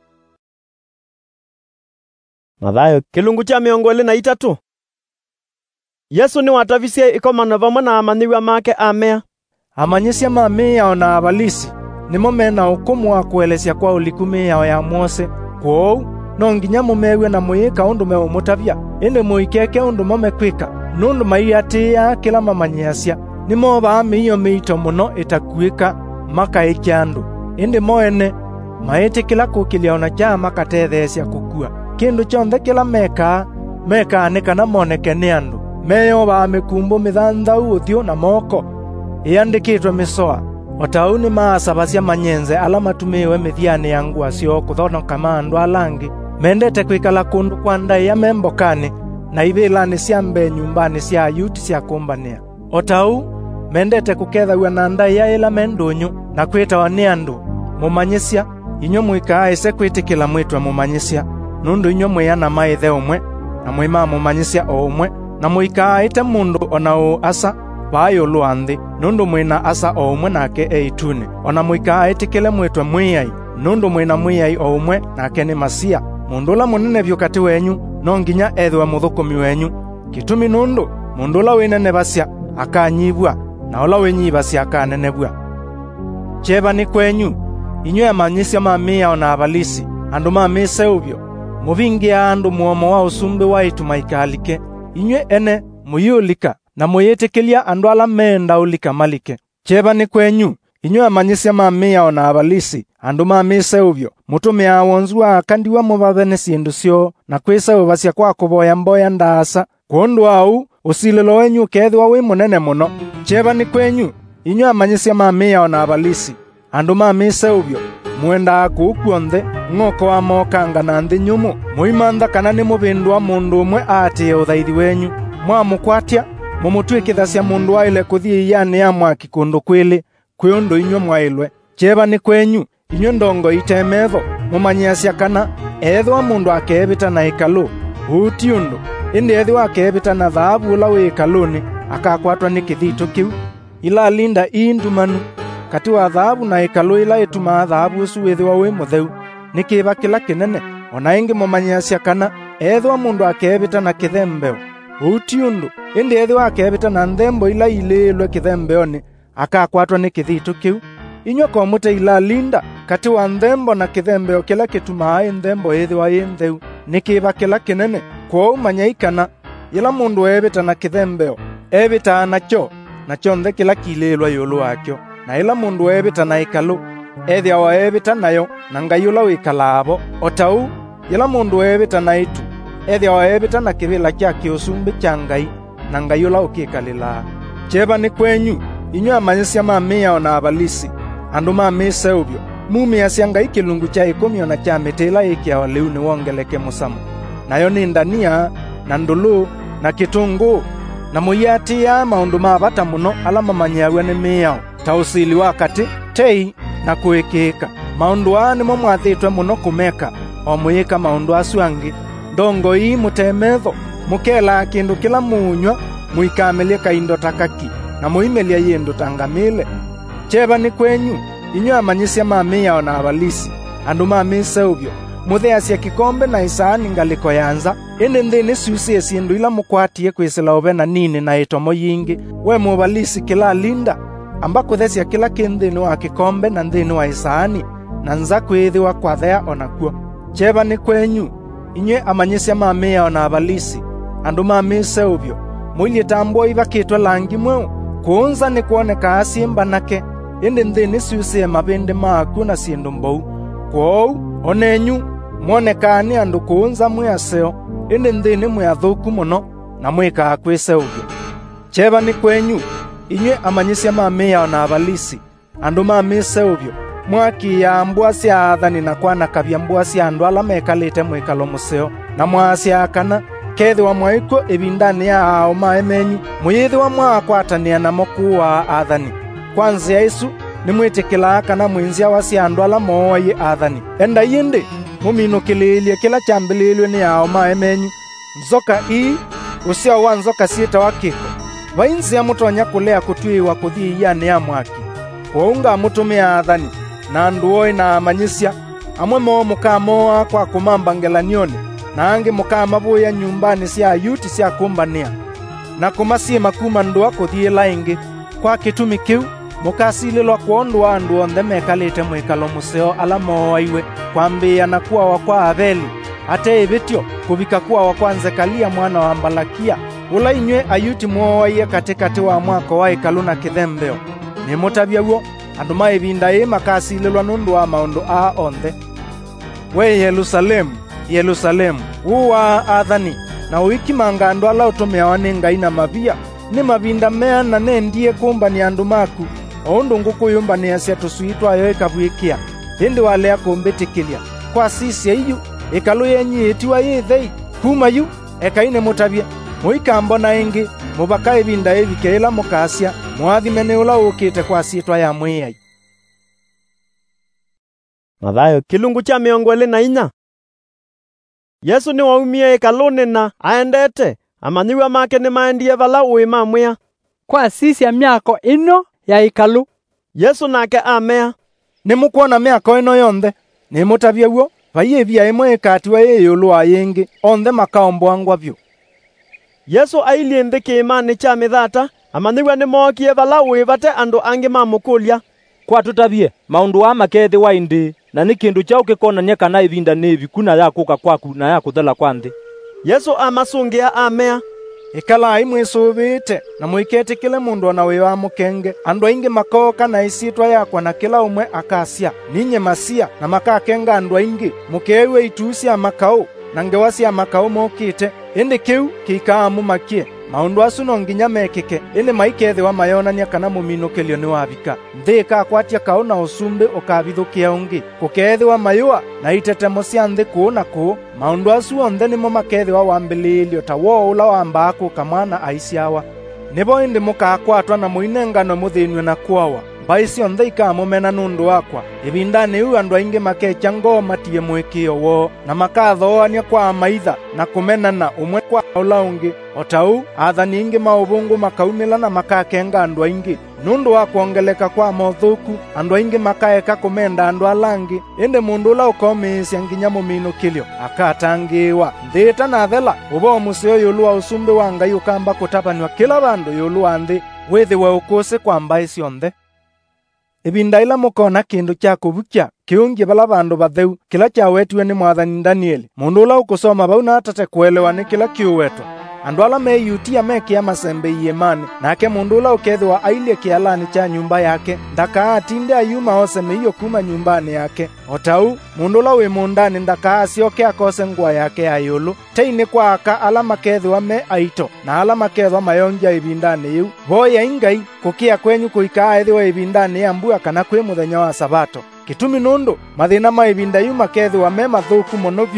Mathayo kilungu cha 23. Yesu ni watavisie ikomano vamwe na amaniwa make amea. Amanyisya mamea ona abalisi nimo mena ukumu wa kuelesya kwa ulikumi yao ya Mose. Kwou no nginya mumewe na muyika undu meumutavya indi muikeke undu momekwika nundu maiatia kila mamanyasya nimo baami iyo miito muno itakuika makaikia andu indi moene maiti kila kukilia ona kya makatethesya kukua. Kindu chonthe kila meka ni kana moneke ni andu meyo baami kumbu mithanthau uthio na moko iandikitwe misoa otau ni maasabasya manyenze ala matumiwe mithiani ya ngua sio kuthonoka mandu alangi mendete kwikala kundu kwa ndai ya membokani na ivilani sya mbe nyumbani sya yuti sya kumbania. Otau mendete kukethawa na ndai ya ila mendunyu na kwitawa ni andu mumanyisya inywe mwikaa ise kwitikila mwitwe mumanyisya nundu inywe mwiyana maithe umwe na mwima mumanyisya o umwe na mwikaa ite mundu ona u asa bayulu anthi nundu mwina asa o umwe nake eitune ona mwikaa itikile mwitwe mwiyai nundu mwina mwiyai o umwe nake ni Masia. Mundu ula munene vyo kati wenyu no nginya ethwe muthukumi wenyu. Kitumi nundu mundu ula winene basya akanyibwa na ula winyibasya akanenebwa. Cheba ni kwenyu inywe amanyisya mamia ona abalisi andu mamise ubyo muvingia andu muomo wa usumbi wa itumaikalike inywe ene muyulika na muyetikilia andu ala menda ulika malike. Cheba ni kwenyu inywe amanyisya mamia ona abalisi andu mamise ubyo mutumia wonzua akandiwa mubabene sindu syo na kwisa ubasya kwa kuboya mboya ndasa kundu au usililo wenyu kethwa wi munene muno. Cheba ni kwenyu inywe amanyisya mamia ona abalisi andu mamise ubyo mwenda kuukuonthe ng'oko wa mokanga na nthi nyumu muimantha kana ni mubindwa mundu umwe atie uthaithi wenyu mwamukwatia mumutwikithasya mundu waile kuthia iyani ya mwaki kundu kwili kwi undu inywe mwailwe. Cheba ni kwenyu inywe ndongo itemetho mumanyasya kana ethwa mundu akebita na ikalu uti undu indi ethwa akebita na thahabu ula wi ikaluni akakwatwa ni kithito kiu ila linda indumanu kati wa thahabu na ikalu ila ituma thahabu usu withwa wi mutheu ni kiva kila kinene ona ingi mumanyasya kana ethwa mundu akebita na kithembeo uti undu indi ethwa akebita na nthembo ila ililwe kithembeoni akakwatwa ni kithito kiu. Inywe komute ila linda kati wa nthembo na kithembeo kila kitumaa nthembo ethwa ntheu ni kiva kila kinene. Kwou manyaikana ila mundu ebita na kithembeo ebita nacho nthe kila kililwa yulu wakyo na ila mundu ebita na ikalu ethia wa ebita nayo na Ngai ula wikalabo. Otau ila mundu ebita na itu ethia wa ebita na kivila kya kiusumbi kya Ngai na Ngai ula ukikalila. Cheba ni kwenyu inywe amanyisya mamia ona abalisi andu mamise ubyo mumia sya Ngai kilungu cha 10 ona cha mitila ikia waliu ni wongeleke musamo nayo ni ndania na ndulu na kitungu na muyatia maundu ma bata muno ala mamanyawe ni miao ta usili wakati tei na kuikika maundu ani mo mwathitwe muno kumeka o muyika maundu asu angi ndongo ii mutemetho mukela kindu kila munywa muikamelie kaindo takaki na muimelia yindu tangamile cheba ni kwenyu inyo amanyisia mamia na abalisi andu mamise ubyo mutheasia kikombe na isaani ngaliko yanza ende nthini susie sindu ila mukwatie kwisila ovena nini na itomo yingi we mubalisi kila linda amba kuthesia kila kinthini wa kikombe na nthini wa isaani na nza kwithiwa kwathea onakuo cheba ni kwenyu inye amanyisia mamia na abalisi andu mamise ubyo muilie tambo ivakitwe langi mweu kuunza ni kuoneka asimba nake ende nthini susie mabindi maku na sindu mbou kwou onenyu mwonekani andu kuunza mwiaseo ende nthini mwiathuku muno na mwika akwise ubyo cheba ni kwenyu inye amanyisia mamia na abalisi andu mamise ubyo mwaki ya mbua cia athani na kwana kabia mbua cia andu ala mekalite mwikalo museo na mwasia kana kethi wa mwaiko ebindani ya ao maemenyi muyithi wa mwakwatania na moku wa athani kwanza Yesu ni mwitikila kana mwinzia wa cia andu ala mooyi athani enda yindi muminukililie kila chambililwe ni ao maemenyi nzoka ii usia wa nzoka sita wa kiko vainzi ya mutonya kulea kutwiwa kuthii ya ni ya mwaki waunga mutumia athani na anduoi na amanyisia amwe moo mukamoa kwa kumamba ngelanioni na angi mukamabuya nyumbani cia ayuti cia kumbania na kumasima kuma ndua kuthii laingi kwa kitumi kiu mukasililwa kuondwa andu onthe mekalite mwikalo museo ala mooaiwe kwambia na kuwa kwa Abeli ate ibitio kubika kuwa wa kwanza Kalia mwana wa Mbalakia ula inywe ayuti mooaiye katikati wa mwako wa ikalu na kithembeo ni mutabia guo andu maibinda ii makasililwa nundu wa maundu a onthe we Yerusalemu Yerusalemu uwa athani na uikimanga andu ala utumiawa ni Ngai na mavia ni mavinda mea na nendie kumbania andu maku oundu ngukuyumbania cia tusui twayo ikabwikia hindi walea kumbitikilia kwa sisi iyu ikalu yenyiitiwa yithei kuma yu ekaine mutabia muikambona ingi mubaka ivinda ivikeila mukasia mwathime ni ula ukite kwa sitwa ya mwiyai. Mathayo kilungu cha 24. Yesu ni waumie ikaluni na aendete amanyiwa make ni maendie vala uima mwia kwa sisi ya miako ino ya ikalu. Yesu nake amea ni mukuona miako ino yonthe ni mutabia guo vaiyevia imwe ikatiwa yeyulu wa yingi onthe makaombwangwa vyu. Yesu ailie nthi kiimani cha mithata amanyiwa ni mookie vala uivate andu angi mamukulia kwa tutabie maundu wa makethi wa indi na ni kindu chao kikonania kana ivinda nevi kuna ya kuka kwaku na ya kuthela kwa nthi. Yesu amasungia amea ikalai mwisuvite na mwikete kila mundu ona wiwa mukenge andu aingi makoka na isitwa yakwa na kila umwe akasia ninye masia na makakenga andu aingi mukewe itusia makau na ngewasia makau mokite indi kiu kikaamu makie maundu asu no nginya mekike indi maikethi wa mayonania kana muminukilio ni wabika nthi kakwatia kau na usumbi ukabithukia ungi kukethi wa mayua na itetemo cia nthi kuu na kuu maundu asu onthe nimo makethi wa wambililio ta wo ula wambaa kuka mwana aisiawa nibo indi mukakwatwa na muinengano muthinwe na kuawa mbaisi onthe ikamumena nundu wakwa ivindani iu andu aingi makecha ngoma tie mwikio wo na makathoania kwa maitha na kumenana umwe kwa ula ungi otau athani ingi mauvungu makaumila na makakenga andu aingi nundu wa kuongeleka kwa mothuku andu aingi makaeka kumenda andu alangi indi mundu ula ukomiisya nginya muminukilio akatangiwa nthita na thela ubo museo yulu wa usumbi wa Ngai ukamba kutapaniwa kila bandu yulu wa nthi withiwe ukusi kwa mbai cionthe. Ibinda ila mukona kindu cha kubukia kiungi bala bandu batheu kila cha wetwe ni mwathani Danieli mundu ula ukusoma bau na atate kuelewa ni kila kiuweto andu ala meyutia mekia masembe yemani nake mundu ula ukethwa ailie kialani cha nyumba yake ndaka atinde ayuma ose meiyo kuma nyumbani yake otau mundu ula wi mundani ndaka asioke akose ngwa yake ya yulu teine kwa aka ala makethwa me aito na ala makethwa mayongia ibindani yu boya ingai kukia kwenyu kuikaa ethiwa ibindani ya mbua kana kwi muthenya wa sabato kitumi nundu mathina ma ibinda yu makethwa me mathuku muno vyu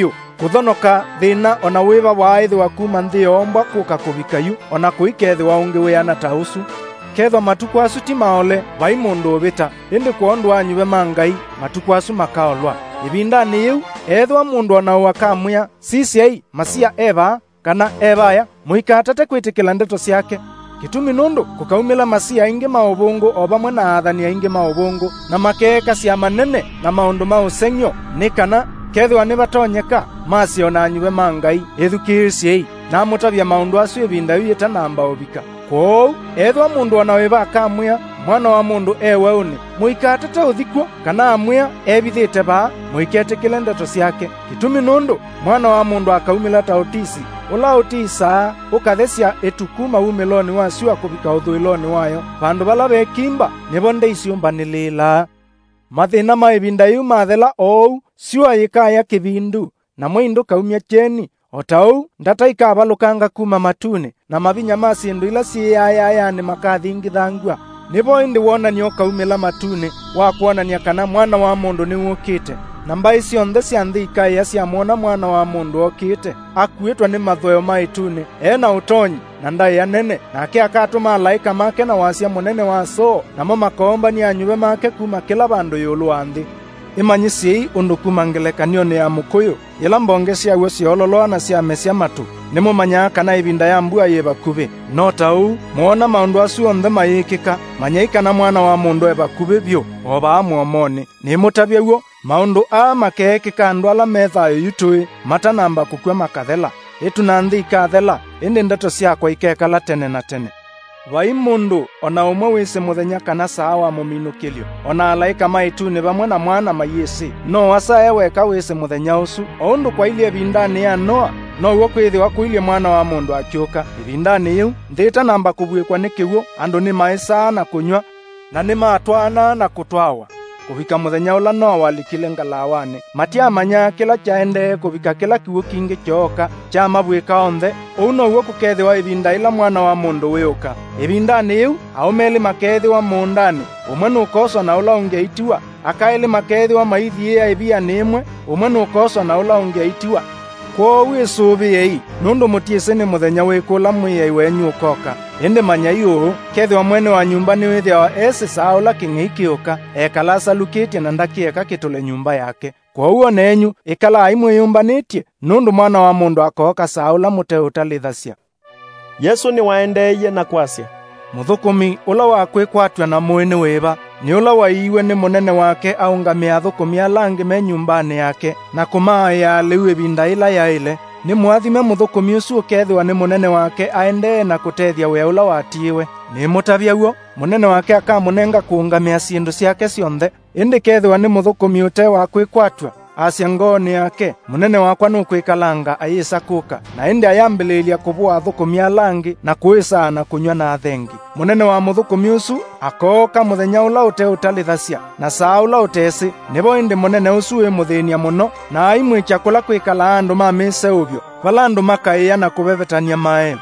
kuthonoka thina ona wiva waithwa kuma nthi yombwa kuka kuvikayu ona kuikethwa ungi wiana ta usu kethwa matuku asu ti maole vai mundu ubita indi kuondwa anyuve ma Ngai matuku asu makaolwa ivindani iu ethwa mundu ona wakamwia sisiai masia eva kana evaya muikatate kwitikila ndeto syake kitumi nundu kukaumila masia ingi mauvungu o vamwe na athani aingi mauvungu na makeka cia manene na maundu ma useng'yo ni kana kethwa ni vatonyeka masio na anyuve ma Ngai ithukirisiei na mutavia maundu acio ivinda yita namba uvika kou ethwa mundu ona wiva akamwia mwana wa mundu eweuni muikatate uthikwo kana amwia evithite vaa muiketikile ndeto syake kitumi nundu mwana wa mundu akaumila ta utisi ula utisa ukathesia etuku maumiloni wacio akuvika uthuiloni wayo vandu vala vekimba nivo ndeiciumbanilila mathina ma ivinda iu mathela ou siwa yikaya kivindu na mwindu kaumia cheni otau ndata ikavalukanga kuma matune na mavinya ma sindu ila siyayayani makathingithangua nivo indi wonania ukaumila matune wa kuonania kana mwana wa mundu niwukite na mbai cionthe cia nthi ikaiya ciamwona mwana wa mundu okite akuitwa ni mathoyo ma itune ena utonyi na ndai anene nake akatuma alaika make na wasia munene wa so namo makombania anyuve make kuma kila vandu yulu wa nthi imanyisiei undu kuma ngelekanioni ya mukuyu ila mbonge ciaguo ciololoa na ciamecia matu nimumanyaa kana ivinda ya mbua yi vakuvi no tau muona maundu acio onthe mayikika manyai kana mwana wa mundu e vakuvi vyu o vaa muomoni nimutavia guo maundu a makekika andu ala methayo yutui matanamba kukua makathela itu na nthi ikathela indi ndeto ciakwa ikekala tene na tene vai mundu ona umwe wise muthenya kana saa wa muminukilio ona alaika maituni vamwe na mwana mayisi no asa eweka wise muthenya usu oundu kwa ilie vindani ya Noa no uo kwithiwa kuilie mwana wa mundu akiuka ivindani iu nthita namba kuvuikwa ni kiuo andu ni maisa na kunywa na ni matwana na kutwawa kuvika muthenya ula Noa walikile ngalawani matiamanya kila chaende kuvika kila kiuo kingi kyoka cha mavwika onthe uno uo kukethiwa ivinda ila mwana wa mundu wiuka ivindani iu aumeli makethiwa mundani umwe nukoso na ula ungeitiwa akaeli makethiwa maithie ivia nimwe umwe nukoso na ula ungeitiwa kwo isuvi ei nundu mutiese ni muthenya wikula mwiai wenyu ukoka indi manya iu kethiwa mwene wa nyumba ni withia ese saula king'i kiuka ekala salukitie na ndakieka kitule nyumba yake kwa uo nenyu ikala imwiyumbanitie nundu mwana wa mundu akoka saula mute utalithacia Yesu ni waendeye na kwasia muthukumi ula wakwikwatwa na mwene wiva ni ula waiwe ni munene wake aungamia athukumi alangi me nyumbani yake na kumaaya aliwe vinda ila yaile ni mwathime muthukumi ucio ukethiwa ni munene wake aendee na kutethia we ula watiiwe ni mutavia guo munene wake akamunenga kuungamia sindu ciake cionthe indi kethiwa ni muthukumi ute wa kwikwatwa asia ngoni yake munene wakwa nukwikalanga ayisa kuka na indi ayambililia kuvua athukumi alangi na kuisa na kunywa na athengi munene wa muthukumi ucu akoka muthenya ula ute utalithacia na saa ula utesi nivo indi munene ucu wi muthinia muno na aimwicha kula kwikala andu mamise uvyo vala andu makaiya na kuvevetania mae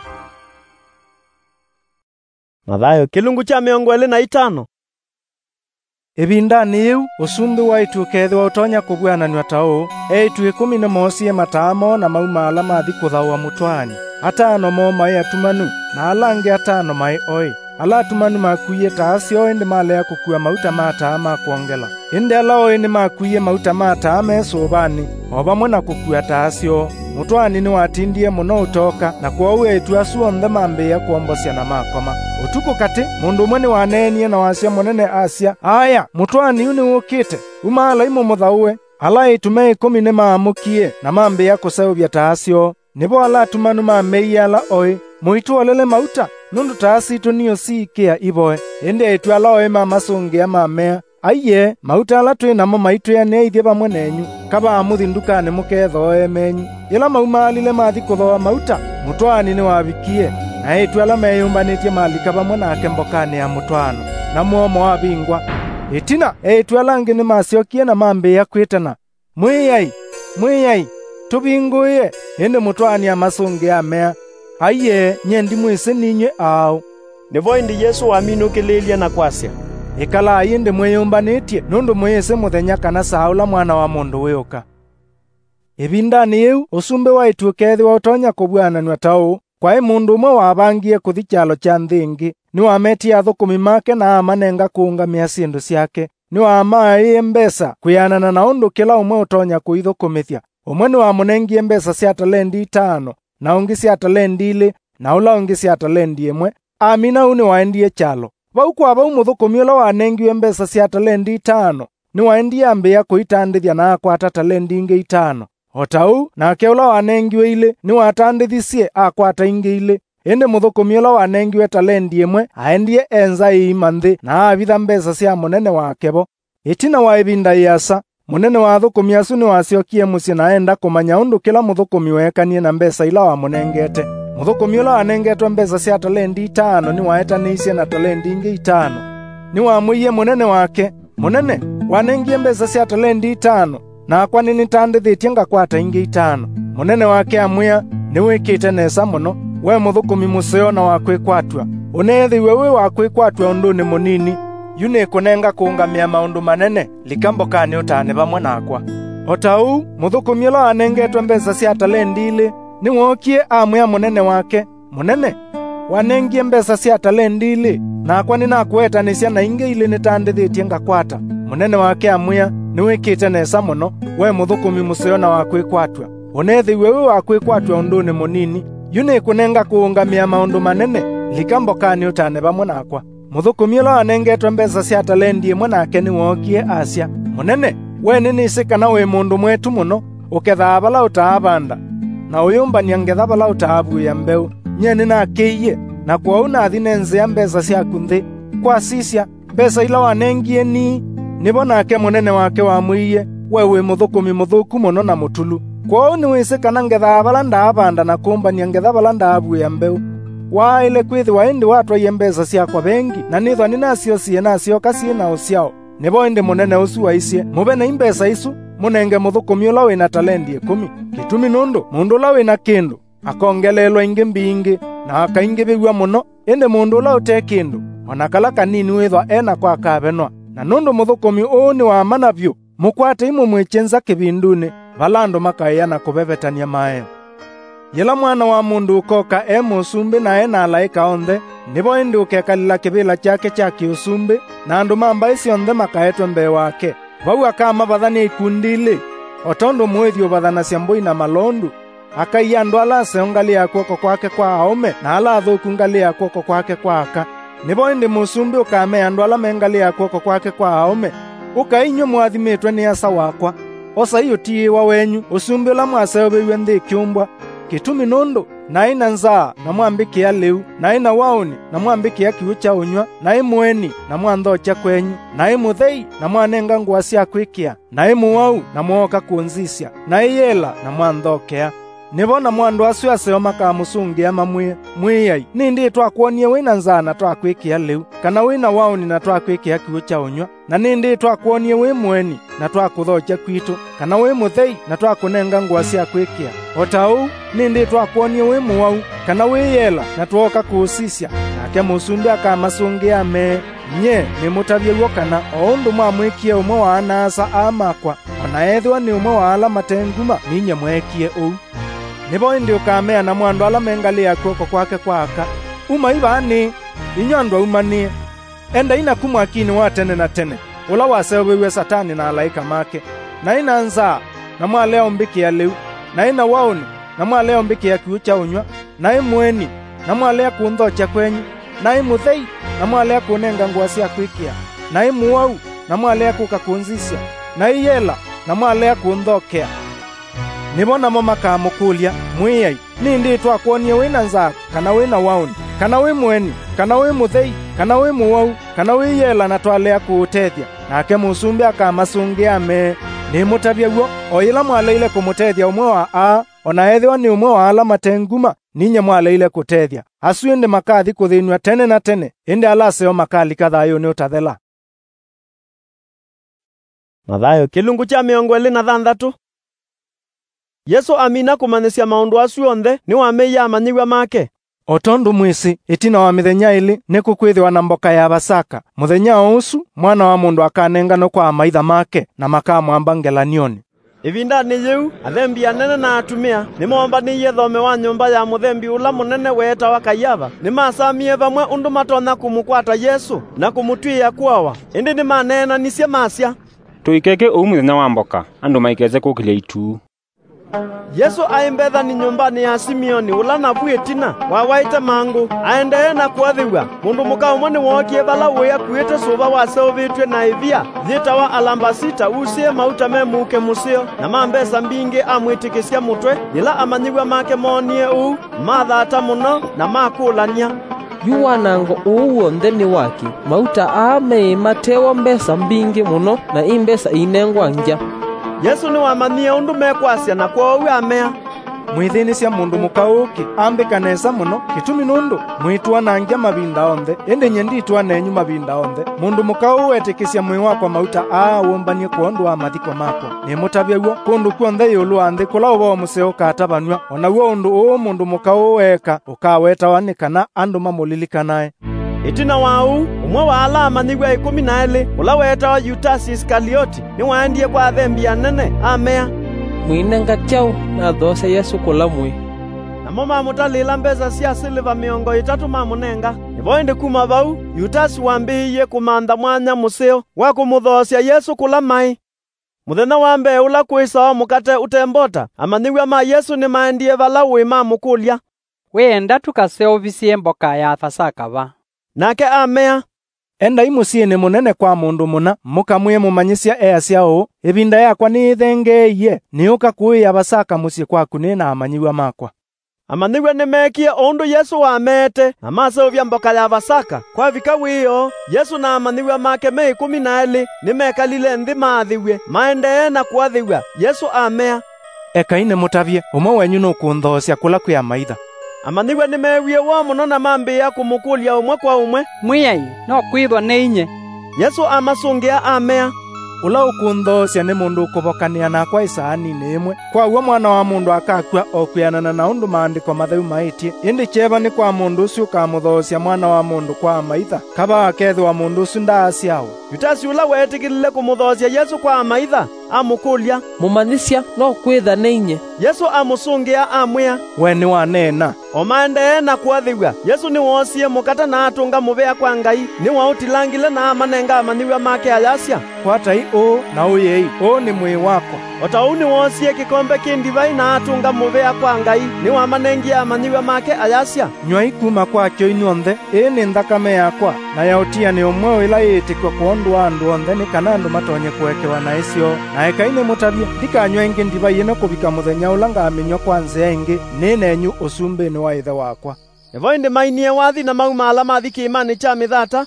Mathayo kilungu cha 25 Ivindani iu usumbi waitu ukethwa utonya kubwananwa tao eitu 10 mosie matamo na maumala mathi kuthawa mutwani atano mo mai atumanu na alangi 5 mai oi ala atumanu makuie taasio indi malea kukua mauta matama kuongela indi ala oi ni makuie mauta matama esuvani ovamwe na kukua taasio mutwani ni watindie muno utoka na kwa uwe itu asu onthe mambia kuombosia na makoma utuku kati mundu umwe ni wanenie na wasia munene asia aya mutwani uni ukite umala imu muthauwe ala itume 10 ni maamukie na mambia kuseuvya taasio nivo ala atumanu mameiya ala oi muitu olele mauta nundu taasi itu niyo siikia ivoe indi itu ala oi mamasungia mamea aiye mauta ala twinamo maitu ya neithie vamwe nenyu kava amuthi ndukani mukethoe menyu ila maumalile mathi kuthoa mauta mutwani ni wavikie na itu ala meyumbanitie malika vamwe nake mbokani ya mutwano na muomo wa vingwa itina itu ala ngi ni maciokie na mambia kwitana mwiyai tuvinguye indi mutwani amasungia amea aiye nyendi mwise ninywe au nivo indi Yesu waminukililia na kwasia ikala indi mwiyumbanitie nundu mwise muthenya kana saula mwana wa mundu wiuka Ibindani yeu usumbe waitu ukethwa utonya kubwananwa tau, kwa mundu umwe wabangie kuthi kyalo kya nthingi, ni wametia athukumi make na amanenga kuungamia sindu syake, ni wamaiye mbesa kuyanana na undu kila umwe utonya kuithukumithia. Umwe ni wamunengie mbesa cia talendi 5, na ungi cia talendi 2, na ula ungi cia talendi 1. Amina uni waendie kyalo. Vau kwa vau muthukumi ula wanengiwe mbesa cia talendi 5, ni waendie ambia kuitandithia na akwata talendi ingi 5. Otau nake ula wanengiwe 2 ni watandithisie akwata ingi 2. Ende muthukumi ula wanengiwe talendi 1 aendie enza imanthi na avitha mbesa cia munene wakevo. Itina wa ibinda iasa, munene wa thukumi asu ni waciokie mucii na enda kumanya undu kila muthukumi wekanie na mbesa ila wamunengete. Muthukumi ula wanengetwe mbesa cia talendi 5 ni waetaniicie na talendi ingi 5. Ni wamuiye munene wake, munene, wanengie mbesa cia talendi 5, na akwa ninitandithitie ngakwata ingi 5. Munene wake amwia, ni wikite nesa muno, we muthukumi museo na wakwikwatua. Unethiwe we wakwikwatua undu ni munini, yune kunenga kuungamia maundu manene, likambokani utane vamwe nakwa. Otau, muthukumi ula wanengetwe mbesa cia talendi 2, ni wokie amwia munene wake, munene, wanengie mbesa cia talendi 2, na akwa ninakuetanisia na ingi 2 nitandithitie ngakwata. Munene wake amwia, ni wikite nesa muno, we muthukumi museo na wakwikwatua. Unethiwe we wakwikwatua undu ni munini, yune kunenga kuungamia maundu manene, likambokani utane vamwe nakwa. Muthukumi ula wanengetwe mbesa cia talendi 1 nake ni wokie acia, munene, we ninisika we mundu mwetu muno, ukethaa vala utaavanda, na uyumbania ngetha vala utaavuya mbeu. Nyeni nakiiye, na kwa unathi nenzea mbesa ciaku nthi. Kwa sisya, mbesa ila wanengie nivo nake munene wake wamwiye, we wi muthukumi muthuku muno na mutulu. Kwa ni wisikana ngetha vala ndaavanda na kumbania ngetha vala ndaavuya mbeu. Waile kwithiwa indi watwaiye mbesa ciakwa vengi, na nithwa ninacio cie nacio kasie na uciao. Nivo indi munene usu waicie, muve na imbesa isu, munenge muthukumi ula wina talendi 10. Kitumi nundu, mundu ula wina kindu, akongelelwa ingi mbingi, na akaingiviwa muno, indi mundu ula ute kindu, ona kala kanini withwa ena kwa kavenwa. Na nundu muthukumi uu ni wa mana vyu, mukwate imwe mwichenza kivinduni, vala andu makaiya na kuvevetania maeo. Yila mwana wa mundu ukoka musumbi na ena alaika onthe, nivo indi ukekalila kivila chake cha kiusumbi, na andu mamba isi onthe makaetwe mbee wake. Vau akama vathania ikundili, otondo mwithio vathanasya mbui na malondu, akaiya andu ala aseongalia kuoko kwake kwa aume na ala athuku ngalia kuoko kwake kwa aka. Nivo indi musumbi ukame andu ala mengalia kuoko kwake kwa aume, ukainywe mwathimitwe ni asa wakwa. Osa iyo tiiwa wenyu, usumbi ula mwaseoviwe nthi kiumbwa. Kitumi nundu, na ina nzaa na mwambikia liu, na ina wauni na mwambikia kiu cha unywa, na imweni na mwanthocha kwenyu, na imuthei na mwanenga ngua cia kwikia, na imuwau na mwoka kunzisya, na iyela na mwanthokea. Nivo na mwandu acio aseo makamusungia mamwie, mwiyai, nindi twakuonie wina nzaa na twakwikia liu, kana wina wauni na twakwikia kiu cha unywa, na nindi twakuonie wi mweni na twakuthocha kwitu, kana wi muthei na twakunenga ngua cia kwikia. Otau, nindi twakuonie wi muwau, kana wi yela na twoka kuusisya, nake musumbi akamasungia me, nye nimutavyeguo kana o undu mwamwikie umwe wa anasa amakwa, ona ethwa ni umwe wa ala matenguma ninye mwekie uu. Nivo indi ukamea na mwandu ala mengalia kuoko kwake kwa aka, uma ivani, inyo andu aumanie. Enda ina kumwakini wa tene na tene, ula waseoviwe Satani na alaika make, na ina nzaa na mwalea mbikia liu, na ina wauni na mwalea mbikia kiu cha unywa, na imweni na mwalea kunthocha kwenyu, na imuthei na mwalea kunenga ngua cia kwikia, na imuwau na mwalea kuka kunzisya, na iyela na mwalea kunthokea. Nivo namo makamukulia, mwiyai, nindi twakuonie wina nzaa, kana wina wauni, kana wi mweni, kana wi muthei, kana wi muwau, kana wi yela na twalea kuutethya. Nake musumbi akamasungia me, nimutavyeguo, o ila mwaleile kumutethya umwe wa a, ona ethiwa ni umwe wa ala matenguma, ninye mwaleile kutethya. Asu indi makathi kuthinua tene na tene, indi ala aseo makalika thayo ni utathela. Mathayo kilungu cha 26. Yesu amina kumanisya maundu acio onthe ni wameiya amanyiwa make. Otondu mwisi itina wa mithenya ili ni kukwithiwa na mboka ya Pasaka. Muthenya usu mwana wa mundu akanengano kwa maitha make na makamwamba ngelanioni. Ivinda-inĩ yĩu athembi anene na atumia nĩmombanĩirie thome wa nyũmba ya mũthembi ũla mũnene wetawa Kaiava nĩmacamie vamwe ũndũ matona kũmũkwata Yesu na kũmũtuĩria kuowa, ĩndĩ nĩmaneenanicie masya tuikeke ũũ mũthenya wa mboka andũ maikeze kũkĩlia itu. Yesu aimbethani nyumbani ya Simeoni ula navu itina wawaite mangu aendee na kuathiwa mundu mukaumwe niwokie vala wia kuite suva waseuvitwe na ivia yitawa alambasita usie mauta memuke musio na mambesa mbingi amwitikisya mutwe ila amanyiwa make monie uu mathata muno na makulania yuwanango uu wonthe ni waki mauta aame matewa mbesa mbingi muno na imbesa inengwa nja. Yesu ni wamania undu mekwasya na kwowi amea mwithinisya mundu mukauki ambikanesa muno kitumi nundu mwitwanangia mavinda onthe indi nye nditwanenyu mavinda onthe mundu mukau wetikisya mwi wakwa mauta wombanie kuondu wa mathiko makwa nimutavya guo kundu kwonthe yulu wa nthi kula uva museo katavanwa ona guo undu uu mundu mukau weka ukawetawa ni kana andu mamulilikanae. Itina wau umwe wa ala amanyigwa 12 ula wetawa Yudasi Iskarioti ni waendie kwa athembi anene amea mwinenga chau na those Yesu kula mwi namo mamutalila mbesa cia siliva 300 mamunenga nivoende kuma vau Yudasi wambiiye kumantha mwanya museo wa kumuthosya Yesu kula mai. Muthenya wa mbee ula kwisawa mukate utembota amanyigwa ma Yesu ni maendie vala wi mamukulya wenda tukaseovisie mboka ya Pasaka va nake amea enda imusiini munene kwa mundu muna mukamwie mumanyisya easya uu ivinda yakwa ni ithengeiye niuka kuiya Pasaka musyi kwaku nina amanyiwa makwa. Amanyiwa nimekie undu Yesu wamete na maseuvya mboka ya Pasaka kwa vika wiyo Yesu na amanyiwa make 12 nimekalile nthi maathiwe maendee na kuathiwa Yesu amea ekaine mutavye umwe wenyu nukunthosya kula kwia maitha. Amanyiwa nimewie wa muno na mambia kumukulya umwe kwa umwe mwiyai no kwithwa ni inye. Yesu amasungia amea ula ukunthosya ni mundu ukuvokania nakwa isaani imwe kwa uo mwana wa mundu akakua okwianana na undu maandiko matheu maitie indi cheva ni kwa mundu ucio ukamuthosya mwana wa mundu kwa maitha kava akethwa mundu ucio ndaasyawo. Yudasi ula wetikilile kumuthosya Yesu kwa maitha amukulya mumanyisya no kwitha ni inye. Yesu amusungia amwia we ni wanena omaendee na kuathiwa Yesu ni wosie mukata na atunga muvea kwa Ngai ni wautilangile na amanenga amanyiwa make ayasya kwatai uu na uyei uu ni mwi wakwa otau ni wosie kikombe kindivai na atunga muvea kwa Ngai ni wamanengia amanyiwa make ayasya nywai kuma kwakyo inyuonthe ii ni nthakame yakwa na yautia ni umwe ila yiitikwa kuondu wa andu onthe ni kana andu matonye kuekewa na isyo na ekaine mutavye ndikanywa ingi ndivai ino kuvika muthenya ula ngaminywa kwa nzia ingi ninenyu usumbini wa ithe wakwa. Nivo indi mainie wathi na mauma ala mathi kiimani cha mithata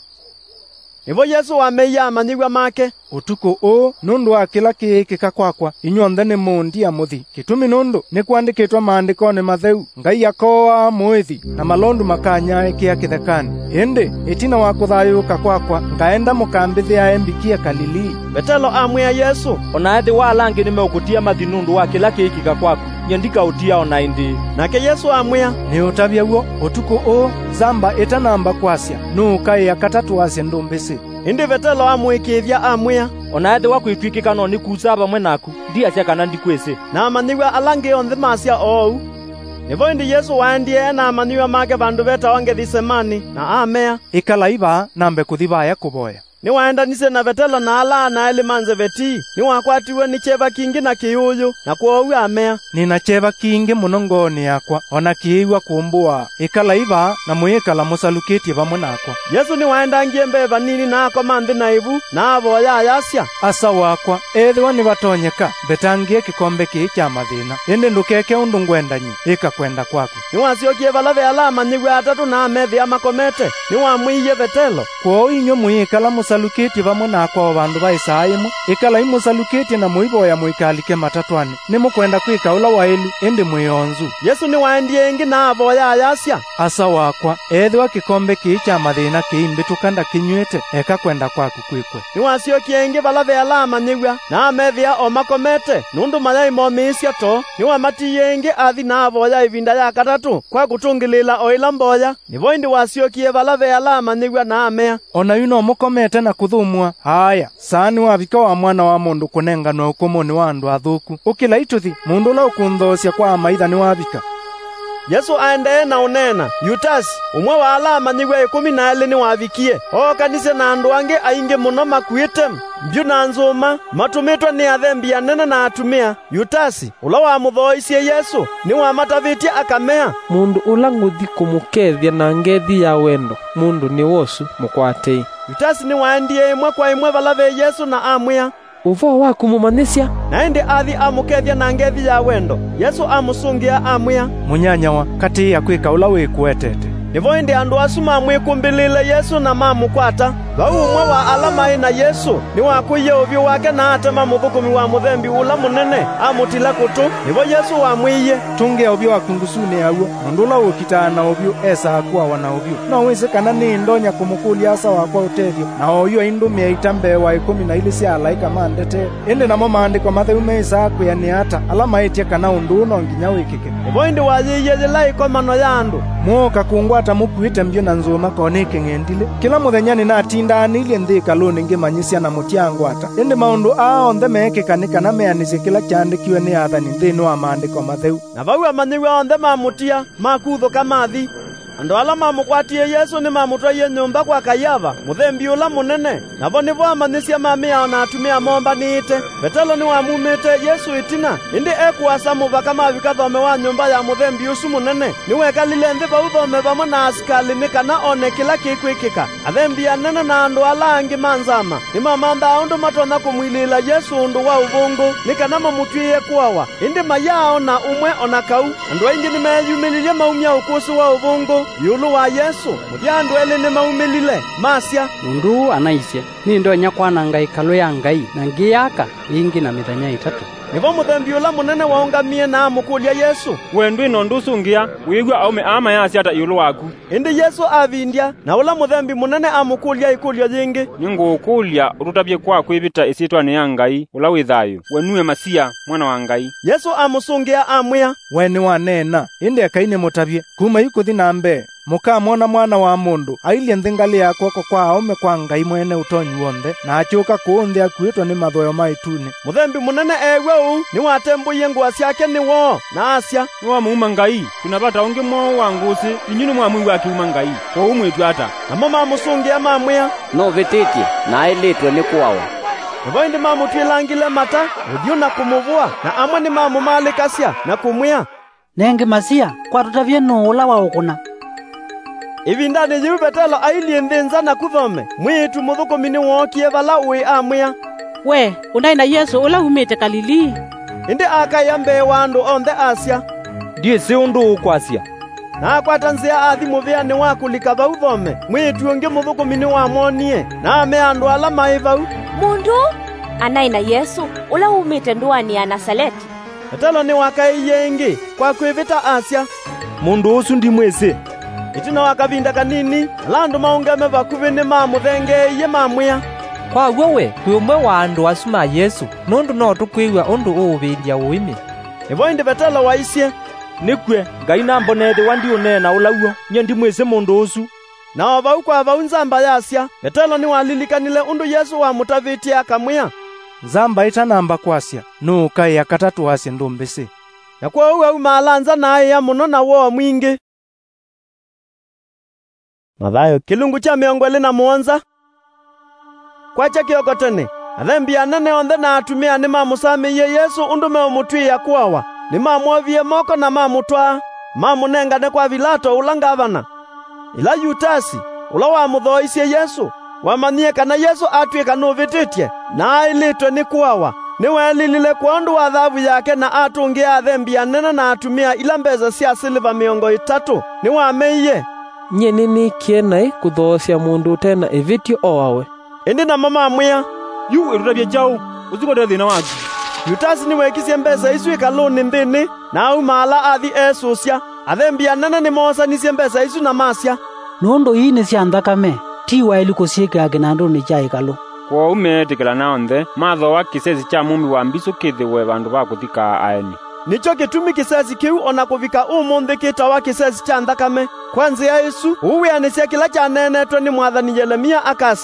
nivo Yesu wameiya amanyiwa make utuku uu nundu wa kila kiikika kwakwa inyuonthe ni mundia muthi kitumi nundu ni kwandikitwa maandikoni matheu Ngai akoa mwithi na malondu makanyaikia kithekani indi itina wa kuthayuka kwakwa ngaenda mukambithia embikia Galilii. Petelo amwia Yesu onathi walangi nimeukutia mathi nundu wa kila kiikika kwaku nyandika utia ona indi nake Yesu amwia ni utavya guo utuku uu zamba itanamba kwasya nuukaiya katatu wasya ndumbisi indi Petelo amwikithya amwia onathi wakwitwikika no nikusa vamwe naku ndiasya kana ndikwisi na amanyiwa alangi onthe masya ou nivo indi Yesu waendie na amanyiwa make vandu vetawa Gethisemani na amea ikala iva nambe kuthi vaya kuvoya ni waendanise na Petelo na ala na eli manze veti ni wakwatiwe ni cheva kingi na kiyuyu na kuowi amea nina cheva kingi muno ngoni yakwa ona kiiwa kumbua ikala iva na mwikala musalukitie vamwe nakwa. Yesu ni waendangie mbeva nini na akoma nthi na ivu na avoya ayasya asa wakwa ethiwa ni vatonyeka betangie kikombe kii cha mathina indi ndukeke undu ngwendanyi ika kwenda kwaku ni wasyokie vala ve ala amanyiwa atatu na amethi amakomete ni wamwiiye Petelo kwoo inyo mwikala musalukitie vamwe nakwa o vandu va isaimu ikala imusalukitie na muivoya muikalike matatwani ni mukwenda kwika ula wailu indi mwionzu. Yesu ni waendie ingi na avoya ayasya asa wakwa ethiwa kikombe kii cha mathina kiimbitukanda kinywite eka kwenda kwaku kwikwe ni wasyokie ingi vala ve ala amanyiwa na amethia o makomete nundu mayai momisya to ni wamatiye ingi athi na avoya ivinda ya katatu kwa kutungilila o ila mboya nivo indi wasyokie vala ve ala amanyiwa na amea ona yuno mukomete na kuthumwa. Haya, sani wabika wa mwana wa mundu kunenganwa ukomoni wa andu athuku. Ukila ituthi, mundu ula ukunthosya kwa maitha ni wabika. Yesu aendee na unena, Yutasi, umwe wa ala amanyiwe 12 ni wavikie. Kanise na andu ange aingi muno makuite mbyu na nzuma, matumitwa ni athembi anene na atumia. Yutasi, ula wa muthoisie Yesu, ni wa matavitie akamea. Mundu ula nguthi kumukethia na ngethi ya wendo, mundu ni wosu mukwatei. Yutasi ni waendie imwe kwa imwe valave Yesu na amwia. Uvo wa kumumanisya na indi athi amukethia na ngethi ya wendo. Yesu amusungia amwia, munyanyawa kati ya kwika ula wikuetete. Nivo indi andu asu mamwikumbilile Yesu na mamukwata. Vau umwe wa alamai na Yesu ni wakuiye uvyu wake na atema muthukumi wa muthembi ula munene amutila kutu. Nivo Yesu wamwiye, tungia uvyu wa kungusuni auo, mundu ula ukitaa na uvyu esa akuwa wana uvyu. Na wese kana ni ndonya kumukulia asa wakwa utethio. Na oyo indumia itambe wa 12 sia alaika mandete. Indi namo maandiko matheume isa akuya ni ata alamaitie kana undu no nginya wikike. Nivo indi wayiye zilaiko mano ya andu. Muka kungwata mukuite mbyu na nzuma koneke ngendile. Kila muthenya ni natindaanilie nthi kaluni ngimanyisya na mutiangwata. Indi maundu aonthe mekikanika na meanisye kila kyandikiwe ni athani nthini wa maandiko matheu. Na vau amanyiwe onthe mamutia makuthuka mathi. Andu ala mamukwatie Yesu ni mamutwaie nyumba kwa Kayava, muthembi ula munene. Navo nivo amanyisya mamia na atumia mombaniite. Petelo ni wamumite Yesu itina, indi ekuasa muvaka mavika thome wa nyumba ya muthembi usu munene. Niwekalile nthi vau thome vamwe na asikali ni kana one kila kikwikika. Athembi anene na andu ala angi manzama ni mamantha undu matona kumwilila Yesu undu wa uvungu ni kana mamutwie kuawa. Indi mayao na umwe ona kau. Andu aingi ni meyumililie maumia ukusu wa uvungu yulu wa Yesu. Muthiandu eli ni maumilile masya. Mundu anaisye ni ndonya kwana ngai kalu ya ngai na ngiyaka ingi na mithenya 3. Nivo muthembi ula munene waungamie na amukulia Yesu, wendu ino ndusungia wigwa aume ama yasi ata yulu waku. Indi Yesu avindia na ula muthembi munene amukulia ikulio yingi. Ningukulia urutabye kwa kwivita isitwa ni ya ngai ula withayo wenue masia mwana wa ngai. Yesu amusungia amwia, weni wanena indi akaine mutabye kuma ikuthi na mbe. Mukamona mwana wa mundu ailie nthi ya kwoko kwa aume kwa ngai mwene utonyi wonthe na achuka kuunthi akuitwa ni mathoyo maituni. Muthembi munene ewe uu ni watembuie ngua ciake ni wo na asya ni wa muuma ngai. Tunapata ungi mwo wa ngusi inyuni mwa mwiwa akiuma ngai kwa umwitu ata namo mamusungia mamwia no vititie na ailitwe ni kuawa. Nivo indi mamutwilangile mata udhiu na kumuvua na amwe ni mamumalikasya na kumwia, nengi masia kwa tutavye no ula wa ukuna. Ivindani yu Petelo ailie nthinza na kuthome mwitu muthukumi ni wokie vala ui amwia, we unai na Yesu ula umite Galili. Indi akaya mbee wa andu onthe asya, ndiye si undu ukwasya. Na akwata nzia athi muvia ni wakulika vau thome mwitu ungi muthukumi ni wamonie na ame andu ala mai vau. Mundu anai na Yesu ula umite nduani ya Nazareti. Petelo ni wakaiye ingi kwa kwivita asya, mundu usu ndi mwese. Itina wakavinda kanini landu maungame vakuvi ni mamuthengeiye mamwia, kwa wewe kwi umwe wa andu asuma Yesu nundu no tukwiwa undu uuvilia uimi. Nivo indi Petelo waisye, nikwe ngai na mbonethi wandi unena ulauo nye ndi mwese mundu usu. Na vau kwa vau nzamba yasya Petelo ni walilikanile undu Yesu wamutavitie akamwia, nzamba itanamba kwasya nukai akatatu asya ndumbisi. Na kwa uwe umalanza naye ya muno na woa mwingi. Mathayo kilungu cha 27. Kwacha kiokotene athembi anene onthe na atumia ni mamusamiie Yesu undu meumutwia kuawa. Ni mamwovie moko na mamutwaa mamunengane kwa Pilato ula ngavana. Ila Yutasi ula wamuthoisie Yesu wamanyie kana Yesu atwika nuvititie na ailitwe ni kuawa. Ni welilile kwa undu wa thavu yake na atungia athembi anene na atumia ila mbeza sia siliva 300. Ni wameiye nye nini kienai kuthoosya mundu tena evitio oawe. Indi na mama amwia, yu irutabye jau uzikote thina waku. Yutasi ni wekisye mbesa isu ikaluni nthini na au maala athi esusya. Athembi anene ni moosanisye mbesa isu na masya. Nundu hii ni cia nthakame tiwa ili kusiika kinandu ni cha ikalu. Kwa umeetikila na onthe mathoa kisesi cha mumi wa mbisu kithiwe vandu va kuthika aeni. Nicho kitumi kisesi kiu ona kuvika umuthi kitawa kisesi cha nthakame. Kwa nzia isu uwianisya kila cha nenetwe ni mwathani Yeremia akasya,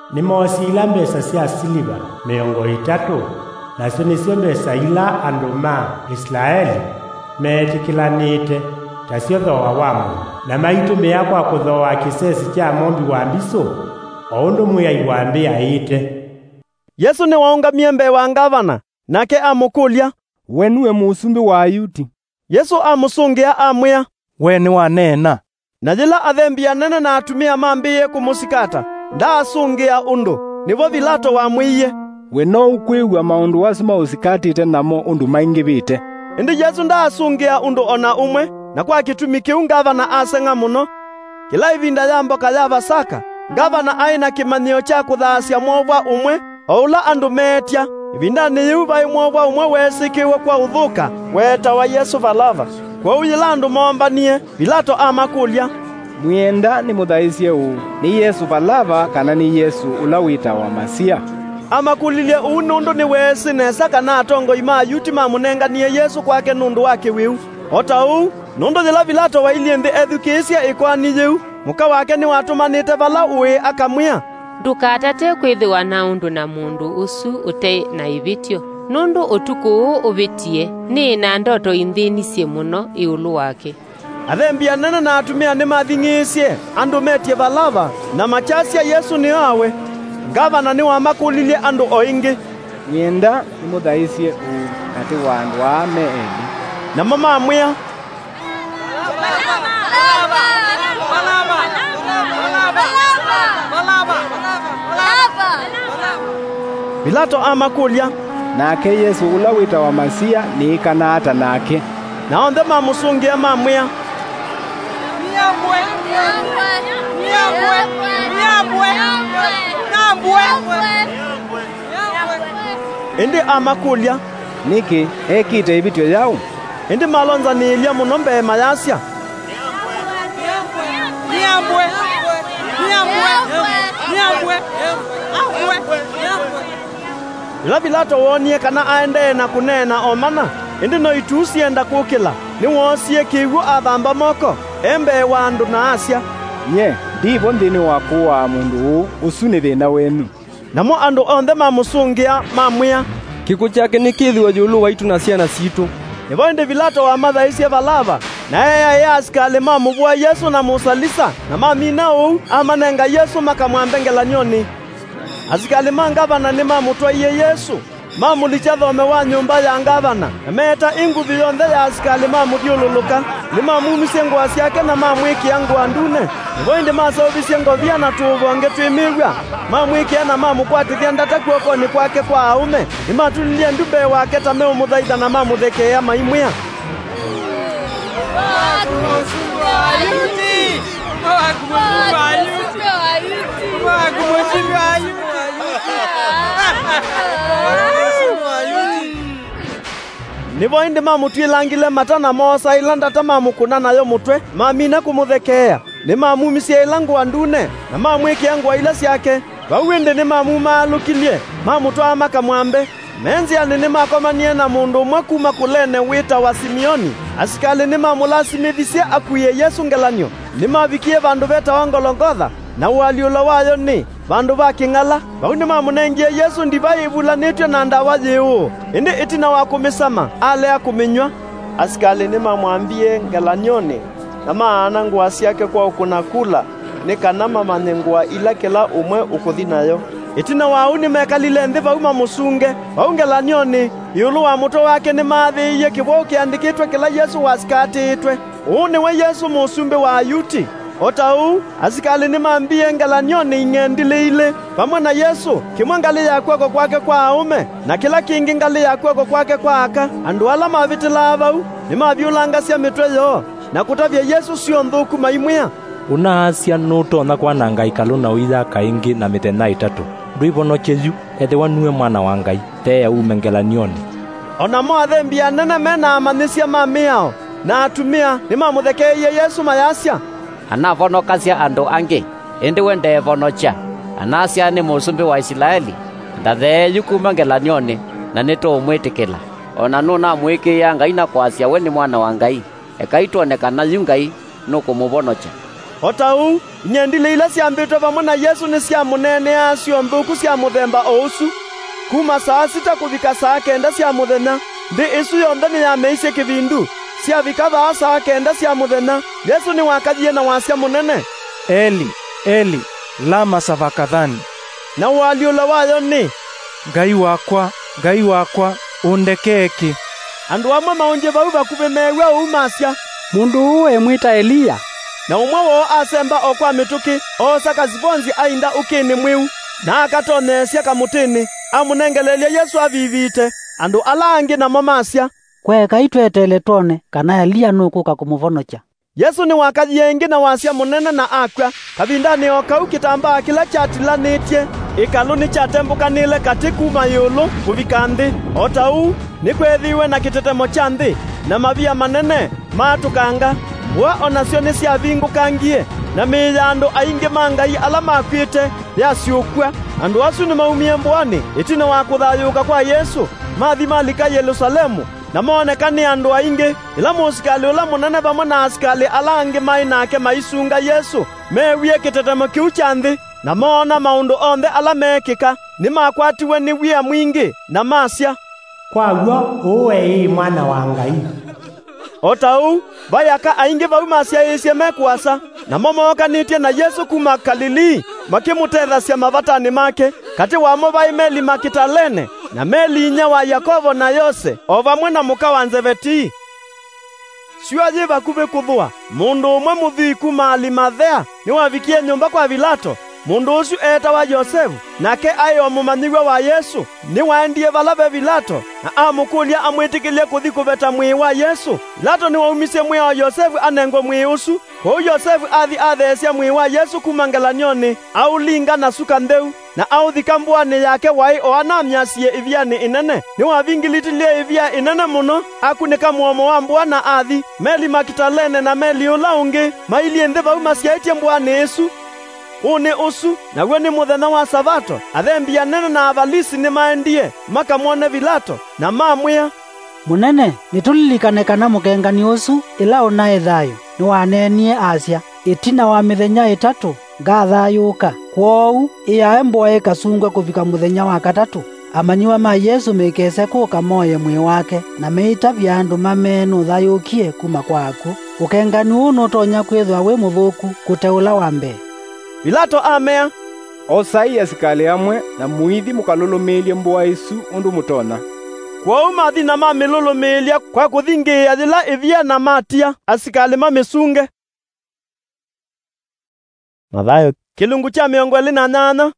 nimosila mbesa cia siliva 30, nacio nicio mbesa ila andu ma Israeli metikilanite tacio thoa wamo, na maitumia kwa kuthoa kisesi kya mombi wa mbiso o undu muyai wa mbi aite. Yesu ni waungamie mbe wa ngavana, nake amukulia, we niwe musumbi wa Ayuti? Yesu amusungia amwia, we ni wanena. Na jila athembia nene na atumia mambiye kumusikata, ndaasungia undu, nivo Pilato wamwiye, we no ukwigua maundu wasima usikatite namo undu maingi bite. Indi Yesu ndaasungia undu ona umwe, na kwa kitumi kiu ngavana asenga muno. Kila ivinda ya mboka ya Pasaka, ngavana aina kimanio cha kuthaasya mwova umwe, oula andu metia, ivinda ni yu vai mwova umwe wesikiwe kwa uthuka, weta wa Yesu Valava. Kwa uyila andu moombanie, Pilato amakulia, mwenda ni muthaisye uu, ni Yesu Valava kana ni Yesu ula wita wa Masia? Amakulilie uu nundu ni wesi nesa kana atongo ima Ayuti mamunenganie Yesu kwake nundu wake wiu. Ota uu, nundu jila Pilato wailie nthi ethukisya ikwani yiu, muka wake ni watumanite vala ui akamwia, ndukatate kwithiwa na undu na mundu usu utei na ivitio, nundu utuku uu uvitie ni na ndoto inthinisye muno iulu wake. Athembia nene na atumia ni mathingisye andu metie Valava, na machasya Yesu ni awe. Ngavana ni wamakulilie andu oingi, mwenda ni muthaisye uu kati wa andu a meeli, na mama amwia, Pilato amakulia, nake Yesu ula wita wa Masia ni kana ata nake, na onthe mamusungia mamwia, indi amakulia, niki ekite ibitio yau, indi malonzaniilia muno mbee mayasya, ila Pilato wonie kana aendee na kunena omana, indi no itusienda kukila, ni wosie kiwu athamba moko, embe wa andu na asya. Nye, ndivo nthini waku wa mundu uu, usu ni thina wenu. Namo andu onthe mamusungia mamwia, kiku chake ni kithiwa yulu waitu na ciana citu. Nivo indi Pilato wa mathaisye Valava, na ya askali mamuvua Yesu na musalisa, na mamina uu amanenga Yesu makamwambengelanyoni. Asikali mangavana ni mamutwaiye Yesu, mamulicha thome wa nyumba ya ngavana, na meta inguthi yonthe ya asikali mamuthiululuka, ni mamumisye ngua syake na mamwikia ngua ndune. Nivo indi masovisye ngovia na tuvonge twimigwa, mamwikia na mamukwatithya ndata kuokoni kwake kwa aume, ni matulilie ndube wake tame umuthaitha na mamuthekeea maimwia. Nivo indi mamutwilangile mata na mosa ila ndata mamukuna nayo mutwe, mamina kumuthekeea, ni mamumisye ila ngua ndune, na mamwikia ngua ila syake. Vau indi ni mamumalukilie, mamutwaa makamwambe. Menziani ni makomanie na mundu umwe kuma kulene wita wa Simioni. Asikali ni mamulasimithisye akuye Yesu ngelanio, ni mavikie vandu vetawa Ngologotha, na waliula wayo ni vandu va king'ala. Vau ni mamunengie Yesu ndivai ivulanitwe na ndawa yiu, indi itina wa kumisama alea kuminywa. Asikali ni mamwambie ngelanioni, na maana ngua syake kwa ukunakula, ni kana mamanye ngua ila kila umwe ukuthi nayo. Itina wau ni mekalile nthi vau mamusunge, vau ngelanioni, iulu wa muto wake ni mathiiye kibwau kiandikitwe kila Yesu wasikatitwe, uu niwe Yesu musumbi wa Ayuti. Ota uu, asikali ni mambie ngelanioni ing'endileile, pamwe na Yesu, kimwe ngali ya kweko kwake kwa aume, na kila kingi ngali ya kweko kwake kwa aka. Andu ala mavitila vau, ni mavyulangasya mitwe yo, na kutavya Yesu sio nthuku maimwia. Unaasya nutona kwananga ikalu na uitha kaingi na mitena itatu. Ndwivonocheyu, ethiwa niwe mwana wa Ngai, teya ume ngelanioni. Ona mo athembia nene mena amanisya mamiao, na atumia ni mamuthekeie Yesu mayasya. Anavonokasya andu angi, indi we ndevonocha. Anasya ni musumbi wa Israeli, ndatheyu kuma ngelanioni, na nitumwitikila. Ona nuna mwikiia Ngai na kwasya we ni mwana wa Ngai, ekaituonekana yu Ngai nukumuvonocha. Otau nyendile ila ciambitwe vamwe na Yesu ni cia munene acio mbuku cia muthemba ousu kuma saa 6 kuvika saa 9 cia muthenya ndi isu yonthe ni yameicie kivindu ciavika thaa saa 9 cia muthenya Yesu ni wakathie na wacia munene Eli, Eli, lama sabakthani. Na waliula wayo ni Ngai wakwa, undekeki. Andu amwe maunje vau vakuve mewe umacia. Mundu uwe mwita Elia. Na umwe wo asemba okwa mituki osaka zibonzi ainda ukini mwiu na akatonesia kamutini amunengelelia Yesu avivite andu alangi na mamacia kweka itwetele tone kana Elia nukuka kumuvonocha. Yesu ni wakathi yengi na wacia munene na akwa kavindani okau kitambaa kila chatilanĩtie ikalu ni chatembukanile kati kuma yulu kuvika nthi otau ni kwethiwe na kitetemo cha nthi na mavia manene matukanga wa onacio ni ciavingukangie na miya andu aingi mangai ala makwite yaciukua andu acio ni maumie mbwani itina wa kuthayuka kwa Yesu mathi malika Yerusalemu na monekani andu aingi ila musikali ula munene vamwe na asikali alangi mai nake maisunga Yesu mewie kitetemo kiu cha nthi na mona maundu onthe ala mekika ni makwatiwe ni wia mwingi na macia kwaguo uwe mwana wa Ngai. Otau vayaka aingi vau macia icie mekwasa na momokanĩtie na Yesu kuma Galilii makimutethasya mavatani make kati wamo vai meli Makitalene na meli inya wa Yakovo na Yose o vamwe na muka wa Nzeveti. Ciuaye vakuve kuthua mundu umwe muthiku Maalimathea ni wavikie nyumba kwa Pilato. Mundu ucio etawa Yosefu nake ayo mumanyiwa wa Yesu ni waendie valave Pilato na amukulia amwitikilie kuthi kuveta mwii wa Yesu. Pilato ni waumisie mwii wa Yosefu anengo mwii usu kwa Yosefu athi athesia mwii wa Yesu kumangalanyoni au linga na suka ntheu na au thikambwani yake wai o anamyasie iviani inene ni wavingilitilie ivia inene muno akunika muomo wa mbwana athi meli Makitalene na meli ula ungi mailie nthi vau maciaitie mbwani Yesu. Une usu na gwe ni muthenya wa Sabato athembia nene na avalisi ni maendie makamwone Pilato na mamwia munene nitulilikane kana mukengani usu ila unae thayo ni wanenie acia itina wa mithenya itatu ngathayuka kwou iya embwa ikasungwa kuvika muthenya wa katatu amanyiwa ma Yesu mekese kuka moye mwi wake na meita vya andu mamenu thayukie kuma kwaku ukengani uno tonya kwithwa we muthuku kuteula wa mbere. Pilato amea osai asikali amwe na muithi mukalulumilie mbwa isu undu mutona kwa umathi na mamilulumilia kwa kuthingia thila ivia na matia asikali mamisunge. Mathayo kilungu cha 28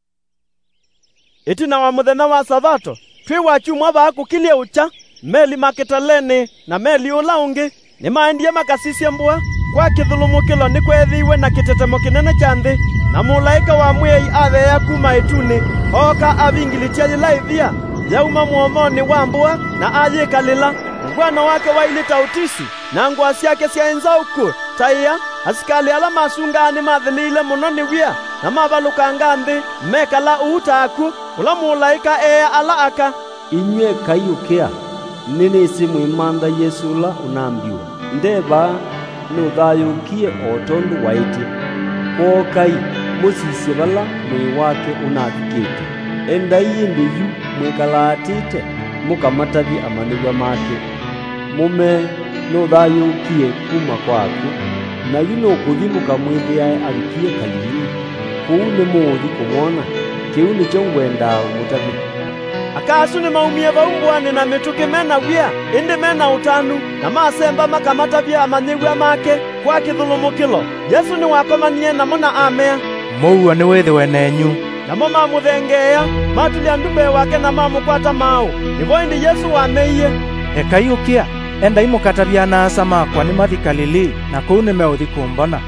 itina wa muthenya wa Sabato twi wachumwa vakukilie ucha meli Makitalene na meli ula ungi ni maendie makasisie mbwa kwa kithulumukilo ni kwethiwe na kitetemo kinene cha nthi na mulaika wa mwei athea kuma ituni oka avingilitia ilaithia yauma muomoni wa mbua na ayikalila mgwano wake wa ilita utisi na ngwa ciake cia inzauku taia asikali ala masungani mathilile muno ni wia na mavalukanga nthi mekala uutaku ula mulaika ala aka inywe kayukia nini isi mwimanda Yesu la unambiwa ndeba ni uthayukie otondu waiti kwokai musisi vala mwi wake unathikite enda yindiyu mwikalatite mukamatavi amaniwa make mume no thayukie kuma kwaku na yuno kuthi mukamwithiae arukie Galilii kuu ni muthi kumwona kiu ni chongwenda mutavi akasu ni maumie vaumbwani na mituki mena wia indi mena utanu na masemba makamatavia amanyiwa make kwa kithulumukilo Yesu ni wakomanie namo na amea Mouwa ni withiwe nenyu namo mamuthengeea matulia ndumbe wake na mamukwata mau nivo indi Yesu wameiye ekayukia enda imukatavia na asa makwa ni mathi Galilii na kuu ni meuthi kumbona.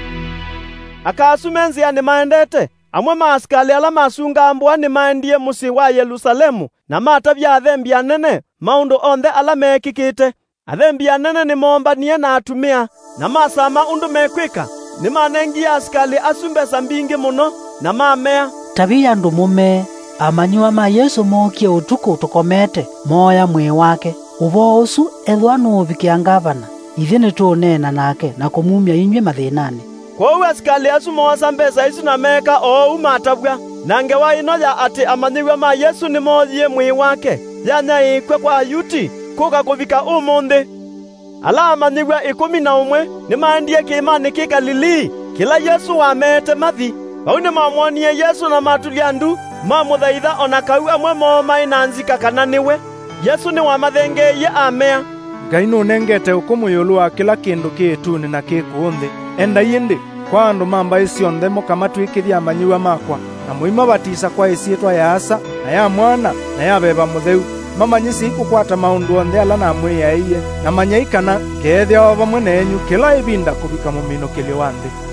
Akasu menzia ni maendete amwe maasikali ala masunga mbwa ni maendie musi wa Yerusalemu na matavia athembia nene maundu onthe ala mekikite athembia nene ni mombanie na atumia na masama undu mekwika ni manengia asikali asumbesa mbingi muno na mamea tabia andu mume amanyiwa ma Yesu mokie utuku tukomete moya mwi wake uvo usu ethwa nuvikia ngavana ithi ni tunena nake na kumumia inywe mathinani Kwoguo asikali asu moosa mbesa isu na meka o matabwa nange wa ino ya ati amanyiwe ma Yesu ni mothie mwi wake yanya ikwe kwa Ayuti kuka kuvika umuthi. Ala amanyiwe 11 ni maandie kiimani ki Galilii kila Yesu wamete mathi. Bau ni mamwonie Yesu na matulia ndu mamuthaitha ona kau amwe mooma inanzika kana niwe. Yesu ni wamathengeiye amea. Ngai nunengete ukumuyulu wa kila kindu kiituni na kikunthi. Enda yindi kwa andu mamba icionthe mukamatwikithia amanyiwa makwa na muima batisa kwa isiitwa ya Asa na ya Mwana na ya Beba Mutheu. Mamanyisi ikukwata maundu onthe ala namwiyaiye na manyaikana kethia o vamwe nenyu kila ibinda kuvika muminukilio wa nthi.